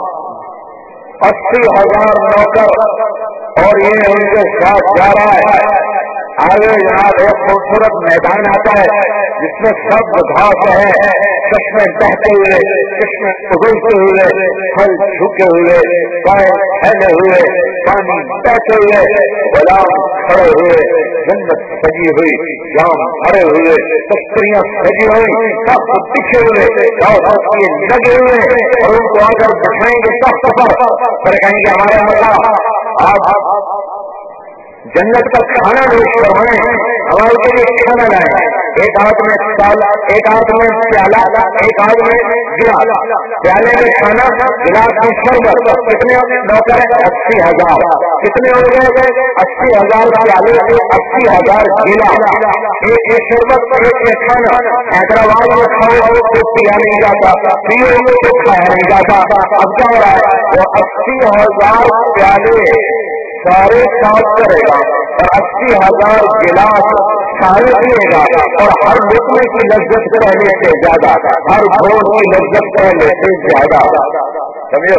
[SPEAKER 2] 80,000 نوکر اور یہ ان کے ساتھ جا رہا ہے. آگے جناب ایک خوبصورت میدان آتا ہے جس میں سب گھاس ہے. چشمے بہتے ہوئے, چشمے اگلتے ہوئے, پھل جھکے ہوئے, پائے پھیلے ہوئے, پانی بہتے ہوئے, غلام کھڑے ہوئے, جنت سجی ہوئی, جام بھرے ہوئے, تشتریاں سجی ہوئی, سب دکھے ہوئے, لگے ہوئے. اور ان کو آ کر بٹھائیں گے سب پر کہیں گے ہمارے اللہ آپ جنت کا کھانا نوش کروائیں, ہمارے کے لیے کھانا لائیں. ایک ہاتھ میں پیالہ, ایک ہاتھ میں گلاس. پیالے میں کھانا, گلاس میں شربت. کتنے نوکر ہیں؟ 80,000. کتنے ہو گئے؟ 80,000 پیالے, 80,000 گلاس. ایک شربت, ایک کھانا. حیدرآباد میں کھاؤ تو پیا نہیں جاتا, پیو تو کھایا نہیں جاتا. اب کیا ہو رہا ہے؟ وہ 80,000 پیالے سارے صاف کرے گا اور 80,000 گلاس سارے پیے گا. اور ہر لقمے کی لذت پہلے سے زیادہ, ہر گھونٹ کی لذت پہلے سے زیادہ. سمجھو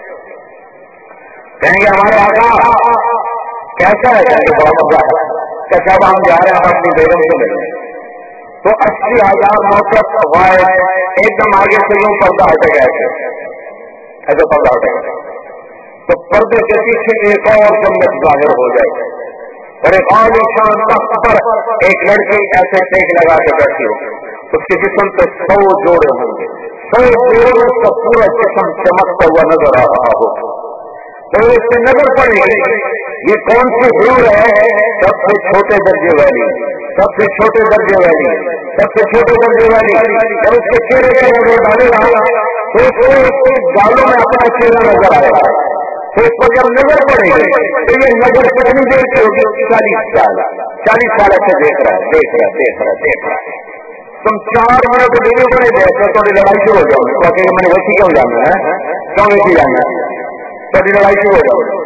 [SPEAKER 2] کہیں گے ہمارے آقا کیسا ہے؟ کہیں گے بڑا مزہ ہے. کیسا ہم جا رہے ہیں اپنی بیگم سے ملنے. تو 80,000 نوکر وائٹ ایک دم آگے سے یوں پردہ ہٹے گئے. ایسے پردہ ہٹے گا تو پردے کے پیچھے ایک اور جنت ظاہر ہو جائے. اور ایک عالی شان تخت پر ایک لڑکی ایسے ٹیک لگا کے بیٹھی ہو. اس کے جسم پہ 100 جوڑے ہوں گے. 100 جوڑوں میں اس کا پورا جسم چمکتا ہوا نظر آ رہا ہو. تو اس سے نظر پڑے گی یہ کون سی حور ہے؟ سب سے چھوٹے درجے والی, سب سے چھوٹے درجے والی, سب سے چھوٹے درجے والی. جب اس کے چہرے پہ نظر ڈالے گا تو اس کے گالوں میں اپنا چہرہ نظر آئے گا. تو اس پر جب نظر پڑے گی تو یہ نظر کتنی دیر کی ہوگی؟ 40 سال. 40 سال سے دیکھ رہا ہے. تم 4 منٹ دینے پڑے گئے تو تھوڑی لڑائی شروع ہو جاؤ گی. میں نے ویسی کیوں جانا ہے, کیوں ویسی جانا ہے, تھوڑی لڑائی شروع ہو جاؤ گی.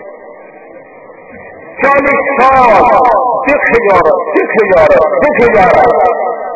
[SPEAKER 2] 40 سال دکھ جا رہا.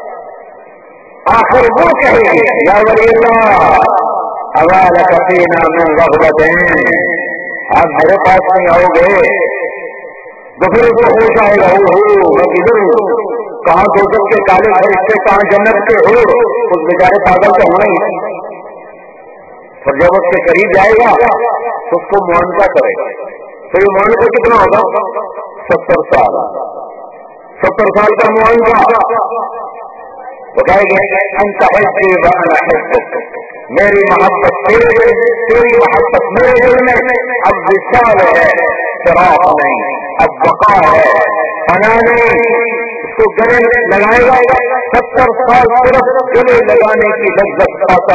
[SPEAKER 2] آخر وہ کہے گی یا ولی اللہ اوال کفینا من غفلتیں, آپ میرے پاس نہیں آؤ گے تو پھر اس کو ہوش آئے گا میں کدھر ہوں, کہاں دوزخ کے کالے فرشتے, کہاں جنت کے ہو. اس بیچارے پاگل کا ہونا ہی. اور جب اس کے قریب جائے گا تو اس کو معانقہ کرے گا. تو یہ معانقہ کتنا ہوگا؟ 70 سال. 70 سال کا معانقہ. وہ کہے گے انت حبی وانا حبک, میری محبت تیری محبت میرے دل میں. اب وصال ہے, فراق نہیں. اب بقا ہے, فنا نہیں. اس کو گلے لگائے گا 70 سال صرف گلے لگانے کی لذت پاتا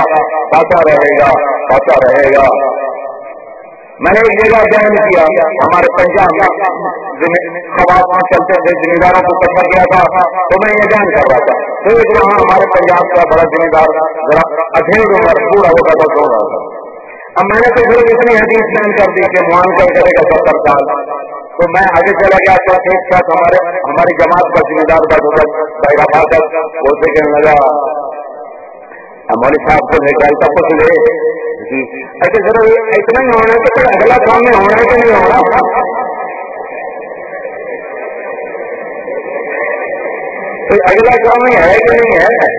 [SPEAKER 2] رہے گا. میں نے ایک جگہ بیان کیا, ہمارے پنجاب میں خواب چلتے تھے, ذمہ داروں کو سفر کیا تھا تو میں یہ بیان کر رہا تھا. تو ایک وہاں ہمارے پنجاب کا بڑا ذمہ دار ذرا ادھیڑ عمر پورا ہوگا تو سو رہا تھا. اب میں نے تو پھر اتنی حدیث بیان کر دی کہ معانقہ کرے گا 70 سال. تو میں آگے چلا گیا تو ایک ساتھ ہماری جماعت کا ذمہ دار دائرہ پاس بولتے کہنے لگا مولوی صاحب کو نکالتا کچھ لے جی ایسے ضرور اتنا ہی ہونا کہ اگلا کام میں ہونا کہ نہیں ہونا. کوئی اگلا کام ہی ہے کہ نہیں ہے؟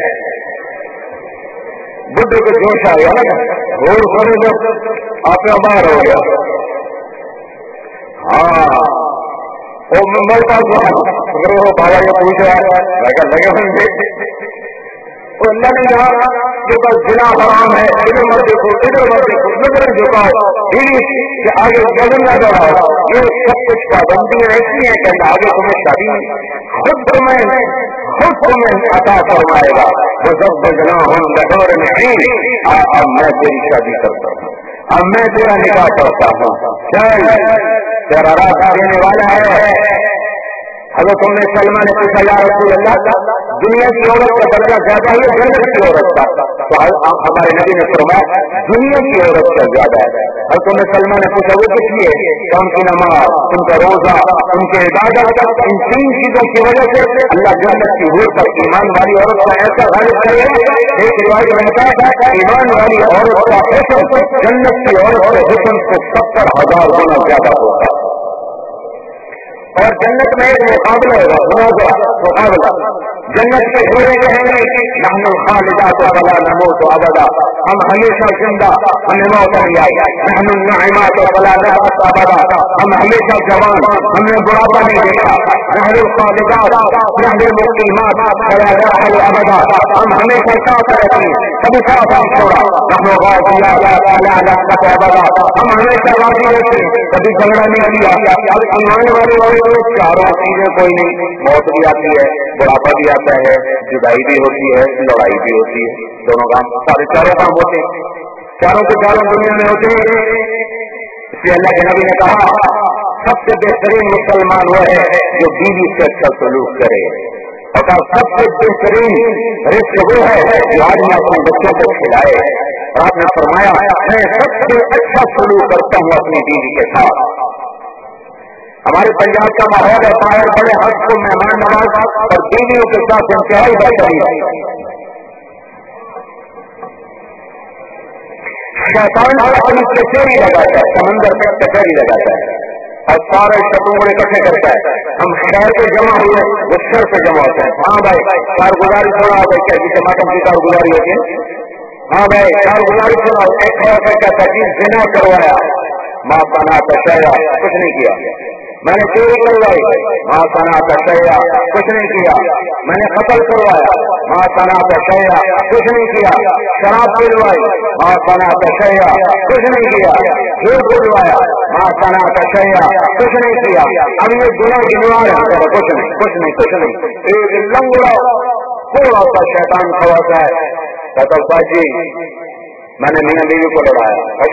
[SPEAKER 2] بڈھے کو جوش آ گیا نا، روڈ کھولے تو آپ کا باہر ہو گیا. ہاں وہ ممبر کا وہ بابا یہ پوچھ رہا ہے لگے ہوں گے. اللہ نے کہا کہ بس جنا حرام ہے، ادھر مت دیکھو ادھر مت دیکھو، نظر جھکاؤ، کہ آگے گزن نہ بڑھاؤ. یہ سب کچھ پابندیاں ایسی ہیں کہ آگے تمہیں شادی خود تمہیں عطا فرمائے گا. جب بجنا ہوں لہور نہیں، اب میں تیری شادی کرتا ہوں، اب میں تیرا نکاح کرتا ہوں، چل تیرا راستہ دینے والا ہے. حضرت ام سلمہ نے پوچھا یا رسول اللہ، دنیا کی عورت کا درجہ زیادہ ہے جنت کی عورت کا؟ تو ہمارے نبی نے فرمایا دنیا کی عورت کا زیادہ ہے. حضرت ام سلمہ نے پوچھا وہ کس لیے؟ کہ ان کی نماز، ان کا روزہ، ان کے عبادت، ان 3 چیزوں کی وجہ سے اللہ جنت کی حور پر ایمان والی عورت کا ایسا غالب کرے گا. ایک روایت میں کہا ایمان والی عورت کا حسن جنت کی عورت کے حسن سے 70,000 گنا زیادہ ہوگا. اور جنت میں ایک مقابلہ ہوگا، مقابلہ. جنت کے گھوڑے کہیں گے نحن الخالدات ولا نموت ابدا، ہم ہمیشہ زندہ، ہمیں موت نہیں آئی. نحن الناعمات ولا نبعث ابدا، ہم ہمیشہ جوان، ہم نے بڑھاپا نہیں دیکھا. نحن الخالدات نحن المقیمات ولا نرحل ابدا، ہم ہمیشہ ساتھ رہتے ہیں، کبھی ساتھ نہیں چھوڑا. نحن الغازیات ولا نحبط ابدا، ہم ہمیشہ راضی رہتے ہیں، کبھی جھگڑا نہیں کیا. اب ایمان والے چاروں چیزیں کوئی نہیں، موت بھی آتی ہے، بڑھاپا بھی آتا ہے، جدائی بھی ہوتی ہے، لڑائی بھی ہوتی ہے، دونوں کام سارے چاروں کام ہوتے ہیں، چاروں کے چاروں دنیا میں ہوتے ہیں. اس لیے اللہ کے نبی نے کہا سب سے بہترین مسلمان وہ ہے جو بیوی سے اچھا سلوک کرے، اور سب سے بہترین رزق وہ ہے جو آدمی اپنے بچوں کو کھلائے. اور آپ نے فرمایا میں سب سے اچھا سلوک کرتا ہوں اپنی بیوی کے ساتھ. ہمارے پنجاب کا ماحول ہے باہر بڑے حق کو مہمان نواز اور بیویوں کے ساتھ انتہائی بہترین ہے. شیطان اپنی کچہری لگاتا ہے، سمندر میں کچہری لگاتا ہے اور سارے شتونگڑے اکٹھے کرتا ہے. ہم شہر پہ جمع ہوئے وہ شہر پہ جمع ہوتے ہیں. ہاں بھائی کارگزاری تھوڑا ہوتا ہے، ٹماٹر کی کارگزاری ہوتی ہے. ہاں بھائی کارگزاری تھوڑا کہتا ہے زنا کروایا، ماں بنا تشیا، کچھ نہیں کیا. میں نے چوری کروائی، ماں سنا تشیا، کچھ نہیں کیا. میں نے قتل کروایا، ماں سنا تشیا، کچھ نہیں کیا. شراب پلوائی، ماں سنا تشیا، کچھ نہیں کیا. جھوٹ بلوایا، ماں سنا تشیا، کچھ نہیں کیا. اب یہ گناہ گنوا رہے ہیں، کچھ نہیں. ایک لنگڑا تھوڑا سا شیطان کھواتا ہے، کہتا جی میں نے میاں بیوی کو لڑایا،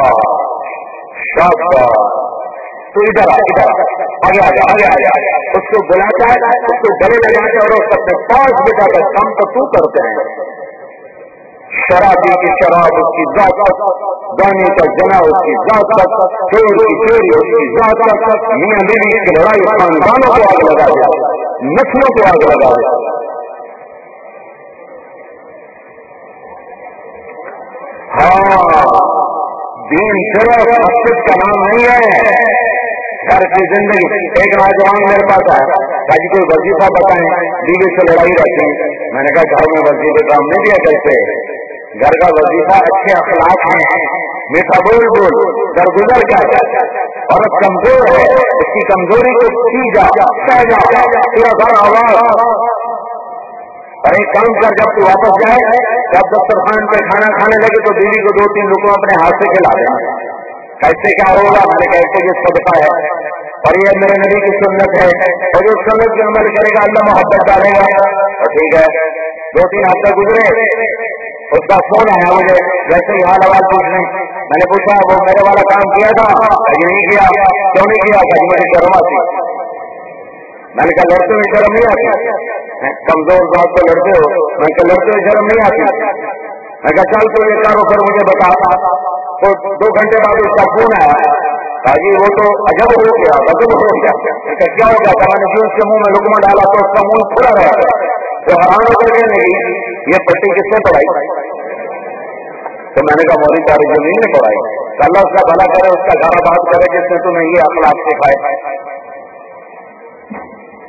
[SPEAKER 2] شاباش تو ادھر آگے اس کو بلاتا ہے، اس کو گلے لگاتے اور اس سے 5 بیٹا کا کام تو تو کرتے ہیں. شرابی کی شراب اس کی ذات تک، دانی کا جنا اس کی ذات تک، چور کی چوری اس کی ذات تک. میاں بیوی کی لڑائی خاندانوں کو آگ لگا دیا، نسلوں کو آگ لگا دیا. ہاں دین صرف مسجد کا نام نہیں ہے، گھر کی زندگی. ایک نوجوان میرے پاس آیا، کہا جی کوئی وظیفہ بتائیں، بیوی سے لڑائی رہتی ہے. میں نے کہا گھر میں وظیفے کام نہیں دیا کرتے، گھر کا وظیفہ اچھے اخلاق ہیں، میٹھا بول درگزر کیا ہے. عورت کمزور ہے، اس کی کمزوری کو سی جا پورا گھر آواز. اور ایک کام کر جب تو واپس جائے، جب دسترخوان پہ کھانا کھانے لگے تو بیوی کو 2-3 لقمہ اپنے ہاتھ سے کھلا دیں. کیسے کیا ہوگا؟ میں نے کیسے یہ صدقہ ہے اور یہ میرے نبی کی سنت ہے، اور جو سنت کی عمل کرے گا اللہ محبت ڈالے گا. اور ٹھیک ہے 2-3 ہفتے گزرے، اس کا فون آیا مجھے ویسے ہی حال حوال پوچھنے. میں نے پوچھا وہ میرے والا کام کیا تھا؟ یہ نہیں کیا. کیوں نہیں کیا؟ کہ مجھے شرم آتی. میں نے کہا لڑکے میں شرم نہیں آتی؟ کمزور ذات کو لڑتے ہو. میں نے کہا لڑکے میں شرم نہیں آتی. میں کہا چل تو یہ کارو پھر مجھے بتا. تو 2 گھنٹے بعد اس کا فون آیا، کہا جی وہ تو عجب ہو گیا، غضب ہو گیا. کیا ہو گیا؟ میں نے جو اس کے منہ میں لقمہ ڈالا تو اس کا منہ کھلا رہا. تو حیران ہو کر نہیں یہ پٹی کس نے پڑھائی؟ تو میں نے کہا مولوی طارق جمیل نے پڑھائی. اللہ اس کا بھلا کرے، اس کا گھر آباد کرے جس نے تمہیں یہ اخلاق سکھائے.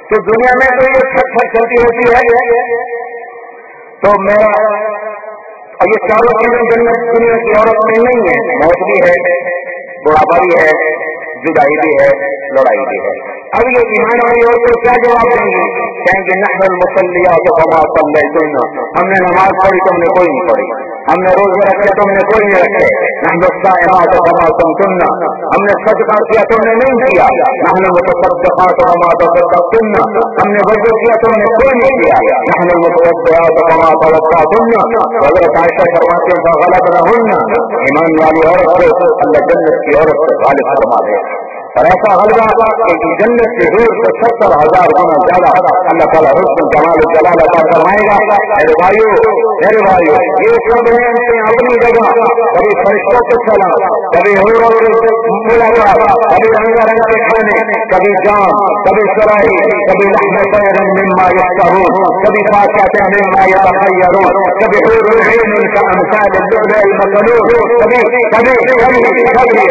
[SPEAKER 2] تو دنیا میں تو یہ چھٹ چھٹ چلتی ہوتی ہے، تو میرا یہ چاروں چیزیں جنت دنیا کی عورت میں نہیں ہے، موت بھی ہے، بڑھاپا بھی ہے، جدائی بھی ہے، لڑائی بھی ہے۔ اب یہ ایمان والی عورتیں کیا جواب دیں گی؟ کہیں گے نحن المصلیات فما صلیتن، ہم نے نماز پڑھی تم نے کوئی نہیں پڑھی، ہم نے روزے رکھے تم نے کوئی نہیں رکھے، نحن الصائمات فما صمتن، ہم نے صدقہ کیا تم نے نہیں کیا، نحن المتصدقات فما تصدقتن، ہم نے وضو کیا تم نے کوئی نہیں کیا، نحن المتوضئات فما توضأتن، حضرت عائشہ فرماتے ہیں غلط لہن، ایمان والی عورت کو اللہ جنت کی عورت سے غالب فرما دے، اور ایسا غلبہ کہ جنت کے حور سے 70,000 گنا زیادہ اللہ تعالیٰ حسن جمال و جلال عطا فرمائے گا۔ میرے بھائیو یہ سب ہیں اپنی جگہ، کبھی فرشتوں کے سلام، کبھی حوروں سے ملاقات، کبھی رنگ رنگ کے کھانے، کبھی جام، کبھی سرائی، کبھی لحم طیر مما یشتہون، کبھی فاکہۃ مما یتخیرون، کبھی حور العین کامثال اللؤلؤ المكنون، کبھی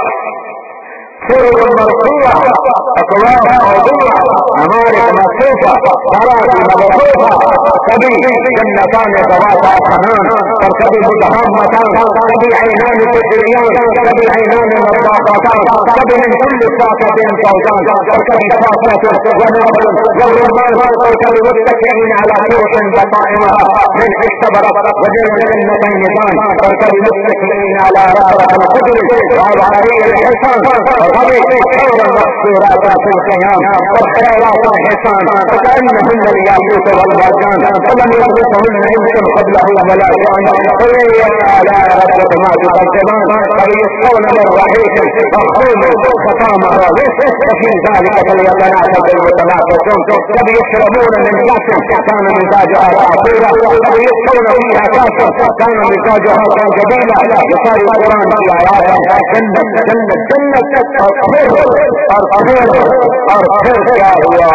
[SPEAKER 2] سرر مرفوعة أكواب موضوعة نمارق مصفوفة زرابي مبثوثة، کبھی جنتان ذواتا افنان، اور کبھی مدہامتان، کبھی عینان تجریان، کبھی عینان مصفوفتان، کبھی من كل فاكهة زوجان، اور کبھی فاكهة ونخل والرمان، اور کبھی متكئين على فرش بطائنها من استبرق وجنتين دان، اور کبھی متكئين على رفرف خضر وأبقري الحصان، کبھی حورا مقصورات في الخيام والحيرات الحصان وكأنهن الياقوت والمرجان فلم يطمثهن انس قبلهم ولا جان، فبأي آلاء ربكما تكذبان، كبھی يسقون من رحيق مختوم ختامه مسك وفي ذلك فليتنافس المتنافسون، كبھی يشربون من كأس كان مزاجها كافورا، كبھی يسقون فيها كأسا كان مزاجها زنجبيلا، يسار القرآن في آيات جنت جنت جنت، اور پھر کیا ہوا،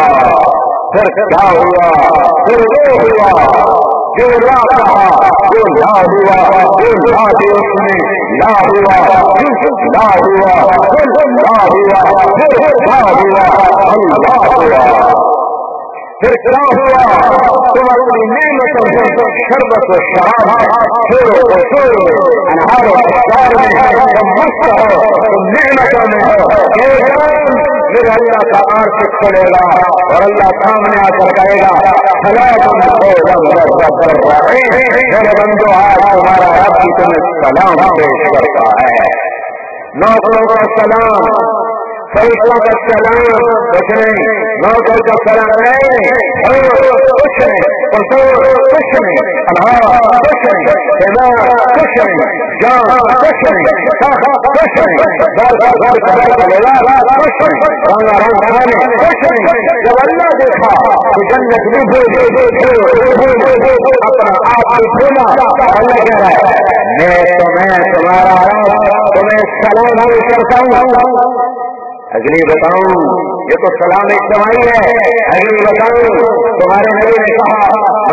[SPEAKER 2] پھر وہ ہوا جو لا کہا، جو لا ہوا، جو لا بھی اس میں لا ہوا، لا ہوا، لا ہوا، پھر لا ہوا، اللہ ہوا، پھر کیا ہوا، تم اپنی نعمتوں سے شربت و شراب انہار و اشجار میں تم مست ہو، تم نعمتوں میں ہو، پھر اللہ کا عرش کھلے گا اور اللہ سامنے آ کر کہے گا میرے بندو آج تمہارا رب کی تمہیں سلام پیش کرتا ہے، نوکروں کا سلام، فرشتوں کا سلام، کچھ نہیں، نوکر کا سلام نہیں، کچھ نہیں، اصول کچھ نہیں، انہار کچھ نہیں، دماغ کچھ نہیں، جان کچھ نہیں، کچھ نہیں، گھر کا لباس کچھ نہیں، رنگا رنگ کھانے کچھ نہیں۔ جب اللہ دیکھا تو جنت بھی اپنا آپ بھولا، اللہ کہہ رہا ہے میں تمہارا رب تمہیں سلام کرتا ہوں۔ اگلی بتاؤں، یہ تو سلام اجتماعی ہے، اگلی بتاؤں تمہارے نبی نے کہا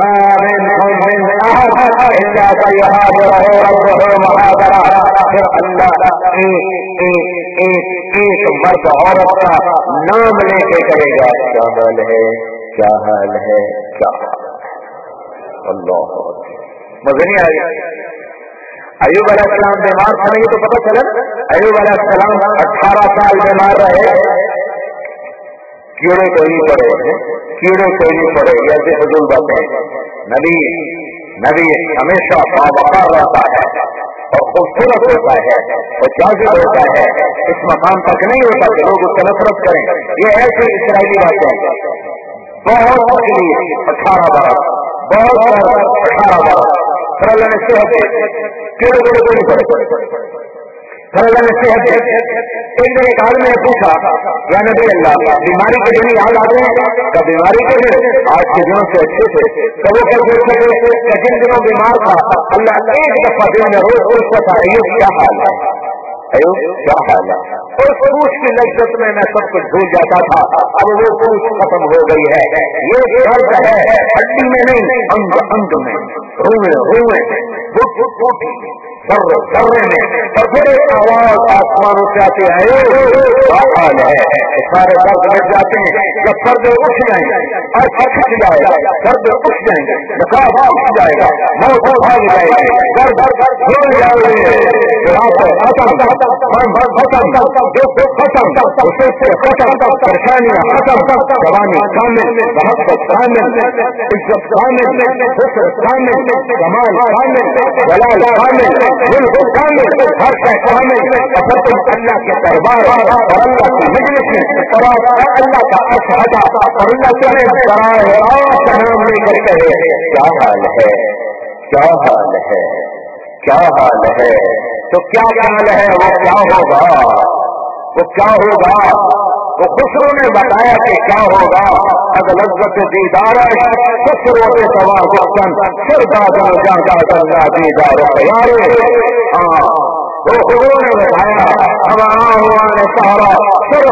[SPEAKER 2] پھر اللہ ایک مرد عورت کا نام لے کے کہے گا کیا حال ہے، کیا حال ہے، کیا حال ہے، اللہ مزہ نہیں آئے گا۔ ایوب علیہ السلام بیمار تھا، نہیں تو پتہ چلا ایوب علیہ السلام 18 سال بیمار رہے، کیڑے کوئی نہیں پڑے، کیڑے کوئی نہیں پڑے، ایسے فضول باتیں۔ نبی ہمیشہ باوقار رہتا ہے اور خوبصورت ہوتا ہے اور جاذب ہوتا ہے، اس مقام تک نہیں ہوتا کہ لوگ اس سے نفرت کریں، یہ ایسی اسرائیلی باتیں۔ بہت تکلیف 18 برس، بہت 18 برس، پھر اللہ نے صحت دے، کیڑے کوئی نہیں پڑے، پھر اللہ نے صحت دے۔ ایک دن ایک آدمی نے پوچھا یا نبی اللہ بیماری کے دن یاد آتے ہیں کہ بیماری کے دن آج کے دنوں سے اچھے تھے، تو وہ کیا پوچھ سکے کہ جن دنوں بیمار تھا اللہ ایک دفعہ دن میں روز پوچھتا تھا ایوب کیا حال ہے، ایوب کیا حال ہے، اور پوچھ کی لذت میں سب کچھ بھول جاتا تھا، اب وہ پوچھ ختم ہو گئی ہے، یہ درد ہے ہڈی میں نہیں، انگ انگ میں، روئے روئے، گٹ टूटी सर्रे सर्रे में, और फिर एक आवाज आसमानों से आती है, क्या हाल है, सारे दर्द मिट जाते हैं जब पर्दे उठ जाएंगे और खिंच जाएगा, पर्दे उठ जाएंगे, नकाब उठ जाएगा, मौत भाग जाएगी, दर्द भूल जाओगे, परेशानियां खत्म, जवानी कामिल, मोहब्बत कामिल, इज्जत कामिल, हुस्न कामिल, कमाल कामिल, जलाल कामिल, मुल्क कामिल, हर शय कामिल, और तुम अल्लाह के दरबार और अल्लाह की मजलिस में और अल्लाह का अशहदा और अल्लाह के बराए नाम लेकर कहे, क्या हाल है, क्या हाल है, क्या हाल है। तो क्या हाल है, वो क्या होगा, वो क्या होगा। वो खुसरो ने बताया कि क्या होगा, अगर लज्जत दीदार खुसरो के सवार बख्तन फिर दादन जादा दीदार यारे। हाँ, वो खुसरो ने बताया अब हुआ ने सारा फिर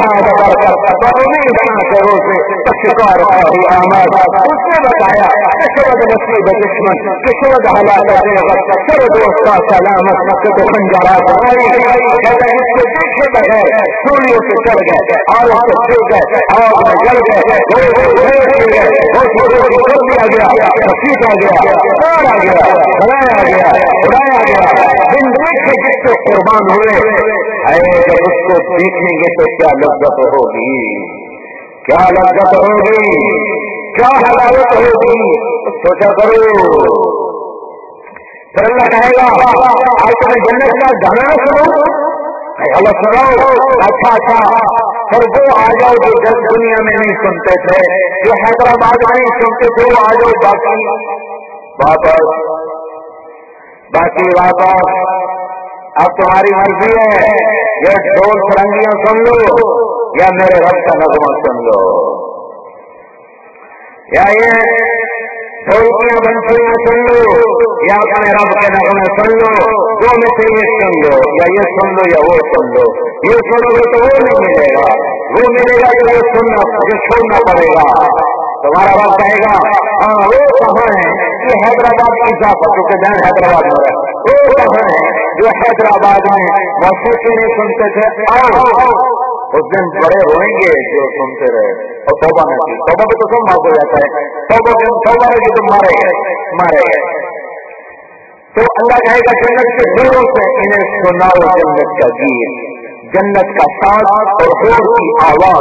[SPEAKER 2] करो से शिकार आमद। उसने बताया किशवद नसीब दुश्मन किशवद हलाकत फिर दोस्त का सलामत तो खंजरा इसको देखे बगैर सूर्यों से चढ़ गए और उसको छिड़ गए आग में जल गए, वो छोटे को कर दिया गया, सीख आ गया, मारा गया, बनाया गया, उड़ाया गया। जिंदगी के जिससे कुर्बान हुए है, जब उसको देखेंगे तो क्या लज्जत होगी, क्या लज्जत होगी, क्या हलावत होगी, सोचा करो। फिर अल्लाह कहेगा आज तुम्हें जन्नत का गाना सुनो, अल्लाह सुनाओ, अच्छा अच्छा। फिर वो आ जाओ जो जब दुनिया में नहीं सुनते थे, जो हैदराबाद में नहीं सुनते थे, वो आ जाओ बाकी वापस, बाकी वापस। अब तुम्हारी मर्जी है, ये ढोल फरंगियां सुन लो या मेरे रब का नगमा सुन लो, या ये ढोलकियां बंसियां सुन लो या अपने रब के नगमे सुन लो। दो में से ये सुन लो, या ये सुन लो या वो सुन लो। ये सुनोगे तो वो नहीं मिलेगा, वो मिलेगा जो ये सुनना, जो छोड़ना पड़ेगा। तुम्हारा रब कहेगा हाँ वो कहाँ है, ये हैदराबाद की जाफत, क्योंकि ध्यान हैदराबाद में है, वो कहाँ है जो हैदराबाद में मौसीकी नहीं सुनते थे। आओ उस दिन बड़े होंगे जो सुनते रहे और तौबा नहीं की। तौबा भी तो सब माफ हो जाता है, तौबा की तो मारे गए। तो अल्लाह कहेगा जन्नत के जोरों से इन्हें सुनाओ जन्नत का गीत, जन्नत का साथ और होर की आवाज।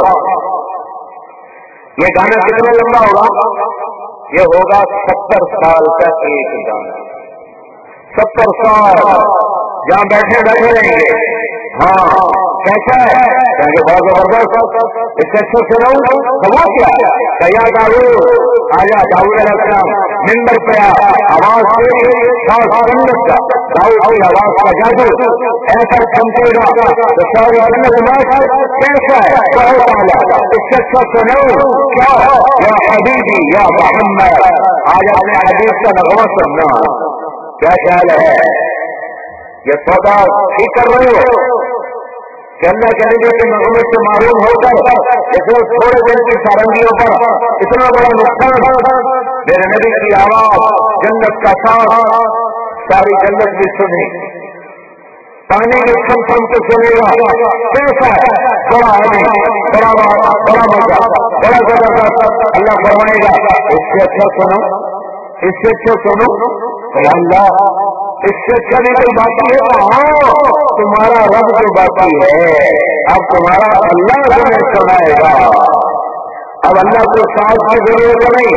[SPEAKER 2] ये गाना कितना लंबा होगा, ये होगा 70 साल का एक गाना, 70 साल जहाँ बैठे रहेंगे। हाँ कैसा है, कहेंगे बहुत जबरदस्त, इससे अच्छे से रहूं तो वो क्या कया दाऊद आजा, दाऊद अलैहिस्सलाम मिंबर पे आवाज तेरी जन्नत का, दाऊद की आवाज का जादू ऐसा चमकेगा तो सारी जन्नत कैसा है, बहुत आला, इससे अच्छा सुनो क्या या हबीबी या मोहम्मद। आज अपने हबीब का नगमा सुनना, क्या ख्याल है, ये सौदा ठीक कर रहे हो। अल्लाह के नबी के नगमे से मालूम होकर इसमें थोड़े दिन की सारंगियों पर इतना बड़ा नुकसान, मेरे नबी की आवाज जन्नत का साथ, सारी जन्नत भी सुनी, पानी में थम थम के सुनेगा, कैसा है, बड़ा आदमी, बड़ा मजा, बड़ा जबरदस्त। अल्लाह फरमाएगा इससे अच्छा सुनो, इससे अच्छा सुनो। अल्लाह इससे अच्छा नहीं कोई बाकी है, हाँ तुम्हारा रब जो बाकी है, अब तुम्हारा अल्लाह तुम्हें सुनाएगा। अब अल्लाह को साथ की जरूरत नहीं,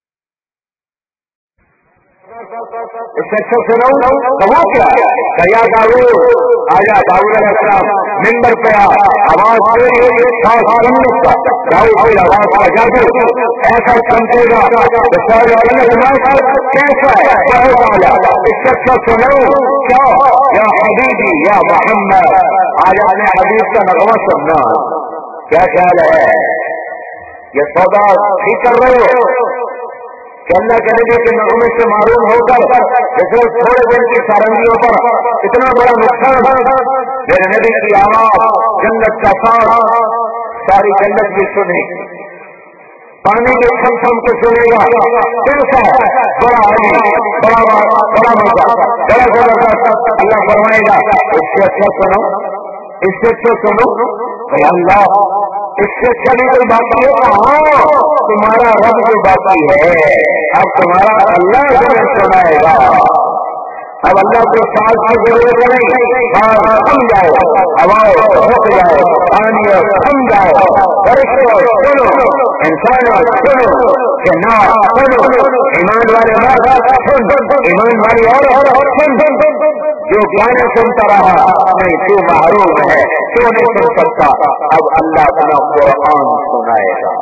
[SPEAKER 2] इससे अच्छा सुनो तो वो क्या कया दाऊद आजा, दाऊद अलैहिस्सलाम मिंबर पे आवाज तेरी जन्नत का, दाऊद की आवाज का जादू ऐसा चमकेगा तो सारी जन्नत कैसा है, बहुत आला, इससे अच्छा सुनो क्या या हबीबी या मोहम्मद। आज अपने हबीब का नगमा सुनना, क्या ख्याल है, ये सौदा ठीक कर रहे हो। कि अल्लाह के नबी के नगमे से मालूम होकर जैसे थोड़े दिन की सारंगियों पर इतना बड़ा नुकसान, मेरे नबी की आवाज जन्नत का साथ, सारी जन्नत भी सुनी, پانی کے چھم چھم کے سنے گا، کیسا بڑا بڑا مزہ، بڑا زبردست اللہ فرمائے گا اس سے اچھا سنو، اس سے اچھا سنو اللہ، اس سے اچھا نہیں کوئی باقی ہے؟ ہاں تمہارا رب جو باقی ہے، اب تمہارا اللہ تمہیں سنائے گا۔ اب اللہ کو ساز کی ضرورت نہیں، تھم جاؤ، ہواؤ رک جاؤ، پانی تھم جاؤ، فرشتوں سنو، انسان سنو، جنات سنو، ایمان والے مرد سن، ایمان والی اور سن، جو گانے سنتا رہا نہیں تو محروم ہے، تو نہیں سن سکتا۔ اب اللہ اپنا قرآن سنائے گا،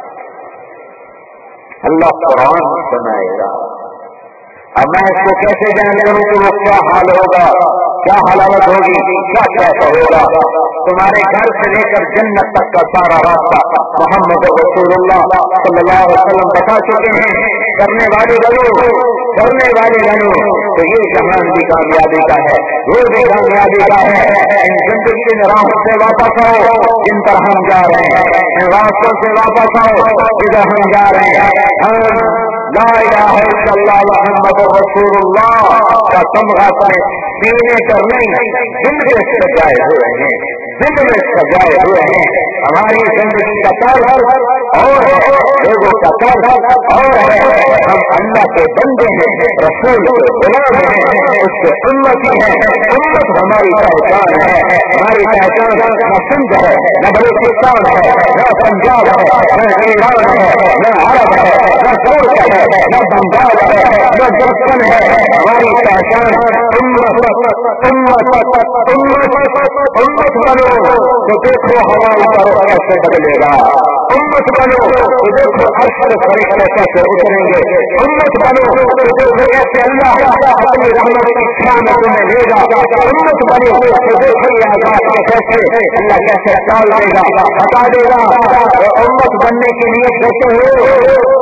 [SPEAKER 2] اللہ قرآن سنائے گا۔ اب میں اس کو کیسے جان کروں کہ وہ کیا حال ہوگا، کیا حلاوت ہوگی، کیا کیسا ہوگا؟ تمہارے گھر سے لے کر جنت تک کا سارا راستہ محمد رسول اللہ صلی اللہ علیہ وسلم بتا چکے ہیں۔ کرنے والے بنو تو یہ جہان بھی کامیابی کا ہے، وہ بھی کامیابی کا ہے۔ ان زندگی کے راہوں سے واپس آؤ جن پر ہم جا رہے ہیں، ان راستوں سے واپس آؤ جدھر ہم جا رہے ہیں۔ لا الہ الا اللہ محمد رسول اللہ کا تمغہ اپنے سینے پر نہیں، دل میں سجائے ہوئے ہیں، دل میں سجائے ہوئے ہیں۔ ہماری زندگی کا طرز اور ہے، لوگوں کا طرز اور ہے۔ ہم اللہ کے بندے ہیں، رسول کے غلام ہیں، اس کے امتی ہیں۔ امت ہماری پہچان ہے، ہماری پہچان نہ سندھ ہے، نہ بلوچستان ہے، نہ پنجاب ہے، نہ ایران ہے، نہ عرب ہے، نہ ترک ہے، نہ بنگال ہے، نہ جرمن ہے۔ ہماری پہچان امت بنو تو دیکھو ہمارا طرف کیسے بدلے گا، امت بنو تو دیکھو ارشد فرشتے کیسے اتریں گے، امت بنو تو دیکھو کیسے اللہ اپنی رحمت کی چھاؤں میں تمہیں لے گا، امت بنو تو دیکھو یہ عذاب کیسے اللہ کیسے ٹال دے گا، ہٹا دے گا۔ امت بننے کے لیے کیسے ہو؟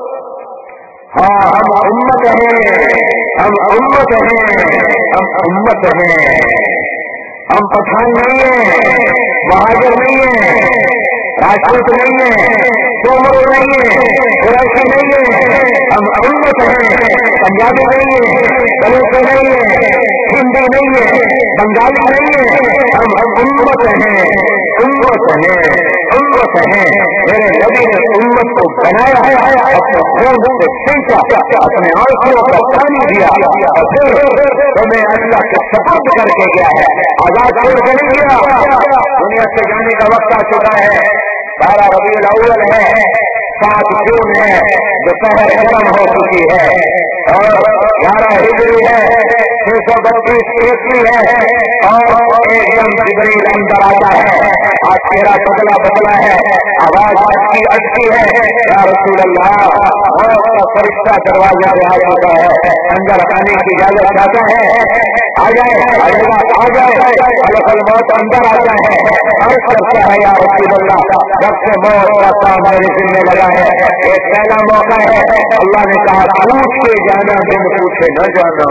[SPEAKER 2] ہاں ہم امت ہیں، ہم امت ہیں، ہم امت ہیں، ہم پٹھان نہیں ہیں، مہاجر نہیں ہیں، راجپوت نہیں ہیں، سومر نہیں ہیں، قریشی نہیں ہیں، ہم امت ہیں۔ پنجابی نہیں ہیں، بلوچ نہیں ہیں، ہندی نہیں ہیں، بنگالی نہیں ہیں، ہم امت ہیں، امت ہیں، امت ہیں۔ میرے نبی نے امت کو بنایا ہے، اپنے خون سے کھینچا، اپنے آنکھوں کا پانی دیا اور پھر تمہیں اللہ کے سپرد کر کے گیا ہے، آزاد چھوڑ کے نہیں گیا۔ دنیا سے جانے کا وقت آ چکا ہے، 12 ربیع الاول ہے، 7 جون ہے، دوپہر گرم ہو چکی ہے اور 11 ہجری ہے، 632 عیسوی ہے اور ایک دم جبریل اندر آتا ہے، آج چہرہ بدلا ہے، آواز اٹکی ہے، یا رسول اللہ موت کا فرشتہ دروازے پہ آ جاتا ہے، اندر آنے کی اجازت چاہتا ہے، آ جائے ملک الموت اندر آتا ہے، عرض کرتا ہے یا رسول اللہ جب سے موت کا کام میرے ذمہ لگا ہے، ایک پہلا موقع ہے، اللہ نے کہا پوچھ کے جانا، بن پوچھے نہ جانا،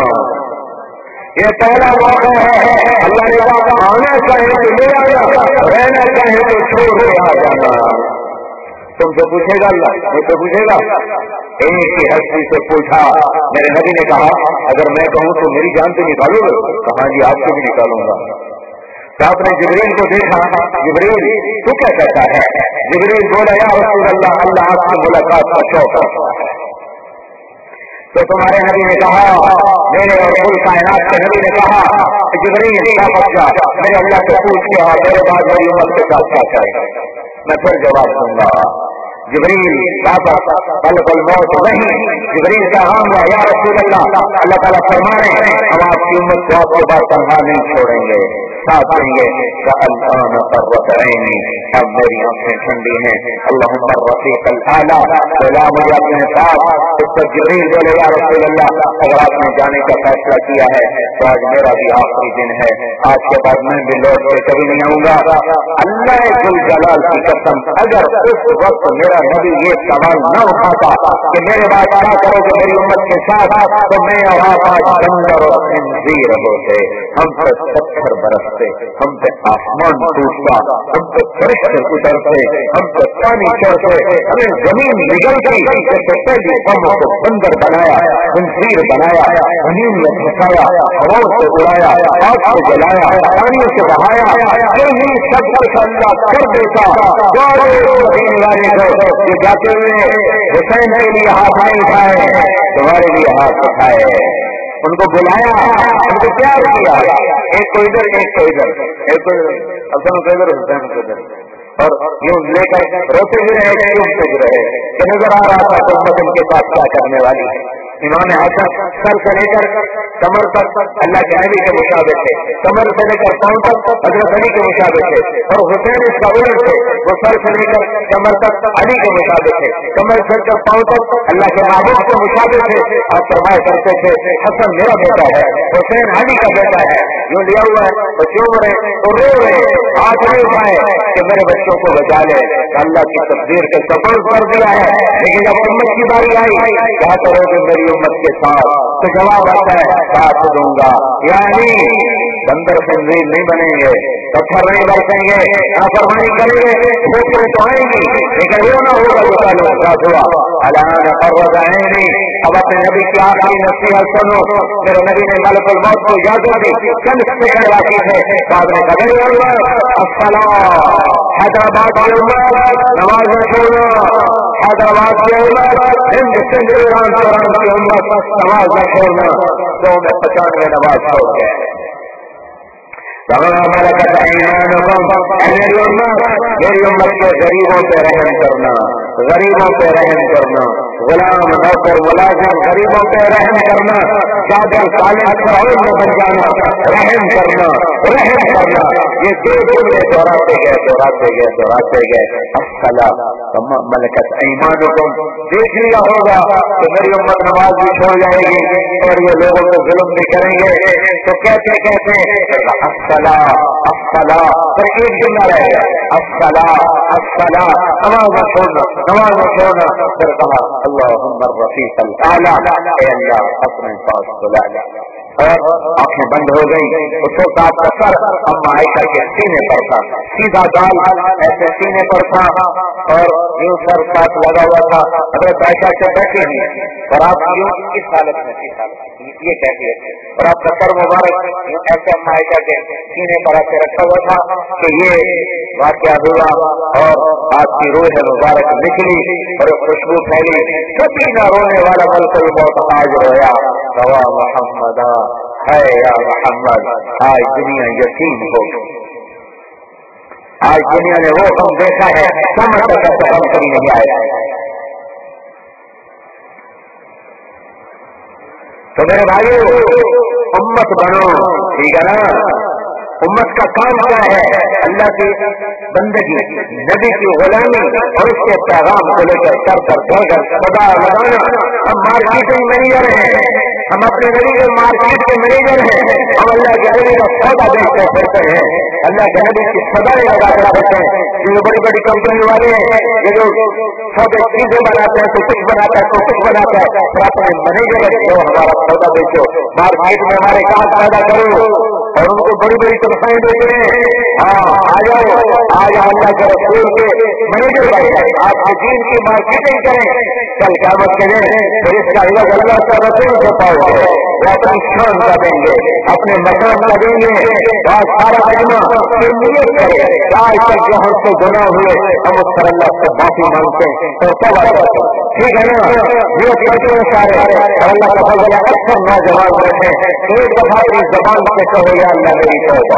[SPEAKER 2] یہ پہلا موقع ہے۔ اللہ نے کہا آنا چاہے تو لے آنا، رہنا چاہے تو چھوڑ کے آ جانا۔ تم سے پوچھے گا اللہ، مجھ سے پوچھے گا؟ ایک ہی ہستی سے پوچھا، میرے نبی نے کہا اگر میں کہوں تو میری جان سے نکالو گے؟ کہا جی آپ سے بھی نکالوں گا۔ تو آپ نے جبریل کو دیکھا، جبریل تو کیا کہتا ہے؟ جبریل بولا یا رسول اللہ اللہ آپ کی ملاقات کا شوق رکھتا ہے۔ تو تمہارے نبی نے کہا، میرے اور کل کائنات کے نبی نے کہا جبریل واپس جا، میرے اللہ سے پوچھ کے اور میرے بعد میری امت کے ساتھ کیا کرے گا، میں پھر جواب دوں گا۔ جبریل واپس ملک الموت نہیں، جبریل کا ہاں ہوا یا رسول اللہ، اللہ تعالیٰ فرما رہے ہیں ہم آپ کی امت کو آپ کے بعد تنہا نہیں چھوڑیں گے، ساتھ دیں گے۔ الآن قرۃ عینی، اب میری آنکھیں ٹھنڈی ہیں، اللہم الرفیق الاعلیٰ، بلا مجھے اپنے ساتھ۔ اس پر جبریل بولے یا رسول اللہ اگر آپ نے جانے کا فیصلہ کیا ہے تو آج میرا بھی آخری دن ہے، آج کے بعد میں بھی لوٹ کے کبھی نہیں آؤں گا۔ اللہ ذوالجلال کی قسم اگر اس وقت میرا نبی یہ سوال نہ اٹھاتا کہ میرے بعد کیا کرو گے میری امت کے ساتھ، تو میں اور آپ آج بندر اور خنزیر ہوتے، ہم پر 70 برس برستے, ہم پہ آسمان ٹوٹتا, ہم پہ فرشتے اترتے, ہم پہ پانی چڑھتے, ہمیں زمین نگلتی. جیسے پہلی قوموں کو بندر بنایا, خنزیر بنایا, زمین میں پھنسایا, ہواؤں سے اڑایا, آگ سے جلایا, پانیوں سے بہایا, یہی سب کچھ اللہ کر دیتا. والے کو یہ جاتے ہوئے حسین کے لیے ہاتھ نہیں اٹھائے, تمہارے لیے ہاتھ اٹھائے, ان کو بلایا, ان کو پیار کیا, ایک کو ادھر ایک کو ادھر, ایک کو حسن کو ادھر حسین کو ادھر, اور یوں لے کر روتے بھی رہے, روتے بھی رہے کہ نظر آ رہا تھا امت ان کے پاس کیا کرنے والی ہے. امام حسن سر سے لے کر کمر تک اللہ کے نبی کے مشابہ تھے, کمر سے لے کر پاؤں تک حضرت علی کے مشابہ تھے, اور حسین اس کا الٹ تھے, وہ سر سے لے کر کمر تک علی کے مشابہ تھے, کمر سے لے کر پاؤں تک اللہ کے محبوب کے مشابہ تھے. آپ فرمایا کرتے تھے حسن میرا بیٹا ہے, حسین علی کا بیٹا ہے, جو لیا ہوا ہے وہ چوم رہے تو رو رہے, ہاتھ نہیں اٹھائے کہ میرے بچوں کو بچا لے. اللہ کی تقدیر کے سپورٹ کر دیا ہے, لیکن جب امت کی باری آئی کیا کرو گے میری امت کے ساتھ, تو جواب آتا ہے ساتھ دوں گا. یعنی بندر خنزیر نہیں بنیں گے, پتھر نہیں برسیں گے, نافرمانی کریں گے, ٹھوکریں تو آئیں گی, لیکن وہ نہ ہوگا جو کل ساتھ ہوا. الان فرض عینی, اب اپنے نبی کی آخری نصیحت سنو. میرے نبی نے ملک الموت کو یاد دی, چند سیکنڈ باقی تھے, بعد میں کبھی السلام حیدرآباد کی امت نماز میں چھوڑنا, حیدرآباد کی امت ہند سندھ ایران کی امت نماز میں چھوڑنا. 95 نماز چھوڑ گئے. میری امت کے غریبوں پہ رحم کرنا, غریبوں پہ رحم کرنا, غلام نوکر ملازم غریبوں پہ رحم کرنا, چادر سالم فرعون میں بن جانا, رحم کرنا, رحم کرنا. یہ دو جملے دہراتے گئے دہراتے گئے دہراتے گئے. الصلاۃ ملکت ایمانکم, دیکھ لیا ہوگا کہ میری امت نماز بھی چھوڑ جائے گی اور یہ لوگوں کو ظلم بھی کریں گے, تو کہتے کہتے الصلاۃ الصلاۃ پر ایک جملہ رہ گیا, الصلاۃ الصلاۃ, نماز نہ چھوڑنا, نماز نہ چھوڑنا. پھر کہا اللہم الرفیق الاعلی, اے اللہ اپنے پاس بلا لیا. اور آنکھیں بند ہو گئی. اس وقت آپ کا سر اما عائشہ کے سینے پر تھا, سیدھا گال ایسے سینے پر تھا, اور یوں سر ساتھ لگا ہوا تھا. حضرت عائشہ سے بیٹھے ہیں اور آپ یوں اس حالت میں یہ کہتے ہیں, اور آپ کا سر مبارک ایسے اما عائشہ کے سینے پر ایسے رکھا ہوا تھا کہ یہ واقعہ ہوا اور آپ کی روح مبارک نکلی اور خوشبو پھیلی. کبھی نہ رونے والا ملک الموت آج رویا, روا محمد ہے یا محمد. آج دنیا یتیم ہو گئی, آج دنیا نے وہ غم دیکھا ہے سمجھ تک غم کبھی نہیں آیا. تو میرے بھائیو امت بنو, ٹھیک ہے نا. امت کا کام کیا ہے؟ اللہ کی بندگی, نبی کی غلامی اور اس کے پیغام کو لے کر سر پر چڑھ کر صدا لگانا. ہم مارکیٹنگ مینیجر ہیں, ہم اپنے نبی کے مارکیٹ کے مینیجر ہیں, ہم اللہ کے نبی کا سودا بیچتے پھرتے ہیں, اللہ کے نبی کی سدائیں لگا کر رکھتے ہیں. یہ بڑی بڑی کمپنی والے ہیں, یہ جو سودے چیزیں بناتے ہیں, تو کچھ بناتا ہے تو کچھ بناتا ہے, پھر اپنے مینیجر رکھو, ہمارا سودا بیچو, مارکیٹ میں ہمارے کام پیدا کرو, اور ان کو بڑی بڑی تنخواہیں دیتے ہیں. ہاں آ جاؤ, آج اللہ کے رسول کے مینیجر بن جائے, آپ کے دین کی مارکیٹنگ کریں, کل قیامت کے دن پھر اس کا عوض اللہ کا رسول سے پاؤ گے. وہ اپنی شان کا دیں گے, اپنے مقام کا دیں گے. بات سارا مجمع پھر نیت کرے, آج تک جو ہم سے گناہ ہوئے ہم اس پر اللہ سے معافی مانگتے ہیں, تو توبہ کرتے ہیں, ٹھیک ہے نا. نیت کرتے ہیں سارے, اور اللہ کا فضل ہے اکثر نوجوان بیٹھے ہیں, ایک دفعہ اپنی زبان سے کہو یا اللہ میری توبہ,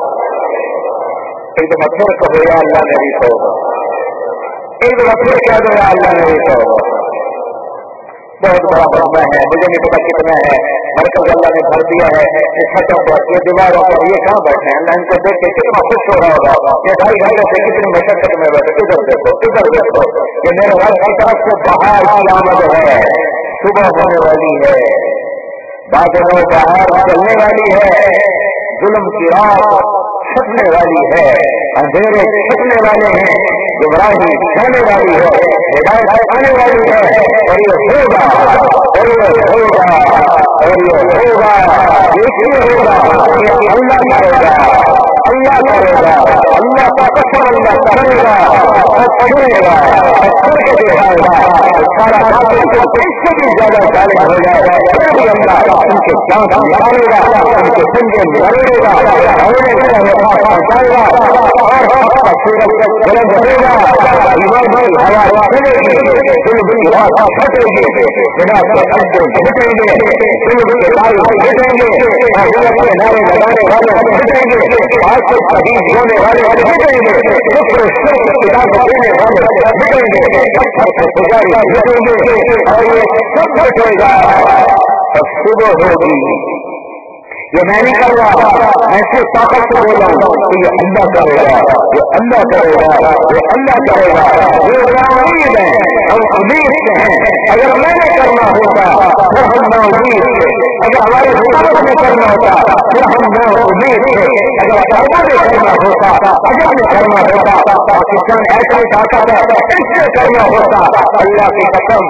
[SPEAKER 2] ایک دفعہ پھر کہو یا اللہ میری توبہ, ایک دفعہ پھر کہہ دو یا اللہ میری توبہ. بہت بڑا مسئلہ ہے, مجھے نہیں پتا کتنا ہے, مرکز اللہ نے بھر دیا ہے, یہ چھتوں پر, یہ دیواروں پر, یہ کہاں بیٹھے ہیں, اللہ ان کو دیکھ کے کتنا خوش ہو رہا ہوگا. یہ 2.5 گھنٹے سے کتنی مشقت میں بیٹھے, ادھر دیکھو ادھر دیکھو, یہ میرے رب کی طرف سے بہار کی آمد ہے, صبح ہونے والی ہے, بادلوں بہار چلنے والی ہے, ظلم کی رات چھٹنے والی ہے, اندھیرے چھٹنے والے ہیں, گمراہی چھانے والی ہے, ہدایت آنے والی ہے, اور یہ ہوگا اور یہ ہوگا اور اور یہ ہوگا دیکھیے ہوگا کہ اللہ کرے گا اللہ کرے گا اللہ کا قسم اللہ کرے گا اور پڑھے گا اور پڑھ کے دکھائے گا سارا اس سے بھی زیادہ ظالم ہو جائے گا پھر بھی اللہ ان کے دانت نکالے گا ان کے سنگے نکالے گا پہنچائے گا اور سورج تک بلند رہے گا ایمان کی ہوا چلے گی دل کی ہوا پھٹے گی جناب کے اڈے پھٹیں گے دل کے دائیں پھٹیں گے اور غلط کے نعرے لگانے والے پھٹیں گے آج سے شہید ہونے والے پھٹیں گے دوسرے شرک کتاب دینے والے پھٹیں گے پتھر کے پجاری پھٹیں گے اور یہ سب پھٹے گا اور صبح ہوگی یہ میں نہیں کر رہا میں صرف طاقت سے بول رہا ہوں کہ یہ اللہ کرے گا یہ اللہ کرے گا یہ اللہ کرے گا یہ امید ہے ہم امید سے ہیں اگر میں نے کرنا ہوتا پھر ہم نا امید تھے اگر ہمارے حکومت میں کرنا ہوتا پھر ہم نا امید تھے اگر عربوں میں کرنا ہوتا اگر میں کرنا ہوتا پاکستان ایسا طاقت ہے اس سے کرنا ہوتا اللہ کی قسم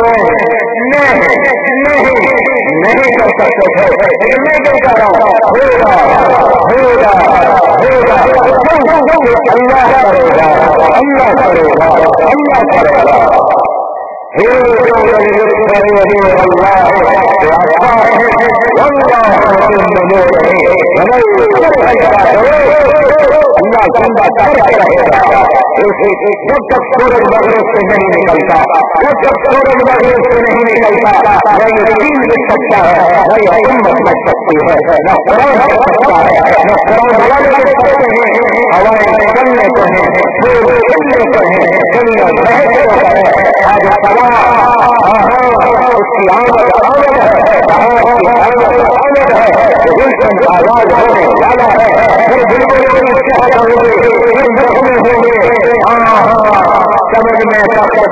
[SPEAKER 2] نہیں کر سکتے تھے لیکن میں کیا کر رہا ہوں ہوگا ہوگا ہوگا اللہ کرے گا اللہ کرے گا اللہ کرے گا اللہ زندہ کرتے رہے گا جب تک سورج مغرب سے نہیں نکلتا جب تک سورج مغرب سے نہیں نکلتا نہ یہ دین مل سکتا ہے نہ یہ حکومت مل سکتی ہے نہ قرآن مل سکتا ہے نہ قرآن والے مل سکتے ہیں ہوائیں نکلنے کو ہیں پھول کھلنے کو ہیں دنیا بہنے کو ہے آج اس کی آمد ہے بالکل آواز ہونے والا ہے پھر بالکل سمجھ میں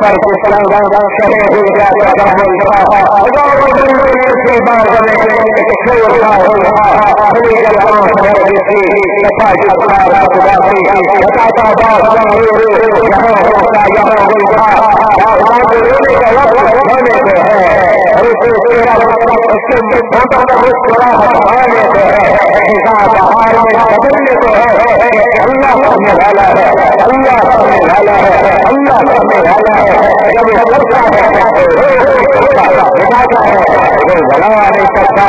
[SPEAKER 2] اللہ کرنے والا ہے اللہ کرنے والا ہے اللہ کرنے والا ہے جب وہ کرتا ہے وہ بنا نہیں سکتا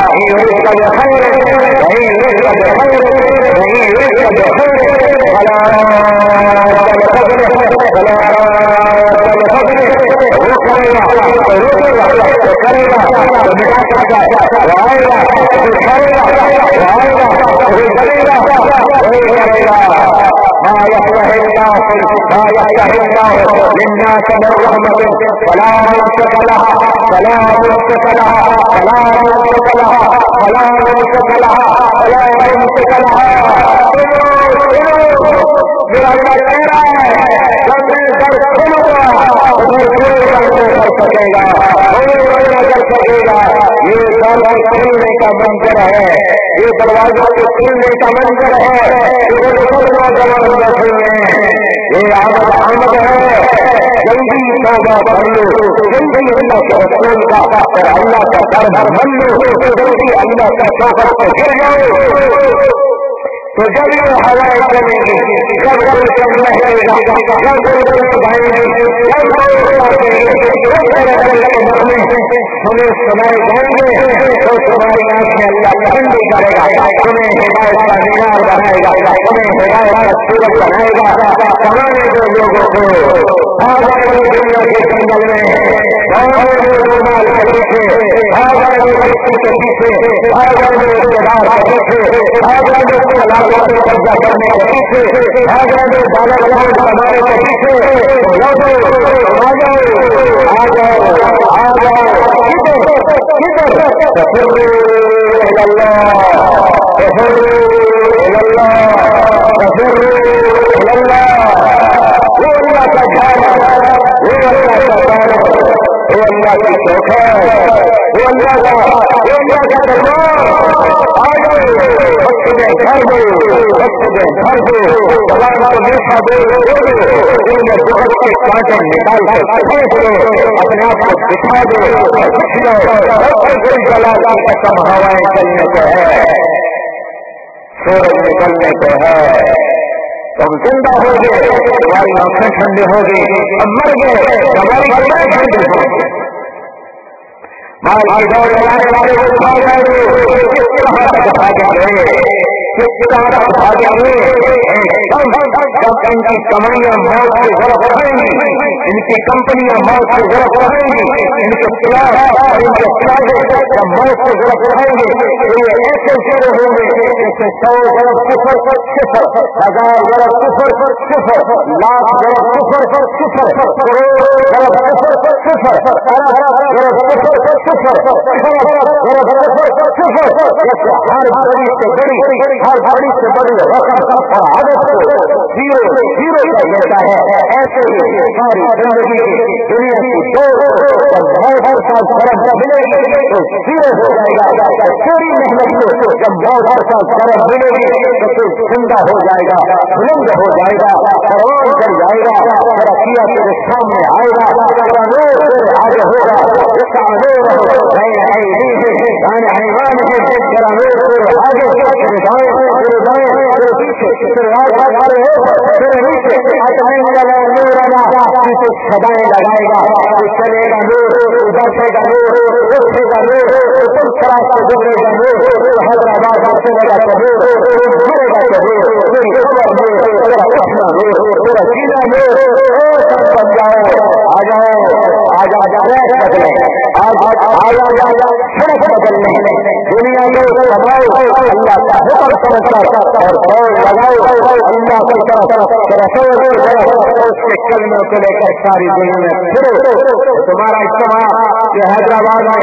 [SPEAKER 2] کھلنے کا منظر ہے یہ دروازوں کے کھلنے کا منظر ہے یہ آمد ہے جلدی توبہ کر لو جلدی اللہ کے رسول کا اور اللہ کا دربار بن لو جلدی اللہ کا توبہ پہ گر جاؤ تو جب یہ ہوائیں چلیں گی جب گلشن رہے گا جب گلشن بھائی تمہیں سنائے جائیں گے تو تمہاری آنکھیں اللہ ٹھنڈی کرے گا تمہیں ہدایت کا مینار بنائے گا تمہیں ہدایت کا سورج بنائے گا تمہارے جو لوگوں کو دنیا کے جنگل میں مال کے پیچھے بچوں کے پیچھے قبضہ کرنے کے پیچھے ڈالر بنانے کے پیچھے کیا کرو آ گئے بچے میں گھر دو بچے میں گھر دو جوان کو میٹھا دو دل میں بہت کے کانٹے نکال کر پھینک دو اپنے آپ کو دکھا دو سیکھ لو جلال کی قسم ہوائیں چلنے کو ہے سورج نکلنے کو ہے تم زندہ ہو گئے تمہاری آنکھیں ٹھنڈی ہو گئی اب مر گئے تمہاری آنکھیں ٹھنڈی ہو گئی مال کی دوڑ لگانے والے کو بھاگیں گے کس طرح تک بھاگیں گے کس طرح تک بھاگیں گے جب ان کی کمائیاں موت سے ضرب رہیں گی ان کی کمپنیاں موت سے ضرب رہیں گی ان کے خلاف اور ان کے پلازے جب موت سے ضرب رہیں گے یہ ایسے شروع ہوں گے جیسے 100 ضرب صفر 1000 ضرب صفر 1,00,000 ضرب صفر 0 کروڑ ضرب صفر ارب ضرب صفر ہر بڑی سے بڑی ہر بڑی سے بڑی رقم اور عدد زیرو کر دیتا ہے ایسے ہی ساری زندگی دنیا کی ہر سال ضرب ملے گی تو زیرو ہو جائے گا پوری محنت میں جب ہر سال ضرب ملے گی تو پھر زندہ ہو جائے گا بلند ہو جائے گا پروان کر جائے گا میرا کیا تیرے سامنے آئے گا میرا نور تیرے آگے ہوگا اس کا نور سدائے لگائے گا چلے گا نور ادھر گا نور اٹھے گا نور خراب سے گزرے گا نور حیدرآباد چلے گا نور مرے گا نور میری خبر نور میرا اٹھنا نور میرا جینا نور بن جاؤ آ جاؤ بدلے سڑک بدلنے دنیا کو سماؤ اللہ کا حکم سمجھ کر اور لگاؤ اللہ کی طرف اس کے کلموں کو لے کر ساری دنیا میں پھرو تمہارا اجتماع یہ حیدرآباد میں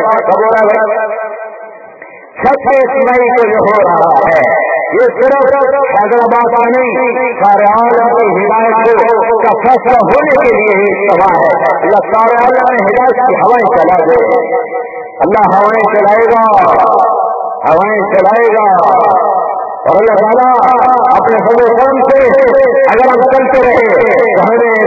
[SPEAKER 2] 26 مئی کو جو ہو رہا ہے یہ صرف حیدرآباد کا نہیں سارے عالم کی ہدایت کا فیصلہ ہونے کے لیے ہی اجتماع ہے اللہ سارے عالم میں ہدایت کی ہوائیں چلا دے اللہ ہوائیں چلائے گا اور اللہ تعالیٰ اپنے فضل و کرم سے اگر ہم چلتے رہے تو ہمیں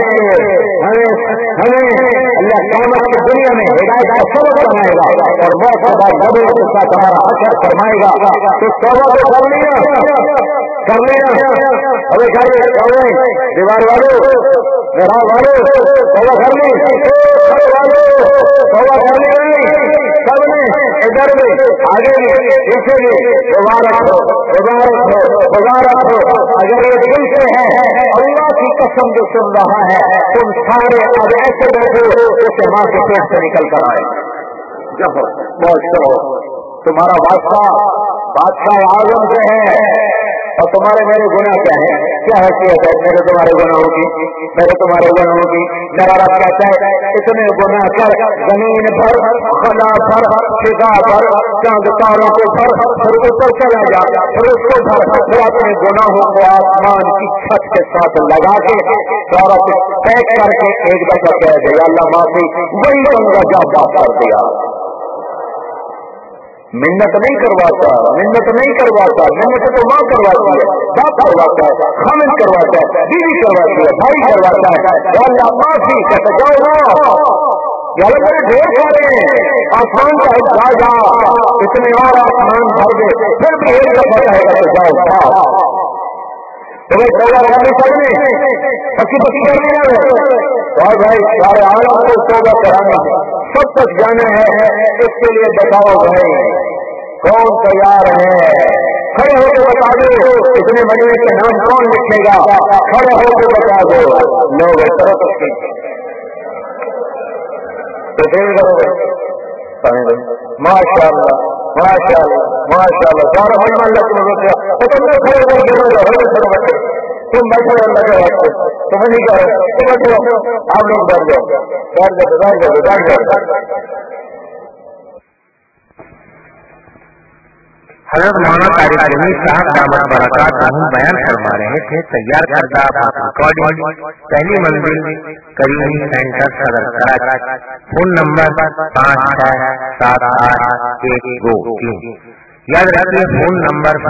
[SPEAKER 2] اللہ قیامت کی دنیا میں ہدایت کا سبب بنائے گا اور موت کے بعد نبیوں کے ساتھ ہمارا حشر فرمائے گا تو توبہ تو کر لینا ابھی دیوار والوں گھر والوں توبہ کر لی توبہ کر لی سب نے ادھر بھی آگے بھی پیچھے بھی مبارک ہو اگر یہ دل سے ہے اللہ کی قسم جو سن رہا ہے تم سارے اب ایسے بیٹھے جیسے ماں کے پیٹ سے نکل کر آئے جب موج کرو تمہارا بادشاہ اعظم سے ہے اور تمہارے میرے گناہ کیا ہے کیا حیثیت ہے میرے تمہارے گناہوں کی میرا رب کہتا ہے اتنے گناہ کر زمین پر خلا پر فضا پر چاند تاروں کو پر پھر اوپر چلا جا پھر اس کو پر پھر اپنے گناہوں کو آسمان کی چھت کے ساتھ لگا کے دورت پیک کر کے ایک دفعہ کہہ دیا اللہ معافی وہی بندہ جا بات کر دیا منت نہیں کرواتا منت تو ماں کرواتی ہے باپ کرواتا ہے خامد کرواتا ہے بیوی کرواتی ہے بھائی کرواتا ہے اللہ معافی کہتے جاؤ نا ڈھیر سارے آسمان کا جا جا اتنے اور آسمان بھر دے پھر بھی ایک دفعہ کہے گا تو جاؤ تمہیں توبہ کرنی چاہیے پکی کرنی ہے اور بھائی سارے عالم کو توبہ کرانا ہے سب تک جانا ہے اس کے لیے بتاؤ بھائی کون تیار ہے کھڑے ہو کے بتا دو اتنے مہینے کے نام کون لکھے گا کھڑے ہو کے بتا دو لوگ ماشاء اللہ سارا مہینہ تم بیٹھے تم نہیں کرو آپ لوگ بیٹھ جاؤ
[SPEAKER 1] حضرت مولانا طارق جمیل صاحب دامت برکاتہم بیان فرما رہے تھے تیار کردہ ریکارڈنگ پہلی منزل کریم سینٹر صدر کراچی، فون نمبر 567812 یاد رکھیے، فون نمبر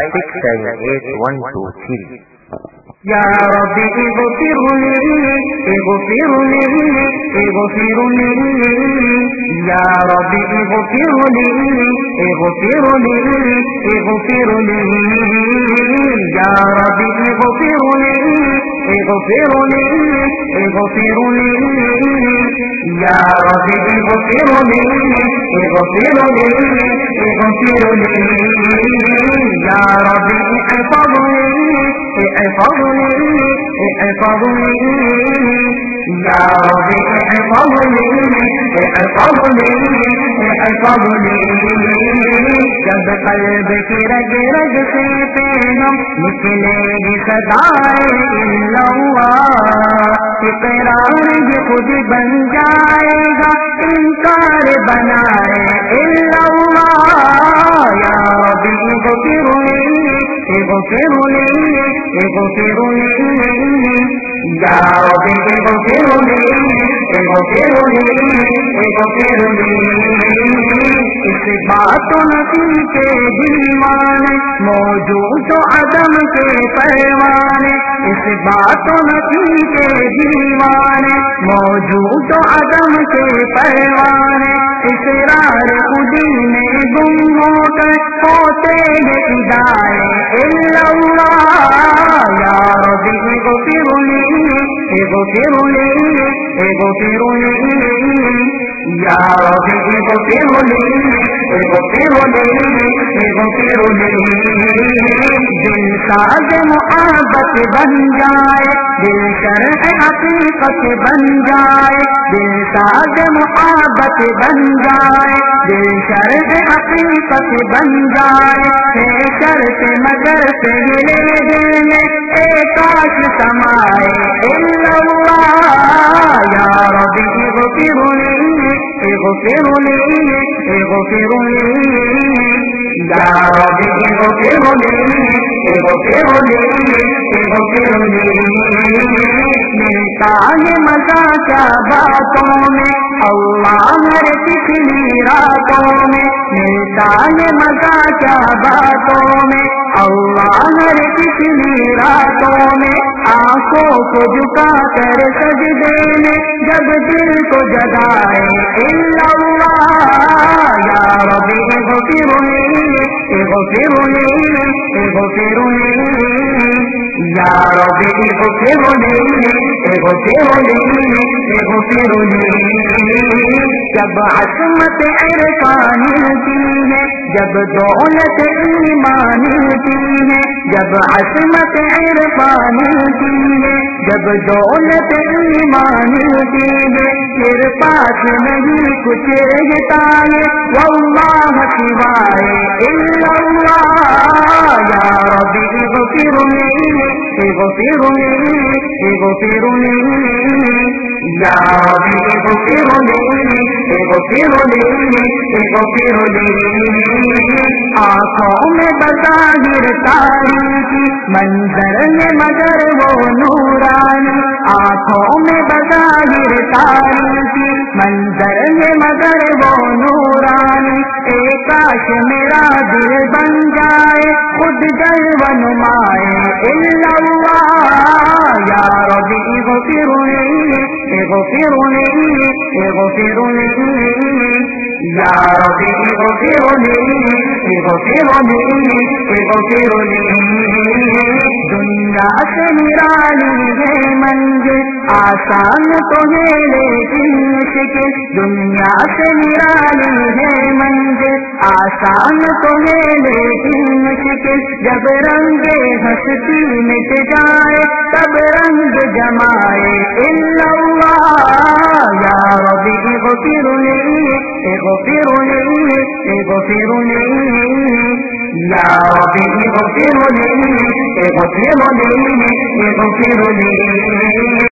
[SPEAKER 1] 56781223۔
[SPEAKER 3] یا رب اغفر لی اغفر لی اغفر لی یا رب اغفر لی اغفر لی اغفر لی یا رب اغفر لی اغفر لی اغفر لی یا رب اغفر لی اغفر لی اغفر لی یا رب احفظنی احفظنی احفظنی یا رب احفظنی احفظنی احفظنی جب قلب کی رگ رگ سے پیغام نکلے گی صدائے اللہ، اقرار یہ خود بن جائے گا انکار بنائے اللہ۔ یا رب اغفر لی اغفر لی اغفر لی یا رب اغفر لی اغفر لی اغفر لی اس بات و نفی کے دیوانے موجود و عدم کے پیمانے، اس بات و نفی کے دیوانے موجود و عدم کے پیمانے، اسرار خودی میں گم ہو کر ہوتے یہ ادائے اللہ۔ یا رب اغفر لی اغفر لی اغفر لی یا رب اغفر لی اغفر لی اغفر لی دل ساز محبت بن جائے، دل شرح حقیقت بن جائے، دل ساز محبت بن جائے، دل شرح حقیقت بن جائے، شرط مگر سے ملے دل میں ایک کاش سمائے اللہ۔ یا رب اغفر لی اغفر لی اغفر لی یا رب اغفر لی اغفر لی اغفر لی ملتا ہے مزہ کیا باتوں میں اللہ ہر پچھلی راتوں میں، ملتا ہے مزہ کیا باتوں میں اللہ ہر پچھلی راتوں میں، آنکھوں کو جھکا کر سجدے میں جب دل کو جگائے اللہ۔ یا رب اغفر لی اغفر لی اغفر لی یا رب اغفر لی اغفر لی اغفر لی جب عصمت عرفان ملتی ہے، جب دولت ایمان ملتی ہے، جب عصمت عرفان ملتی ہے، جب دولت ایمان ملتی ہے، پھر پاس نہیں کچھ رہتا ہے واللہ سوائے اللہ۔ یا رب اغفر لی اغفر لی اغفر لی یا رب اغفر لی اغفر لی اغفر لی آنکھوں میں بظاہر تاریکی منظر میں مگر وہ نورانی، آنکھوں میں بظاہر تاریکی منظر میں مگر وہ نورانی، ایک کاش میرا دل بن جائے خود جلوہ نمائے اللہ۔ یا رب اغفر لی اغفر لی اغفر لی یا رب اغفر لی اغفر لی اغفر لی دنیا سے نرالی ہے منزل آسان تو ہے لیکن مشکل، دنیا سے نرالی ہے منزل آسان تو ہے لیکن مشکل، جب رنگ ہستی مٹ جائے تب رنگ جمائے اللہ۔ یا رب اغفر لی اغفر لی اغفر لی یا رب اغفر لی اغفر لی اغفر لی